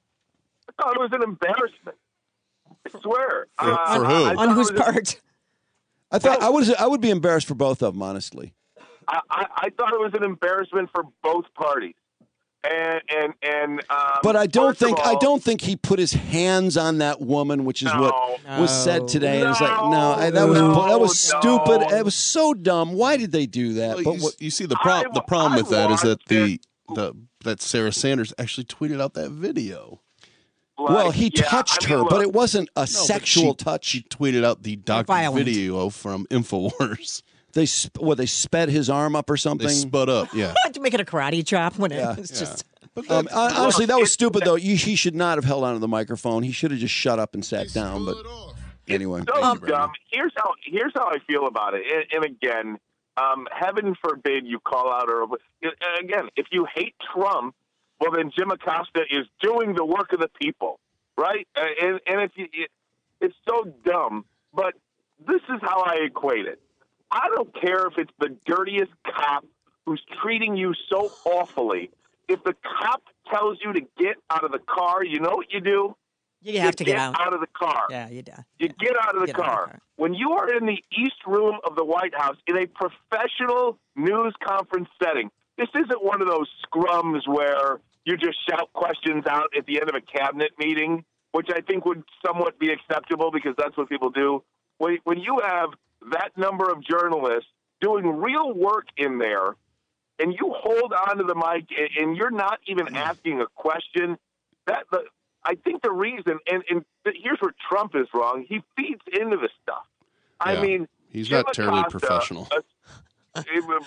I thought it was an embarrassment. I swear. For- Uh, for who? I On thought it whose was a- part? I thought I was I would be embarrassed for both of them, honestly. I, I, I thought it was an embarrassment for both parties. And and and. Um, But I don't first of think I all- don't think he put his hands on that woman, which is what No. was said today. And it's like, no, I, that was No, that was no. stupid. It was so dumb. Why did they do that? Well, but you, what, you see, the, pro- I- the problem with I that is that watched the, the that Sarah Sanders actually tweeted out that video. like, well, he yeah, touched I mean, her, but look, it wasn't a No, but sexual she, touch. She tweeted out the doctored Violent. video from Infowars. They sp- what they sped his arm up or They something. spud up, yeah. To make it a karate chop when Yeah. it was just. Um, hon- honestly, that was stupid, though. You, he should not have held onto the microphone. He should have just shut up and sat down. But anyway, so dumb. Here's how here's how I feel about it. And, and again, um, heaven forbid you call out or again, if you hate Trump, well then Jim Acosta is doing the work of the people, right? Uh, and and it's it, it's so dumb. But this is how I equate it. I don't care if it's the dirtiest cop who's treating you so awfully. If the cop tells you to get out of the car, you know what you do? You have to get out. of the car. Yeah, you do. You get out of the, Get out of the car. car. When you are in the East Room of the White House in a professional news conference setting, this isn't one of those scrums where you just shout questions out at the end of a cabinet meeting, which I think would somewhat be acceptable because that's what people do. When, when you have that number of journalists doing real work in there, and you hold on to the mic and, and you're not even asking a question, that the, I think the reason, and, and here's where Trump is wrong, he feeds into the stuff. I Yeah. mean, He's Jim not terribly Acosta, professional. uh,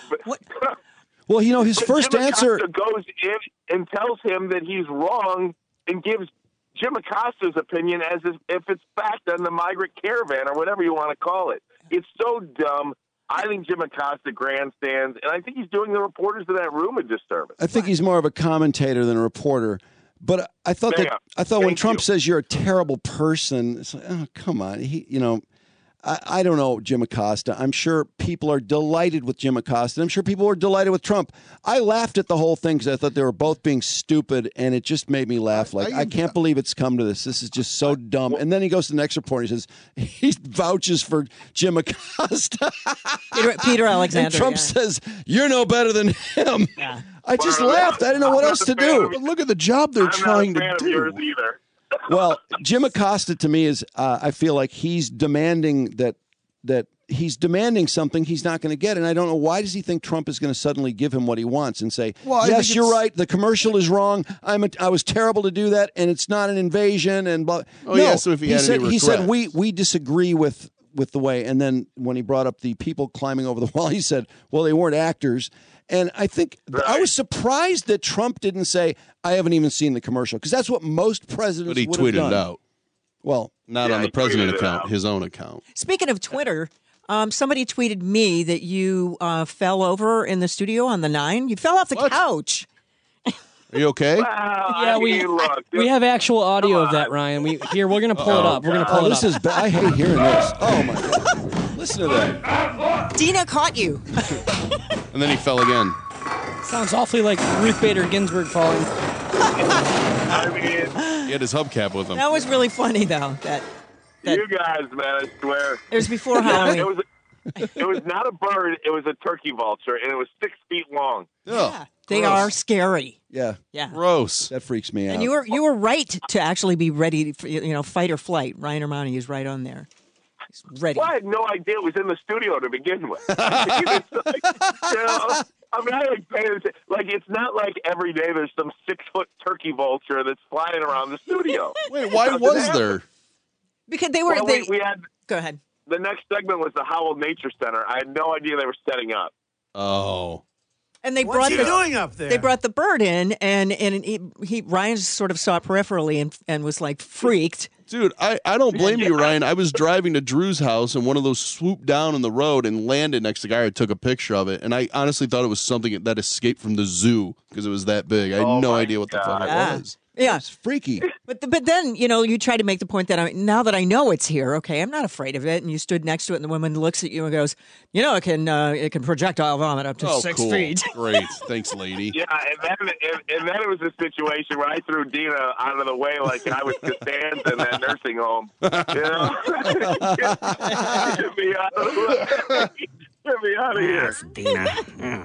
well, you know, his but first Jim answer. Acosta goes in and tells him that he's wrong and gives Jim Acosta's opinion as if, if it's fact on the migrant caravan or whatever you want to call it. It's so dumb. I think Jim Acosta grandstands, and I think he's doing the reporters in that room a disservice. I think he's more of a commentator than a reporter. But I thought Yeah. that I thought when Thank Trump you. says you're a terrible person, it's like, oh, come on. He, you know, I, I don't know Jim Acosta. I'm sure people are delighted with Jim Acosta. I'm sure people were delighted with Trump. I laughed at the whole thing because I thought they were both being stupid, and it just made me laugh. Like, I, I can't believe it's come to this. This is just so dumb. And then he goes to the next report and he says he vouches for Jim Acosta. Peter, Peter Alexander. And Trump yeah. says, you're no better than him. Yeah. I just Well, laughed. I didn't know what I'm else not to a fan do. of- But look at the job they're I'm trying not a fan to of yours do. either. Well, Jim Acosta to me is, uh, I feel like he's demanding that that he's demanding something he's not going to get, and I don't know why does he think Trump is going to suddenly give him what he wants and say, Well, I yes, think you're it's- right, the commercial is wrong. I'm a, I was terrible to do that, and it's not an invasion. And blah. Oh, no, yeah, so if he had said, any he said regrets. we we disagree with with the way. And then when he brought up the people climbing over the wall, he said, well, they weren't actors. And I think I was surprised that Trump didn't say, I haven't even seen the commercial, because that's what most presidents But he would tweeted have done. it out. Well, Not Yeah, on the he president tweeted it account, out. his own account. Speaking of Twitter, um, somebody tweeted me that you uh, fell over in the studio on the nine. You fell off the couch. Are you okay? Well, Yeah, I we mean, look, we have actual audio of that, Ryan. We here we're gonna pull it up. We're gonna pull Oh, it this up. is bad. I hate hearing this. Oh, my God. Listen to that. Dina caught you. And then he fell again. Sounds awfully like Ruth Bader Ginsburg falling. I mean, He had his hubcap with him. That was really funny, though. That That- you guys, man, I swear. it was before Halloween. It was, it was not a bird. It was a turkey vulture, and it was six feet long. Yeah, they gross. are scary. Yeah. Yeah. Gross. That freaks me out. And you were you were right to actually be ready for, you know, fight or flight. Ryan Armani is right on there. He's ready. Well, I had no idea it was in the studio to begin with. I mean, it's like, you know, I mean, I like paying attention. Like, it's not like every day there's some six foot turkey vulture that's flying around the studio. Wait, why Doesn't was happen. there? Because they were Well, they we, we had Go ahead. the next segment was the Howell Nature Center. I had no idea they were setting up. Oh. And they What's brought he the doing up there? They brought the bird in, and and he, he Ryan just sort of saw it peripherally and and was like freaked. Dude, I, I don't blame you, Ryan. I was driving to Drew's house, and one of those swooped down in the road and landed next to the guy. I took a picture of it, and I honestly thought it was something that escaped from the zoo because it was that big. I had Oh, no my idea what the fuck God. it Yeah. was. Yeah, It's freaky. but but then you know you try to make the point that I now that I know it's here, okay, I'm not afraid of it. And you stood next to it, and the woman looks at you and goes, "You know, it can uh, it can projectile vomit up to Oh, six cool. feet." Great. Thanks, lady. Yeah, and then and, and then it was a situation where I threw Dina out of the way like I was Costanza in that nursing home. You know, get me out of the way. Get me out of here. Dina. Oh,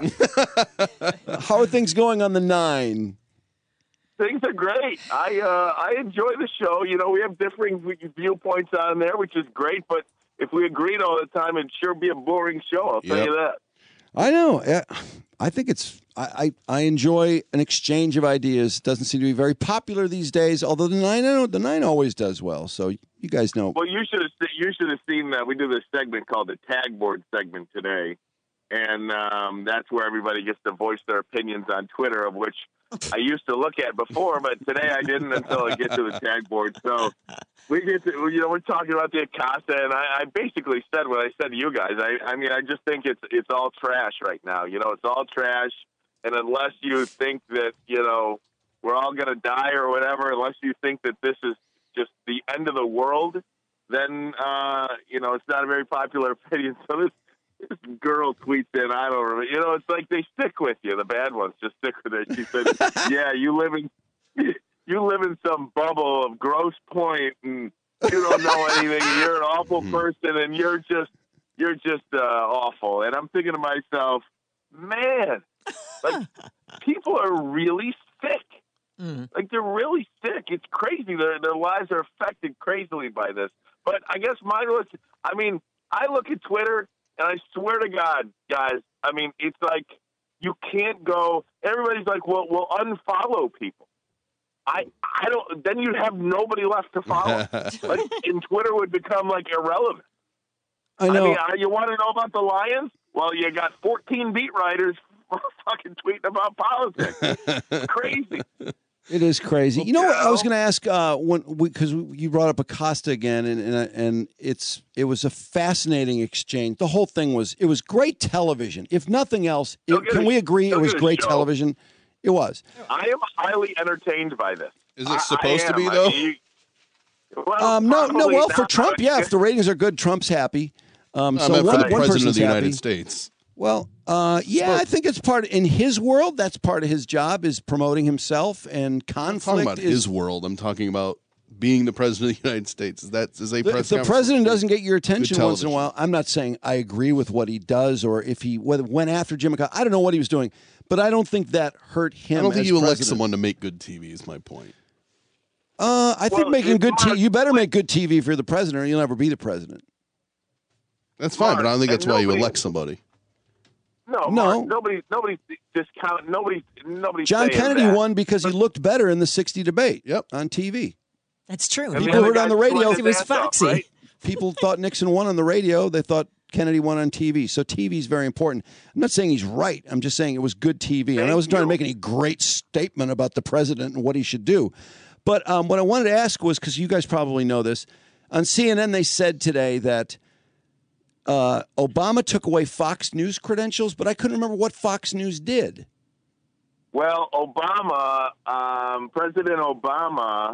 God. How are things going on the nine? Things are great. I uh, I enjoy the show. You know, we have differing viewpoints on there, which is great. But if we agreed all the time, it'd sure be a boring show. I'll tell Yep. you that. I know. Yeah. I think it's. I, I, I enjoy an exchange of ideas. Doesn't seem to be very popular these days. Although the nine, I know the nine always does well. So you guys know. Well, you should have you should have seen that we do this segment called the Tag Board segment today, and um, that's where everybody gets to voice their opinions on Twitter, of which I used to look at before, but today I didn't until I get to the Tag Board. So we get to, you know, we're talking about the Acosta, and I, I basically said what I said to you guys. I, I mean, I just think it's it's all trash right now. You know, it's all trash, and unless you think that, you know, we're all going to die or whatever, unless you think that this is just the end of the world, then, uh, you know, it's not a very popular opinion. So this, this girl tweets in, I don't remember, you know, it's like they stick with you. The bad ones just stick with it. She said, yeah, you live in, you live in some bubble of Grosse Pointe and you don't know anything. And you're an awful person and you're just, you're just uh, awful. And I'm thinking to myself, man, like people are really sick. Mm. Like they're really sick. It's crazy. Their their lives are affected crazily by this. But I guess mine was. I mean, I look at Twitter and I swear to God, guys. I mean, it's like you can't go. Everybody's like, well, we'll unfollow people. I I don't. Then you'd have nobody left to follow. Like, and Twitter would become like irrelevant. I know. I mean, uh, you want to know about the Lions? Well, you got fourteen beat writers fucking tweeting about politics. Crazy. It is crazy. You know what I was going to ask uh, when because you brought up Acosta again, and and, and it's it was a fascinating exchange. The whole thing was it was great television. If nothing else, it, Look at can it- we agree it look was at the great show. television? It was. I am highly entertained by this. Is I- it supposed I to be, am. though? I mean, you- well, Um, no, no. probably Well, for not, Trump, but- yeah. If the ratings are good, Trump's happy. Um, I so meant one, for the one president of person's the United happy. States. Well, uh, yeah, I think it's part in his world. That's part of his job is promoting himself, and I'm talking conflict about is his world. I'm talking about being the president of the United States. Is that is a The- press if the conference? president doesn't get your attention Good once in a television. while, I'm not saying I agree with what he does or if he whether went after Jim McConnell. I don't know what he was doing, but I don't think that hurt him. I don't think as you elect president. someone to make good T V. Is my point. Uh, I think Well, making it's good T V. Mark- You better make good T V if you're the president, or you'll never be the president. That's fine, but I don't think And that's why you nobody- elect somebody. No, No. Mark, nobody, nobody discount. Nobody, nobody. John saying Kennedy that. won because he looked better in the sixty debate. Yep, on T V. That's true. I mean, People the heard on the guy radio. sweated He was his ass off, foxy. right? People thought Nixon won on the radio. They thought Kennedy won on T V. So T V is very important. I'm not saying he's right. I'm just saying it was good T V. And I Thank wasn't trying to you. make any great statement about the president and what he should do. But um, what I wanted to ask was, because you guys probably know this, on C N N they said today that uh, Obama took away Fox News credentials, but I couldn't remember what Fox News did. Well, Obama, um, President Obama,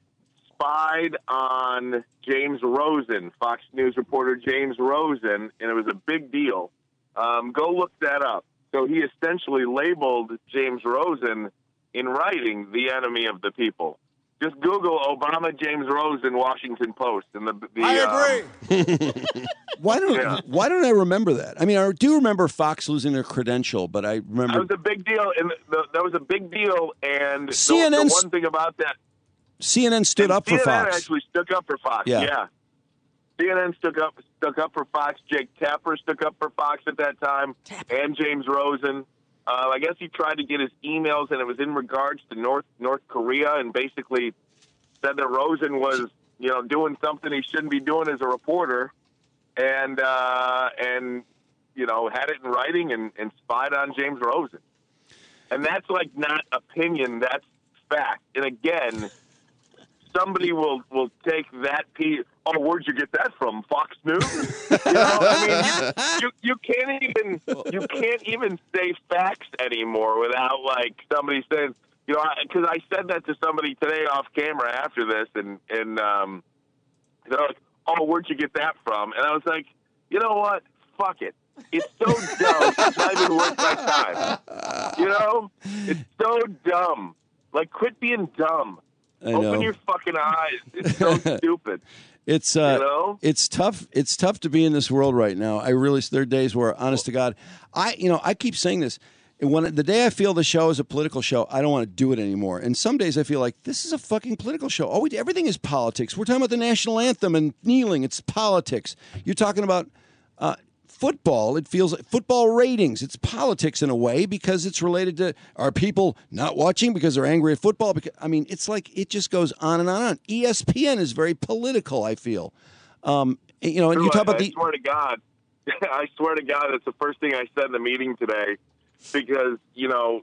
spied on James Rosen, Fox News reporter James Rosen, and it was a big deal. Um, go look that up. So he essentially labeled James Rosen in writing the enemy of the people. Just Google Obama James Rosen Washington Post, and the, the I agree. Um, Why don't Yeah. Why don't I remember that? I mean, I do remember Fox losing their credential, but I that remember was a big deal, and the, that was a big deal. And the, C N N the one thing about that, C N N stood and up for C N N Fox. actually stuck up for Fox. Yeah. Yeah. C N N stuck up stuck up for Fox. Jake Tapper stuck up for Fox at that time, and James Rosen. Uh, I guess he tried to get his emails, and it was in regards to North North Korea, and basically said that Rosen was, you know, doing something he shouldn't be doing as a reporter, and uh, and you know had it in writing and, and spied on James Rosen, and that's like not opinion, that's fact. And again, somebody will will take that piece. Oh, where'd you get that from? Fox News? You know, I mean, you, you, you can't even you can't even say facts anymore without like somebody saying, you know, because I, I said that to somebody today off camera after this, and and um, they're like, oh, where'd you get that from? And I was like, you know what? Fuck it. It's so dumb. It's not even worth my time. You know, it's so dumb. Like, quit being dumb. I Open know. your fucking eyes. It's so stupid. It's uh, You know? it's tough. It's tough to be in this world right now. I really, there are days where, honest to God, I, you know, I keep saying this. When the day I feel the show is a political show, I don't want to do it anymore. And some days I feel like this is a fucking political show. Oh, we, everything is politics. We're talking about the national anthem and kneeling. It's politics. You're talking about uh, football. It feels like football ratings. It's politics in a way because it's related to are people not watching because they're angry at football. Because I mean, it's like it just goes on and on and on. E S P N is very political. I feel, um, you know, and you Dude, talk I, about I the. swear to God, I swear to God, that's the first thing I said in the meeting today, because you know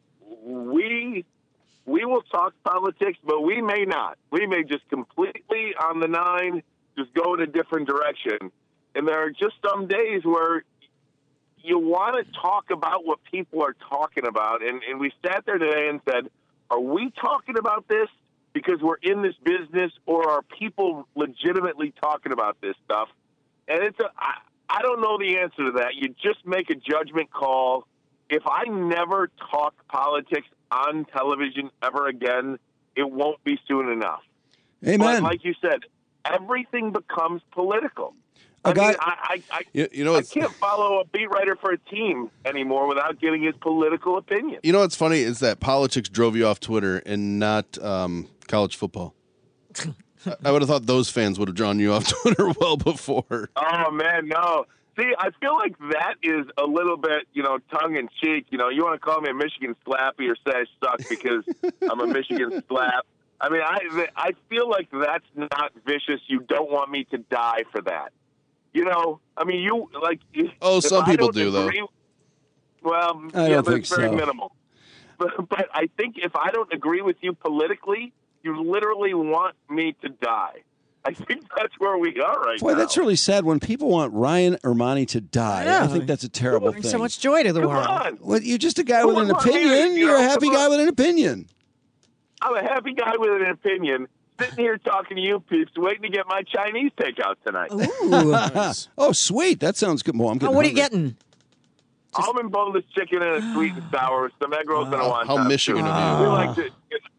we we will talk politics, but we may not. We may just completely on the nine, just go in a different direction. And there are just some days where you want to talk about what people are talking about. And, and we sat there today and said, are we talking about this because we're in this business, or are people legitimately talking about this stuff? And it's a, I, I don't know the answer to that. You just make a judgment call. If I never talk politics on television ever again, it won't be soon enough. Amen. But like you said, everything becomes political. I A guy- mean, I, I, I, You, you know, I it's, can't follow a beat writer for a team anymore without getting his political opinion. you know what's funny is that politics drove you off Twitter and not um, college football. I, I would have thought those fans would have drawn you off Twitter well before. Oh, man, no. See, I feel like that is a little bit, you know, tongue-in-cheek. You know, you want to call me a Michigan slappy or say I suck because I'm a Michigan slap. I mean, I I feel like that's not vicious. You don't want me to die for that. You know, I mean, you, like... Oh, if some I people don't do, though. agree- Well, I yeah, don't but think it's very so. minimal. But, but I think if I don't agree with you politically, you literally want me to die. I think that's where we are right Boy, now. that's really sad when people want Ryan Ermani to die. Yeah. I think that's a terrible Brings thing. so much joy to the Come world. on. Well, you're just a guy with Come an on, man, opinion. you You're a know, happy come guy on. with an opinion. I'm a happy guy with an opinion, sitting here talking to you peeps, waiting to get my Chinese takeout tonight. Ooh. Oh, sweet. That sounds good. Well, I'm Oh, getting what are you hungry. getting? Almond boneless chicken and a sweet and sour with some egg rolls and a wonton. How Michigan of We you. like to.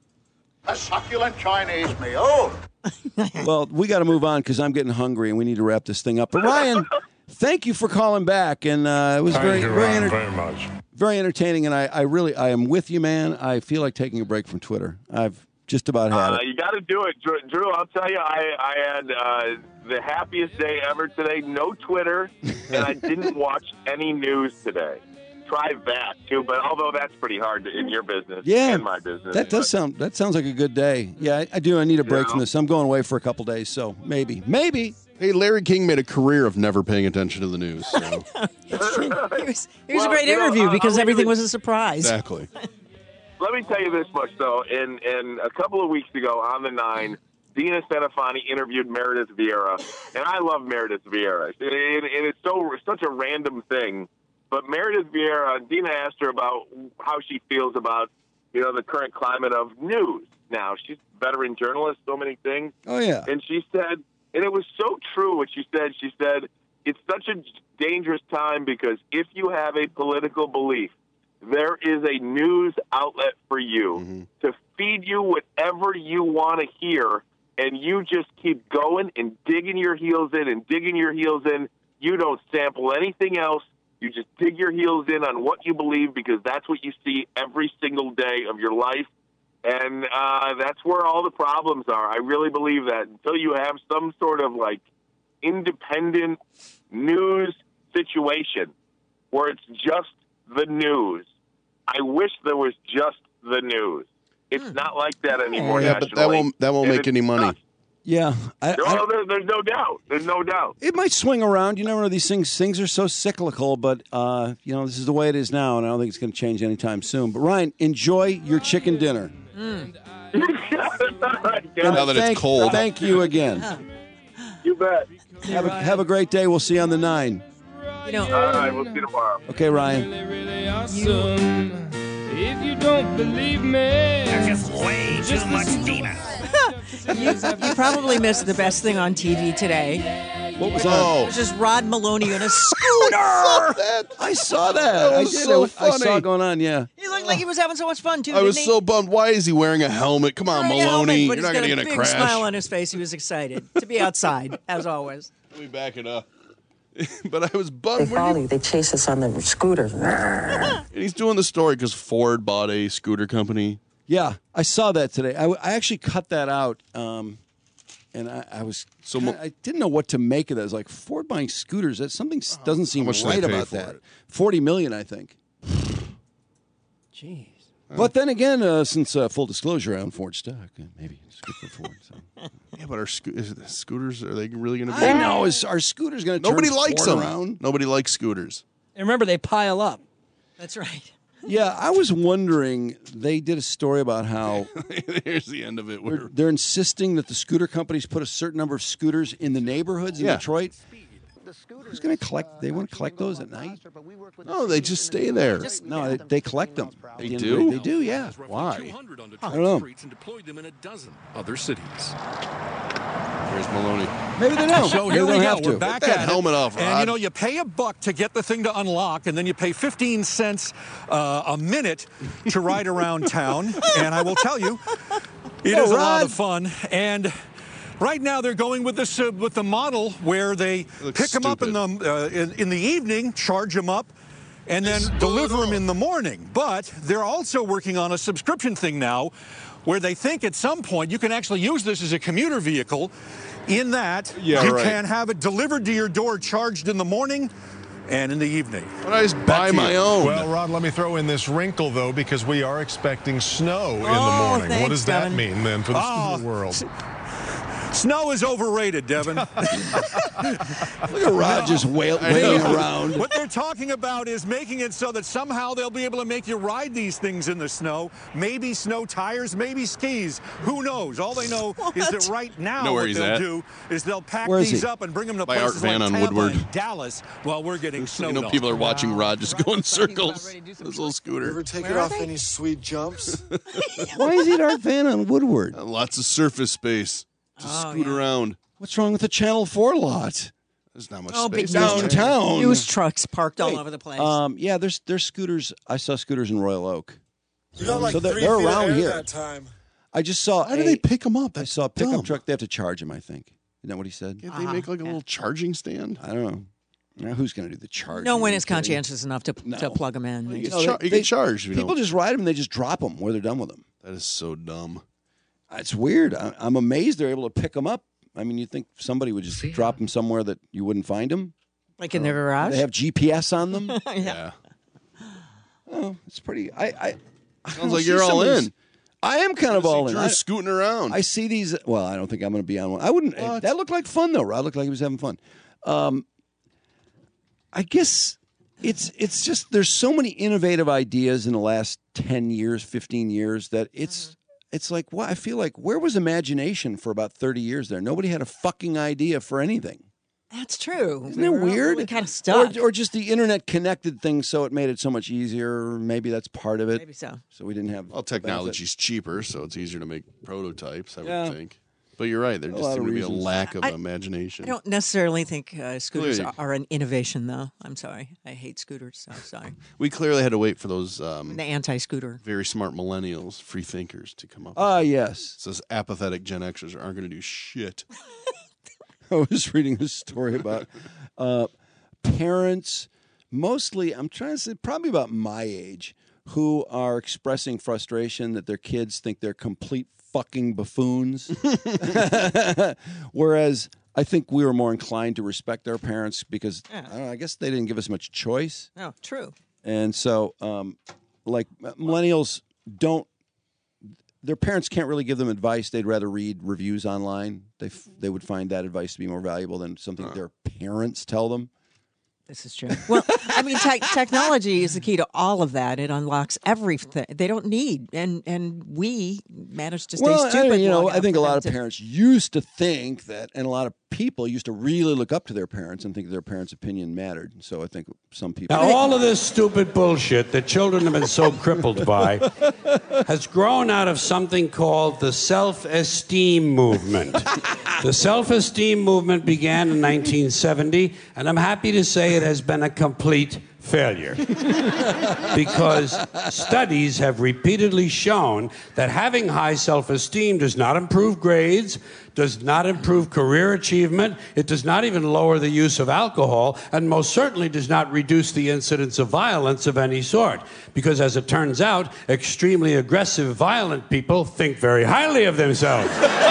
A succulent Chinese meal. Well, we got to move on because I'm getting hungry and we need to wrap this thing up. But Ryan, thank you for calling back, and uh, it was Thank very, you, very, Ryan, enter- very much. very entertaining. And I, I really, I am with you, man. I feel like taking a break from Twitter. I've, Just about had Uh, it. you got to do it, Drew. Drew, I'll tell you, I, I had uh, the happiest day ever today. No Twitter, and I didn't watch any news today. Try that too, but although that's pretty hard in your business Yeah, and my business. that does sound. That sounds like a good day. Yeah, I, I do. I need a break Yeah. from this. I'm going away for a couple days, so maybe, maybe. Hey, Larry King made a career of never paying attention to the news. So. It was, it was Well, a great you know, interview uh, because I'll everything leave it- was a surprise. Exactly. Let me tell you this much, though. In in a couple of weeks ago on the Nine, Dina Stefani interviewed Meredith Vieira, and I love Meredith Vieira. And, and it's so such a random thing, but Meredith Vieira, Dina asked her about how she feels about you know the current climate of news. Now she's a veteran journalist, so many things. Oh yeah. And she said, and it was so true what she said. She said it's such a dangerous time because if you have a political belief, there is a news outlet for you Mm-hmm. to feed you whatever you want to hear, and you just keep going and digging your heels in and digging your heels in. You don't sample anything else. You just dig your heels in on what you believe because that's what you see every single day of your life. And uh, that's where all the problems are. I really believe that until you have some sort of like independent news situation where it's just the news. I wish there was just the news. It's not like that anymore. Yeah, but that nationally. won't that won't And make it's any money. not. Yeah. I, No, I, there, there's no doubt. There's no doubt. it might swing around. You never know. These things things are so cyclical, but uh, you know this is the way it is now, and I don't think it's going to change anytime soon. But Ryan, enjoy your chicken dinner. Now Now that it's thank, cold. Thank you again. You bet. Have a, have a great day. We'll see you on the nine. You know, All right, we'll see you tomorrow. Okay, Ryan. Really awesome. If you don't believe me, There's just way too much Dina. you, you probably missed the best thing on T V today. What was It on? was just Rod Maloney on a scooter. I saw that. That was I did. so I, I saw funny. it going on. Yeah. He looked like he was having so much fun too. I was didn't he? so bummed. Why is he wearing a helmet? Come on, Wearing a Maloney. helmet, but You're not he's going to got get in a big crash. smile on his face. He was excited to be outside, as always. Let me back it up. But I was They bummed. Where follow you- you. They chase us on the scooter. And he's doing the story because Ford bought a scooter company. Yeah, I saw that today. I, w- I actually cut that out, um, and I, I was so Mo- I didn't know what to make of that. I was like, Ford buying scooters. That something s- doesn't seem much do they right pay about for that. it? Forty million, I think. Jeez. But then again, uh, since uh, full disclosure, I own Ford stock. uh, Maybe it's good for Ford. So. Yeah, but our sco- is it- scooters, are they really going to be? I know. Is our scooters going to Nobody turn likes Ford them. around? Nobody likes scooters. And remember, they pile up. That's right. Yeah, I was wondering. They did a story about how Here's the end of it. they're, We're, they're insisting that the scooter companies put a certain number of scooters in the neighborhoods in Yeah. Detroit. Who's going to collect? They want to collect those at night? no, they just stay there. No, they, they collect them. At They the end of the do? day. They do, yeah. Why? I don't know. And deployed them in a dozen other cities. There's Maloney. Maybe they don't. So Maybe here they we don't go. have to. We're back Get that at helmet it. off, And Rod. you know, you pay a buck to get the thing to unlock, and then you pay fifteen cents uh, a minute to ride around town. And I will tell you, it Oh, is a lot Rod. of fun. And right now they're going with this uh, with the model where they looks pick them up in the uh, in, in the evening, charge them up, and then deliver them in the morning. But they're also working on a subscription thing now where they think at some point you can actually use this as a commuter vehicle in that Yeah, you right. can have it delivered to your door, charged in the morning and in the evening. Why don't I just buy to my you. own? Well, Rod, let me throw in this wrinkle, though, because we are expecting snow in the Oh, morning. thanks, What does that Devin. mean, then, for the Oh, scooter world? Snow is overrated, Devin. Look at Rod just wail, wailing around. What they're talking about is making it so that somehow they'll be able to make you ride these things in the snow. Maybe snow tires, maybe skis. Who knows? All they know is that right now Know where what he's they'll at. do is they'll pack Where is these he? up and bring them to By places Art Van like on Tampa Woodward. and Dallas while we're getting snowed You know, on. people are watching Rod just go in circles. This little scooter. Ever take Where it are off they? any sweet jumps? Why is he at Art Van on Woodward? Uh, Lots of surface space to Oh, scoot yeah. around. What's wrong with the Channel four lot? There's not much Oh, big space news down. Downtown. News trucks parked all Hey, over the place. Um, yeah, there's there's scooters. I saw scooters in Royal Oak. You got like So they're- three they're feet of around air here. that time. I just saw. How do a- they pick them up? I That's saw a pickup dumb. truck. They have to charge him. I think. Isn't that what he said? Can't they make like a little charging stand? I don't know. Now, who's going to do the charging? no one Are you is kidding? conscientious enough to, to plug them in. They You just- get, char- you get charged. if you People don't. just ride them. and They just drop them where they're done with them. That is so dumb. It's weird. I, I'm amazed they're able to pick them up. I mean, you think somebody would just drop them somewhere that you wouldn't find them? Like in their garage? They have G P S on them? Yeah. Oh, it's pretty. I, I, I Sounds don't like see you're all somebody's- in. I am kind of I see all in. Drew I, scooting around. I see these. Well, I don't think I'm going to be on one. I wouldn't. What? That looked like fun, though. Rod looked like he was having fun. Um, I guess it's it's just there's so many innovative ideas in the last ten years, fifteen years that it's Mm-hmm. it's like, well, I feel like where was imagination for about thirty years there? Nobody had a fucking idea for anything. That's true. Isn't it weird? Kind of stuck. Or, or just the internet connected things, so it made it so much easier. Maybe that's part of it. Maybe so. So we didn't have. Well, technology's cheaper, so it's easier to make prototypes, I Yeah. would think. But you're right. There A just lot seemed of to be a reasons. lack of I- imagination. I don't necessarily think uh, scooters Clearly. are, are an innovation, though. I'm sorry. I hate scooters, so sorry. We clearly had to wait for those um, The anti-scooter. very smart millennials, free thinkers, to come up. Ah, yes. So those apathetic Gen Xers aren't going to do shit. I was reading a story about uh, parents, mostly, I'm trying to say, probably about my age, who are expressing frustration that their kids think they're complete fucking buffoons. Whereas I think we were more inclined to respect our parents because Yeah. I, don't know, I guess they didn't give us much choice. No, true. And so, um, like, millennials don't, their parents can't really give them advice. They'd rather read reviews online. They f- they would find that advice to be more valuable than something their parents tell them. This is true. Well, I mean, te- technology is the key to all of that. It unlocks everything they don't need, and and we manage to stay Well, I stupid. mean, you know, long I enough think a for lot them of to- parents used to think that, and a lot of people used to really look up to their parents and think their parents' opinion mattered. So I think some people. Now, all of this stupid bullshit that children have been so crippled by has grown out of something called the self-esteem movement. The self-esteem movement began in nineteen seventy, and I'm happy to say it has been a complete failure. Because studies have repeatedly shown that having high self-esteem does not improve grades, does not improve career achievement, it does not even lower the use of alcohol, and most certainly does not reduce the incidence of violence of any sort. Because as it turns out, extremely aggressive, violent people think very highly of themselves.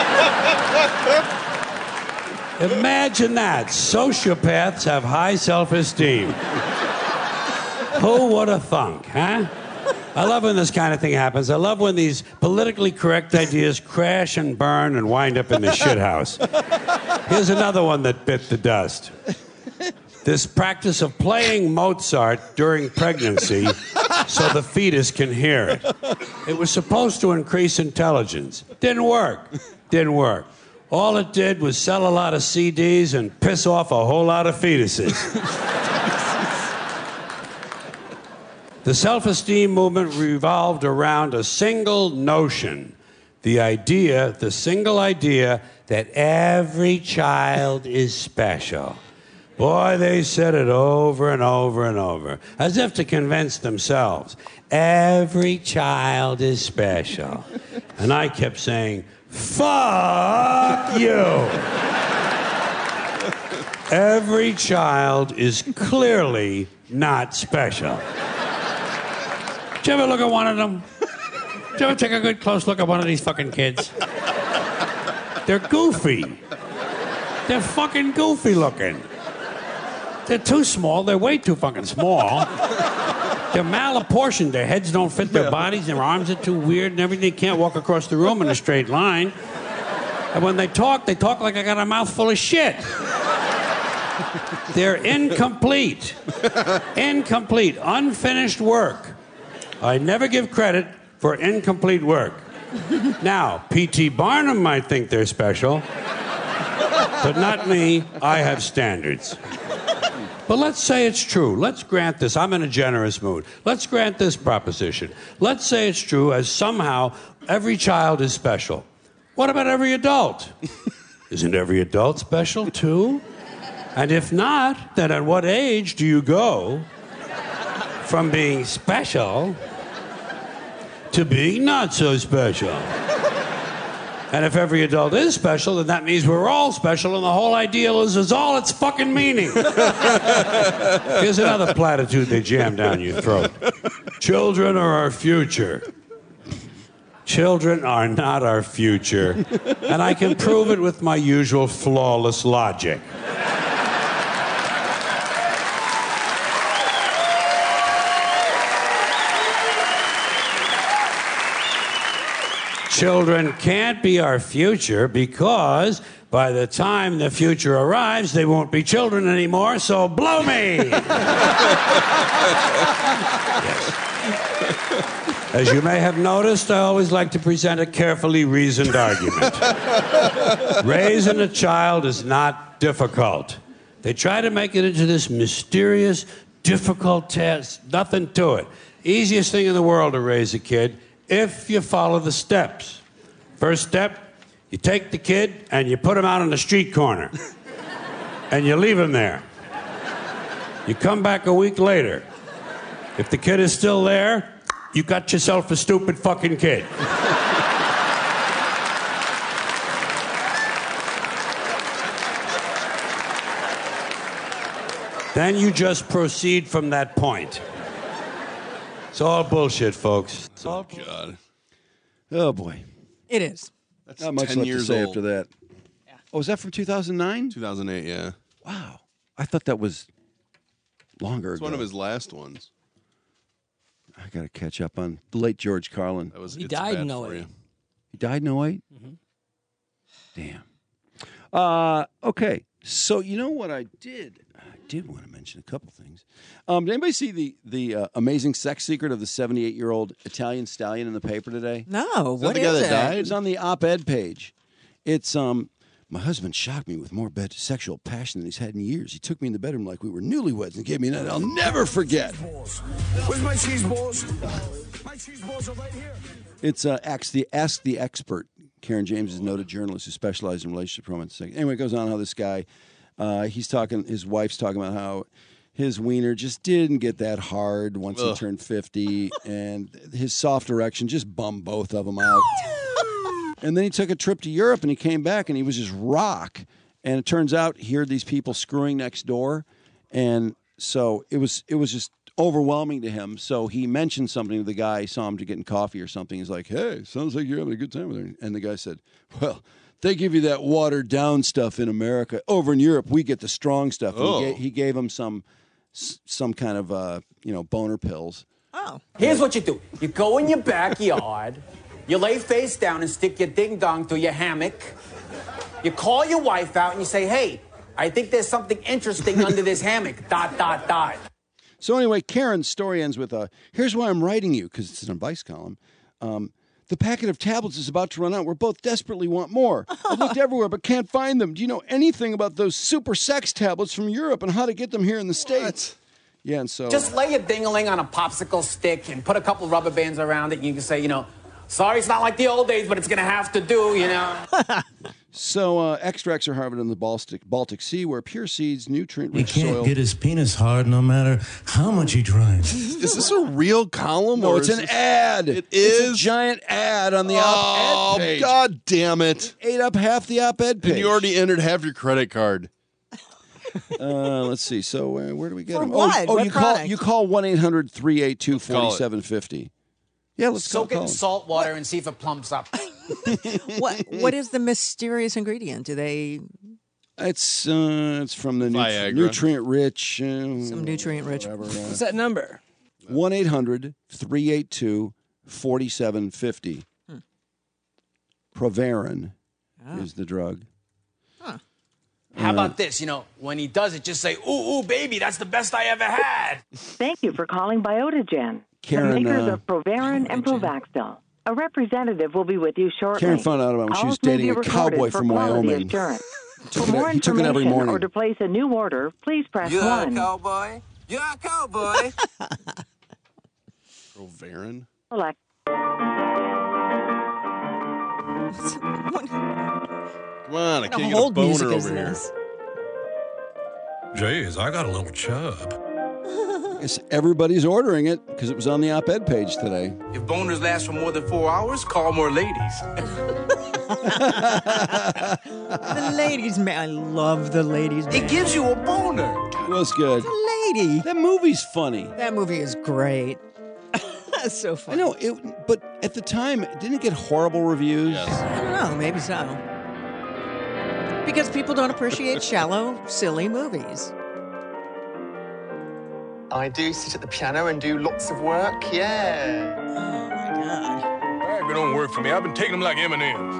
Imagine that. Sociopaths have high self-esteem. Who would have thunk, huh? I love when this kind of thing happens. I love when these politically correct ideas crash and burn and wind up in the shithouse. Here's another one that bit the dust. This practice of playing Mozart during pregnancy so the fetus can hear it. It was supposed to increase intelligence. Didn't work. Didn't work. All it did was sell a lot of C Ds and piss off a whole lot of fetuses. The self-esteem movement revolved around a single notion, the idea, the single idea that every child is special. Boy, they said it over and over and over, as if to convince themselves. Every child is special. And I kept saying, fuck you. Every child is clearly not special. Did you ever look at one of them? Did you ever take a good close look at one of these fucking kids? They're goofy. They're fucking goofy looking. They're too small. They're way too fucking small. They're malapportioned. Their heads don't fit their bodies. Their arms are too weird and everything. They can't walk across the room in a straight line. And when they talk, they talk like I got a mouthful of shit. They're incomplete. Incomplete. Unfinished work. I never give credit for incomplete work. Now, P T Barnum might think they're special, but not me. I have standards. But let's say it's true. Let's grant this. I'm in a generous mood. Let's grant this proposition. Let's say it's true as somehow every child is special. What about every adult? Isn't every adult special too? And if not, then at what age do you go from being special to being not so special? And if every adult is special, then that means we're all special, and the whole ideal is, is all its fucking meaning. Here's another platitude they jam down your throat. Children are our future. Children are not our future, and I can prove it with my usual flawless logic. Children can't be our future because by the time the future arrives, they won't be children anymore, so blow me! Yes. As you may have noticed, I always like to present a carefully reasoned argument. Raising a child is not difficult. They try to make it into this mysterious, difficult test. Nothing to it. Easiest thing in the world to raise a kid if you follow the steps. First step, you take the kid and you put him out on the street corner. And you leave him there. You come back a week later. If the kid is still there, you got yourself a stupid fucking kid. Then you just proceed from that point. It's all bullshit, folks. It's all God. Oh, boy. It is. That's Not much ten left years to say old. after that. Oh, was that from two thousand nine? two thousand eight, yeah. Wow. I thought that was longer It's ago. one of his last ones. I got to catch up on the late George Carlin. That was, He it's died bad in for oh eight. you. He died in oh eight? Mhm. Damn. Uh, okay. So, you know what I did? I did want to mention a couple things. Um, did anybody see the, the uh, amazing sex secret of the seventy-eight-year-old Italian stallion in the paper today? No, that what the guy is that it? died? It's on the op-ed page. It's, um, my husband shocked me with more bed sexual passion than he's had in years. He took me in the bedroom like we were newlyweds and gave me a night I'll never forget. Where's my cheese balls? My cheese balls are right here. It's uh, Ask the Ask the Expert. Karen James is a noted journalist who specializes in relationship romance. Anyway, it goes on how this guy, uh, he's talking, his wife's talking about how his wiener just didn't get that hard once Ugh. he turned fifty, and his soft erection just bummed both of them out. And then he took a trip to Europe, and he came back, and he was just rock. And it turns out he heard these people screwing next door, and so it was it was just overwhelming to him. So he mentioned something to the guy. He saw him to getting coffee or something. He's like, "Hey, sounds like you're having a good time with her." And the guy said, "Well, they give you that watered down stuff in America. Over in Europe, we get the strong stuff." And Oh. He, gave, he gave him some s- some kind of uh, you know boner pills. Oh. Here's what you do. You go in your backyard, you lay face down and stick your ding-dong through your hammock. You call your wife out and you say, "Hey, I think there's something interesting under this hammock, dot, dot, dot." So anyway, Karen's story ends with, uh, here's why I'm writing you, because it's an advice column. Um, the packet of tablets is about to run out. We're both desperately want more. I've looked everywhere but can't find them. Do you know anything about those super sex tablets from Europe and how to get them here in the States? Yeah, and so... Just lay your ding-a-ling on a popsicle stick and put a couple rubber bands around it and you can say, you know, sorry it's not like the old days, but it's going to have to do, you know. So uh, extracts are harvested in the Baltic, Baltic Sea, where pure seeds, He nutrient-rich can't soil... get his penis hard no matter how much he tries. Is this a real column? No, or it's is an this- ad. It It's is? a giant ad on the Oh, op-ed page. God damn it. Ate up half the op-ed page. And you already entered half your credit card. Uh, let's see. So uh, where do we get For them? what? Oh, oh What you call product? you call one eight hundred three eight two call four it. seven five zero. Yeah, let's Soak call, it in call salt water and see if it plumps up. What What is the mysterious ingredient? Do they It's uh, it's from the Viagra. nutrient rich. Uh, some nutrient rich? What's that number? One eight hundred three eight two forty seven fifty. Provarin Oh. is the drug. How about this? You know, when he does it, just say, "Ooh, ooh, baby, that's the best I ever had." Thank you for calling Biotigen, Karen, the makers uh, of Provarin and Provaxil. A representative will be with you shortly. Karen found out about when she was Calls may dating be a recorded cowboy for from quality Wyoming. assurance. Took For it- more he took it every information morning. or to place a new order, please press You're a one. cowboy. You're a cowboy. Provarin? Select. Come on, I What can't get a hold music boner is over here. this? Jeez, I got a little chub. Guess everybody's ordering it because it was on the op-ed page today. If boners last for more than four hours, call more ladies. The ladies, man, I love the ladies. Man. It gives you a boner. It was good. The lady. That movie's funny. That movie is great. That's so I funny. know, it, but at the time, didn't it get horrible reviews? I don't know. Maybe so. Because people don't appreciate shallow, silly movies. I do sit at the piano and do lots of work, yeah. Oh, my God. It don't work for me. I've been taking them like M and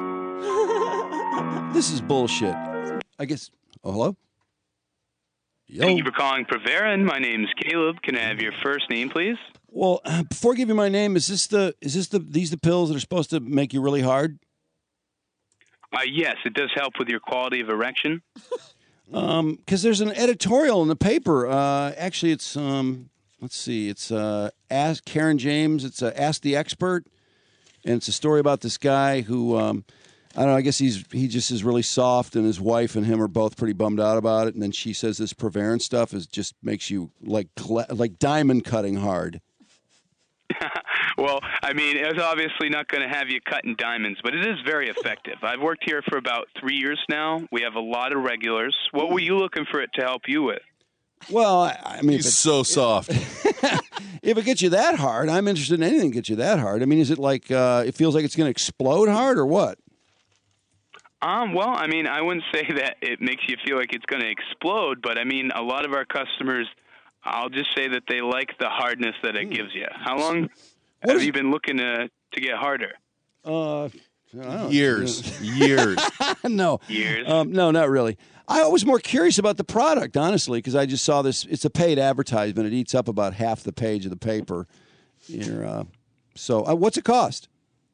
M's. This is bullshit. I guess. Oh, hello? Yo. Thank you for calling Prevaren. My name's Caleb. Can I have your first name, please? Well, uh, before I give you my name, is this the is this the these the pills that are supposed to make you really hard? Uh, yes, it does help with your quality of erection. Um, because there's an editorial in the paper. Uh, actually, it's um, let's see, it's uh, Ask Karen James. It's uh, Ask the Expert, and it's a story about this guy who um, I don't know. I guess he's he just is really soft, and his wife and him are both pretty bummed out about it. And then she says this Prevaren stuff is just makes you like gla- like diamond cutting hard. Well, I mean, it's obviously not going to have you cutting diamonds, but it is very effective. I've worked here for about three years now. We have a lot of regulars. What were you looking for it to help you with? Well, I, I mean, He's so soft. If it gets you that hard, I'm interested in anything that gets you that hard. I mean, is it like uh, it feels like it's going to explode hard or what? Um, well, I mean, I wouldn't say that it makes you feel like it's going to explode, but I mean, a lot of our customers, I'll just say that they like the hardness that it gives you. How long have you been looking to to get harder? Uh, years, years. no, years. Um, no, not really. I was more curious about the product, honestly, because I just saw this. It's a paid advertisement. It eats up about half the page of the paper. Here, uh, so, uh, what's it cost?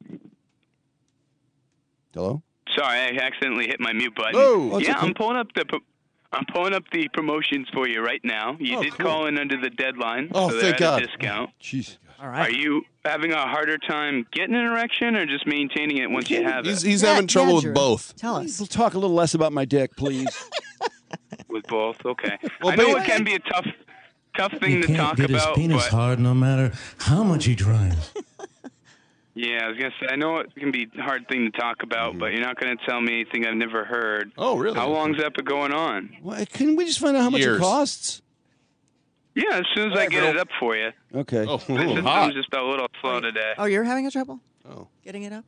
Hello. Sorry, I accidentally hit my mute button. Oh, yeah, okay. I'm pulling up the. I'm pulling up the promotions for you right now. You Oh, did cool. call in under the deadline, Oh, so thank they're at God. a discount. Jeez. All Are right. you having a harder time getting an erection or just maintaining it once you have He's, it? he's Yeah, having trouble yeah, with Drew. both. Tell us. We'll talk a little less about my dick, please. With both, okay. Well, I know babe- it can be a tough, tough thing He to can't talk get his about, penis but hard no matter how much he tries. yeah, I was gonna say I know it can be a hard thing to talk about, but you're not gonna tell me anything I've never heard. Oh, really? How long's that been going on? Well, can we just find out how much Years. it costs? Yeah, as soon as I get it up for you. Okay. Oh, My ooh, system's hot. just a little slow today. Oh, you're having a trouble Oh. getting it up?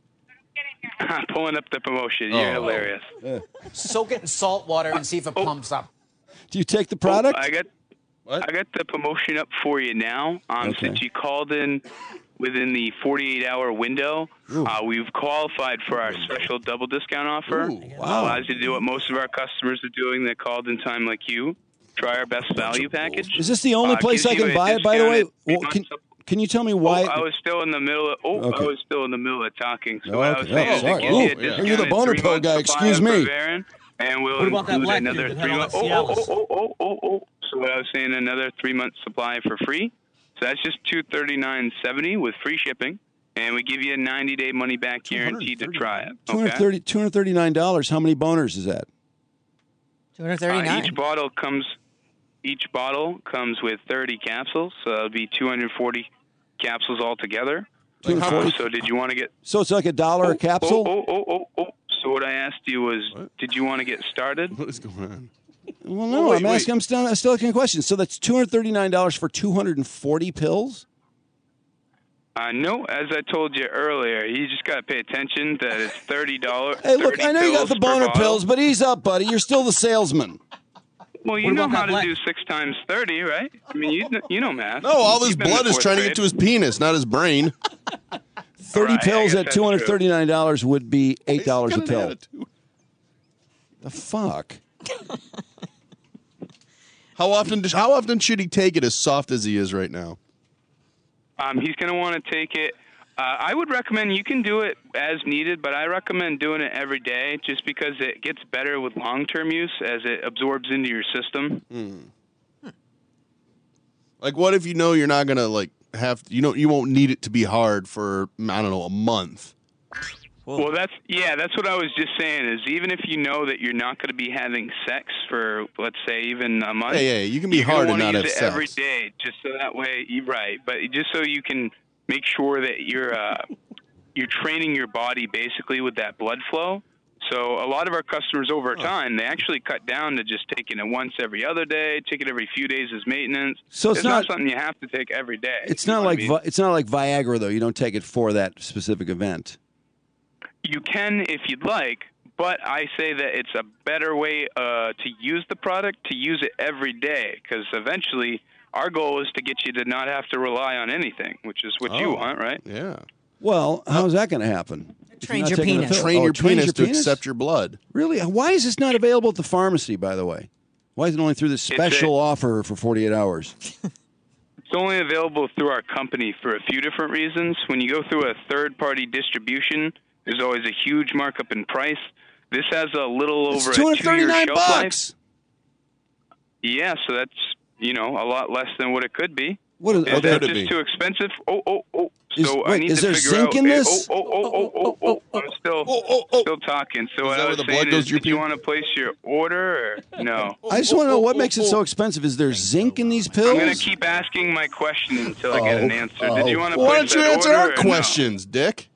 I'm pulling up the promotion. You're Oh. hilarious. Soak it in salt water and see if it pumps up. Do you take the product? Oh, I got What? I got the promotion up for you now. Um, Okay. Since you called in within the forty-eight hour window, uh, we've qualified for our special double discount offer. Ooh, wow. Allows you to do what most of our customers are doing that called in time like you. Try our best value package. Is this the only Uh, place gives I you can a buy it, by the way? discounted Well, three can, months up- can you tell me why? Oh, I was still in the middle of. Oh, Okay. I was still in the middle of talking. So Oh, what I was okay. saying Oh, is, sorry. it gives you a Oh, yeah. discounted You're the boner pill three-month guy. supply Excuse of me. Prevaren, and we'll What about that include black another dude that had three all months. that Oh, oh, Cialis? oh, oh, oh, oh. So what I was saying, another three month supply for free. So that's just two thirty nine seventy with free shipping, and we give you a ninety day money back guarantee to try it. two hundred thirty, two hundred thirty-nine dollars. How many boners is that? two hundred Uh, thirty-nine. each bottle comes. Each bottle comes with thirty capsules, so it'll be two hundred forty capsules altogether. two hundred forty? So did you want to get So it's like a dollar a capsule? Oh, oh, oh, oh, oh. So what I asked you was, did you want to get started? What is going on? Well, no, Oh, wait, I'm asking. I'm still, I'm still asking questions. So that's two hundred thirty-nine dollars for two hundred forty pills? Uh, no, as I told you earlier, you just got to pay attention that it's thirty dollars. Hey, look, I know you got the boner pills, but ease up, buddy. You're still the salesman. Well, you What know about how that to black- do six times thirty, right? I mean, you kn- you know math. No, all this You've been in blood the is fourth trying to grade. get to his penis, not his brain. thirty Right, I pills guess at that's two hundred thirty-nine dollars would be eight dollars a He's got an pill. attitude. The fuck? How often? Does, how often should he take it? As soft as he is right now. Um, he's going to want to take it. Uh, I would recommend you can do it as needed, but I recommend doing it every day just because it gets better with long-term use as it absorbs into your system. Hmm. Like, what if you know you're not gonna like have you know you won't need it to be hard for I don't know a month. Well, that's yeah, that's what I was just saying. Is even if you know that you're not going to be having sex for, let's say, even a month. Yeah, yeah, you can be you're gonna hard and wanna not use have it every sex. day, just so that way. You're right, but just so you can make sure that you're uh, you're training your body basically with that blood flow, So a lot of our customers over time, they actually cut down to just taking it once every other day, take it every few days as maintenance. So it's it's not- something you have to take every day. It's You not know what like I mean? Vi- it's not like Viagra though. You don't take it for that specific event. You can if you'd like, but I say that it's a better way uh, to use the product, to use it every day, because eventually our goal is to get you to not have to rely on anything, which is what you Oh, want, right? Yeah. Well, how's that going to happen? If trains you're not your taking the penis. pill- Train Oh, your it trains penis your to penis? accept your blood. Really? Why is this not available at the pharmacy, by the way? Why is it only through this It's special a- offer for forty-eight hours? It's only available through our company for a few different reasons. When you go through a third-party distribution, there's always a huge markup in price. This has a little It's over two a hundred two-year thirty-nine shelf life. bucks. Yeah, so that's, you know, a lot less than what it could be. What is, Is okay. that just too expensive? Oh, oh, oh. Is- So I wait, need is to there figure zinc out. in eh, this? Oh, oh, oh, oh, oh, oh. I'm still, still talking. So what that I where was the saying blood goes is, to your did you pee? want to place your order or no? I just want to know what makes it so expensive. Is there zinc in these pills? I'm going to keep asking my question until I get an answer. Did you want to Why place don't you that answer order our or no? questions, Dick?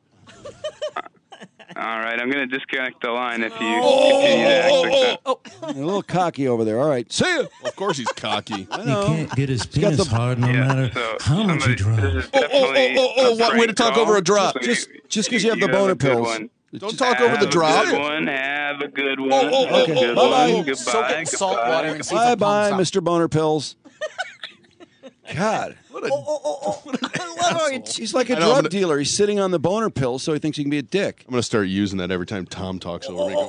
All right, I'm going to disconnect the line if you continue to act like that. A little cocky over there. All right. See ya. Of course he's cocky. I He know. can't get his He's got penis the- hard no Yeah, matter so how much he somebody- this drives. is definitely oh, oh, oh, a what- way to prank talk call. over a drop. So Just, you- just because you have the you boner a good pills. one. Don't talk over the Have drop. a good one. Have a good one. Oh, oh, Have a oh, good bye-bye. one. Goodbye. Soak it in salt goodbye. water and see if Bye it bye, pumps out. Mister Boner Pills. God. What a, He's like a I know, I'm drug gonna- dealer. He's sitting on the boner pills, so he thinks he can be a dick. I'm going to start using that every time Tom talks over me. Go, oh,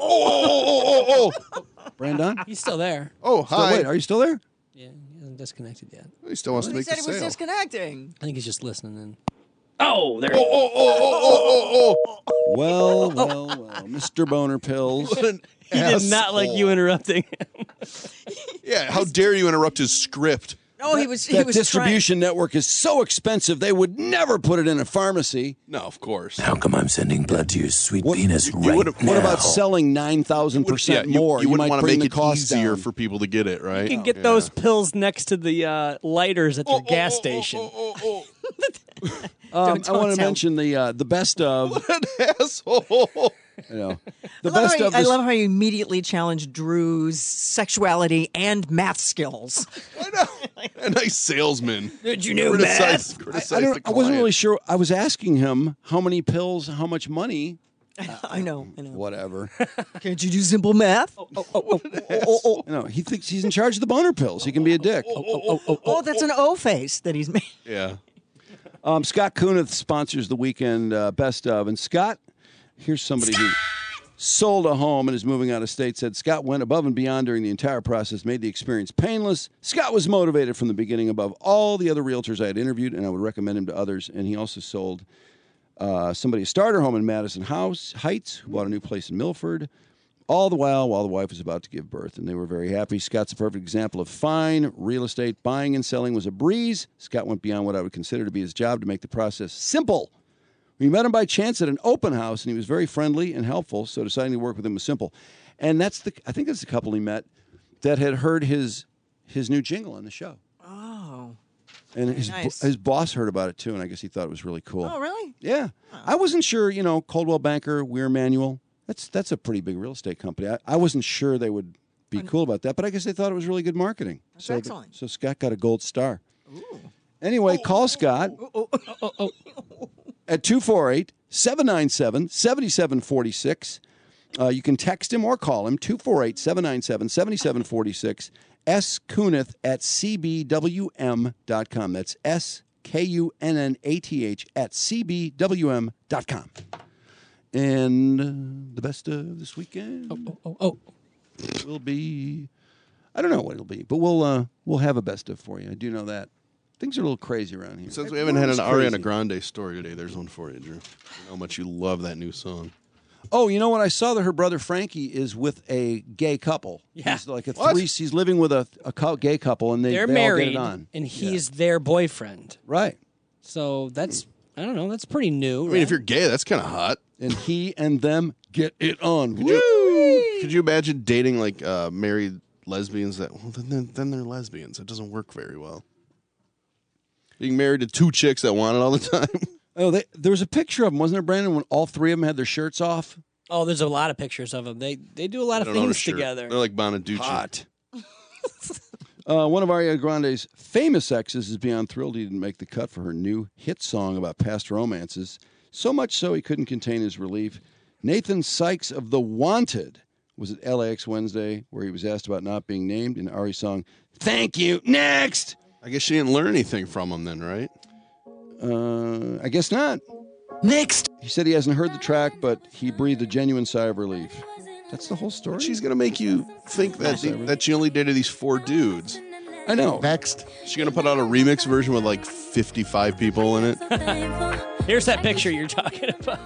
oh, oh, oh, oh. Brandon? He's still there. Oh, Still, hi. wait, are you still there? Yeah, he hasn't disconnected yet. He still wants to He make said the he was sale. disconnecting. I think he's just listening in. Oh, there. Oh, oh, oh, oh, oh, oh, Well, well, well. Mister Boner Pills. oh. What an He did not like you asshole. interrupting him. Yeah, how dare you interrupt his script? No, he was. He That was distribution network is so expensive, they would never put it in a pharmacy. No, of course. How come I'm sending blood to your sweet penis you right would've- now? What about selling nine thousand You would- percent yeah, you- more? You, wouldn't might want to bring make the it cost easier down. for people to get it, right? You can get Yeah. those pills next to the uh, lighters at your gas station. Oh, Um, Don't- I want don't to tell. mention the uh, the best of. What an asshole. You know, the I love, best how you, of. I This, love how you immediately challenged Drew's sexuality and math skills. I know. A nice salesman. Did you know Criticize, math? criticize I, the don't, I wasn't client. really sure. I was asking him how many pills, how much money. I know. I know. Whatever. Can't you do simple math? Oh, oh, oh, oh, oh, oh, You know, he thinks he's in charge of the boner pills. He can be a dick. oh, that's an O face that he's made. Yeah. Um, Scott Kunith sponsors the weekend uh, best of, and Scott, here's somebody who sold a home and is moving out of state. Said Scott went above and beyond during the entire process, made the experience painless. Scott was motivated from the beginning above all the other realtors I had interviewed, and I would recommend him to others. And he also sold uh, somebody a starter home in Madison House Heights, who bought a new place in Milford. All the while, while the wife was about to give birth, and they were very happy. Scott's a perfect example of fine real estate. Buying and selling was a breeze. Scott went beyond what I would consider to be his job to make the process simple. We met him by chance at an open house, and he was very friendly and helpful, so deciding to work with him was simple. And that's the I think that's the couple he met that had heard his his new jingle on the show. Oh. And his nice. his boss heard about it, too, and I guess he thought it was really cool. Oh, really? Yeah. I wasn't sure, you know, Coldwell Banker, Weir Manuel. That's that's a pretty big real estate company. I, I wasn't sure they would be cool about that, but I guess they thought it was really good marketing. That's so, excellent. So Scott got a gold star. Anyway, call Scott at two four eight, seven nine seven, seven seven four six. Uh, you can text him or call him, two four eight, seven nine seven, seven seven four six. S. Kunith at c b w m dot com. That's S K U N N A T H at c b w m dot com. And uh, the best of this weekend Oh, oh, oh. will be, I don't know what it'll be, but we'll uh, we'll have a best of for you. I do know that. Things are a little crazy around here. Since we haven't had an Everyone's Ariana crazy. Grande story today, there's one for you, Drew. I know how much you love that new song. Oh, you know what? I saw that her brother Frankie is with a gay couple. Yeah. He's like a What? three. He's living with a, a cou- gay couple, and they, They're they all married, get it on. and he's their boyfriend. Right. So that's I don't know. That's pretty new. I mean, if you're gay, that's kind of hot. And he and them get it on. Could you, could you imagine dating like uh, married lesbians that, well, then, then, then they're lesbians. It doesn't work very well. Being married to two chicks that want it all the time. Oh, they, there was a picture of them, wasn't there, Brandon, when all three of them had their shirts off? Oh, there's a lot of pictures of them. They they do a lot I of don't own a things shirt. together. They're like Bonaducci. Hot. Uh, one of Ariana Grande's famous exes is beyond thrilled he didn't make the cut for her new hit song about past romances. So much so he couldn't contain his relief. Nathan Sykes of The Wanted was at L A X Wednesday, where he was asked about not being named in Ari's song, Thank You, Next! I guess she didn't learn anything from him then, right? Uh, I guess not. Next! He said he hasn't heard the track, but he breathed a genuine sigh of relief. That's the whole story? She's going to make you think that the, that she only dated these four dudes. I know. Next. She's going to put out a remix version with like fifty-five people in it. Here's that picture you're talking about.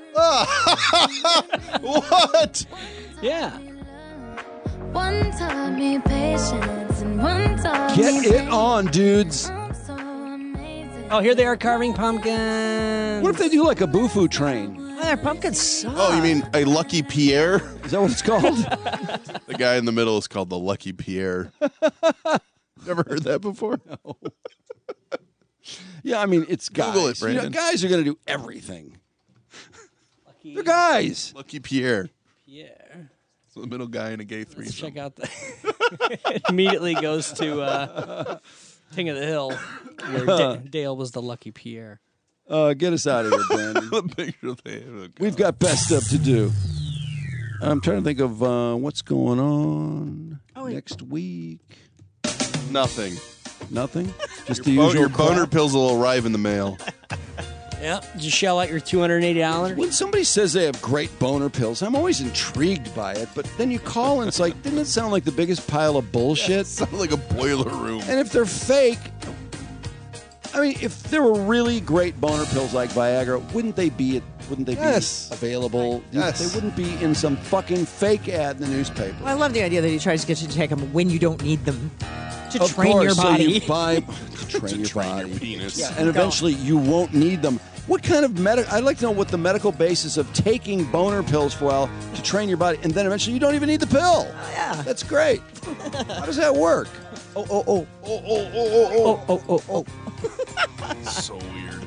What? Yeah. One taught me patience and one taught Get me it on, dudes. Oh, here they are carving pumpkins. What if they do like a Bufu train? Oh, their pumpkins suck. Oh, you mean a Lucky Pierre? Is that what it's called? The guy in the middle is called the Lucky Pierre. Never heard that before? No. Yeah, I mean, it's guys. Google it, You know, Brandon. guys are going to do everything. They're guys. Lucky Pierre. Pierre. So the middle guy in a gay Let's threesome. check out the. It immediately goes to uh, King of the Hill, where Da- Dale was the Lucky Pierre. Uh, get us out of here, Brandon. The picture they have. We've got best stuff to do. I'm trying to think of uh, what's going on Oh, next week. Nothing. Nothing? Just Your, the bo- usual your boner crap? pills will arrive in the mail. Yeah. Did you shell out your two hundred eighty dollars? When somebody says they have great boner pills, I'm always intrigued by it, but then you call and it's like, didn't it sound like the biggest pile of bullshit? It sounded like a boiler room. And if they're fake, I mean, if there were really great boner pills like Viagra, wouldn't they be wouldn't they Yes. be available? Yes. They wouldn't be in some fucking fake ad in the newspaper. Well, I love the idea that he tries to get you to take them when you don't need them to Of train course, your body. So you buy to train your train body. your penis. Yeah, and eventually you won't need them. What kind of medical? I'd like to know what the medical basis of taking boner pills for a while to train your body, and then eventually you don't even need the pill. yeah. That's great. How does that work? Oh, oh, oh, oh, oh, oh, oh, oh, oh, oh, oh. So weird.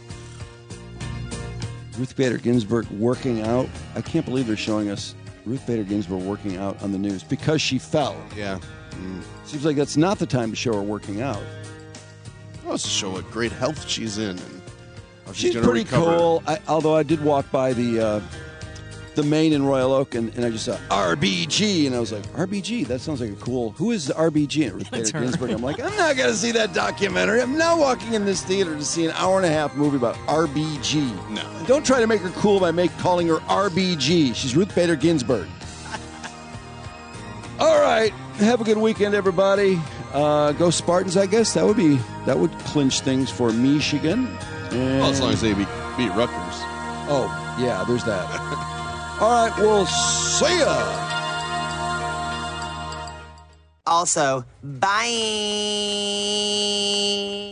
Ruth Bader Ginsburg working out. I can't believe they're showing us Ruth Bader Ginsburg working out on the news because she fell. Yeah. Mm. Seems like that's not the time to show her working out. That was to show what great health she's in. And how she's She's gonna pretty recover. cool. I, although I did walk by the uh, the Main in Royal Oak, and, and I just saw R B G, and I was like, R B G? That sounds like a cool. Who is R B G? And Ruth Bader That's her. Ginsburg. I'm like, I'm not going to see that documentary. I'm not walking in this theater to see an hour and a half movie about R B G. No. Don't try to make her cool by make calling her R B G. She's Ruth Bader Ginsburg. All right. Have a good weekend, everybody. Uh, go Spartans, I guess. That would be that would clinch things for Michigan. And, Well, as long as they beat, beat Rutgers. oh, yeah, there's that. All right, we'll see ya. Also, bye.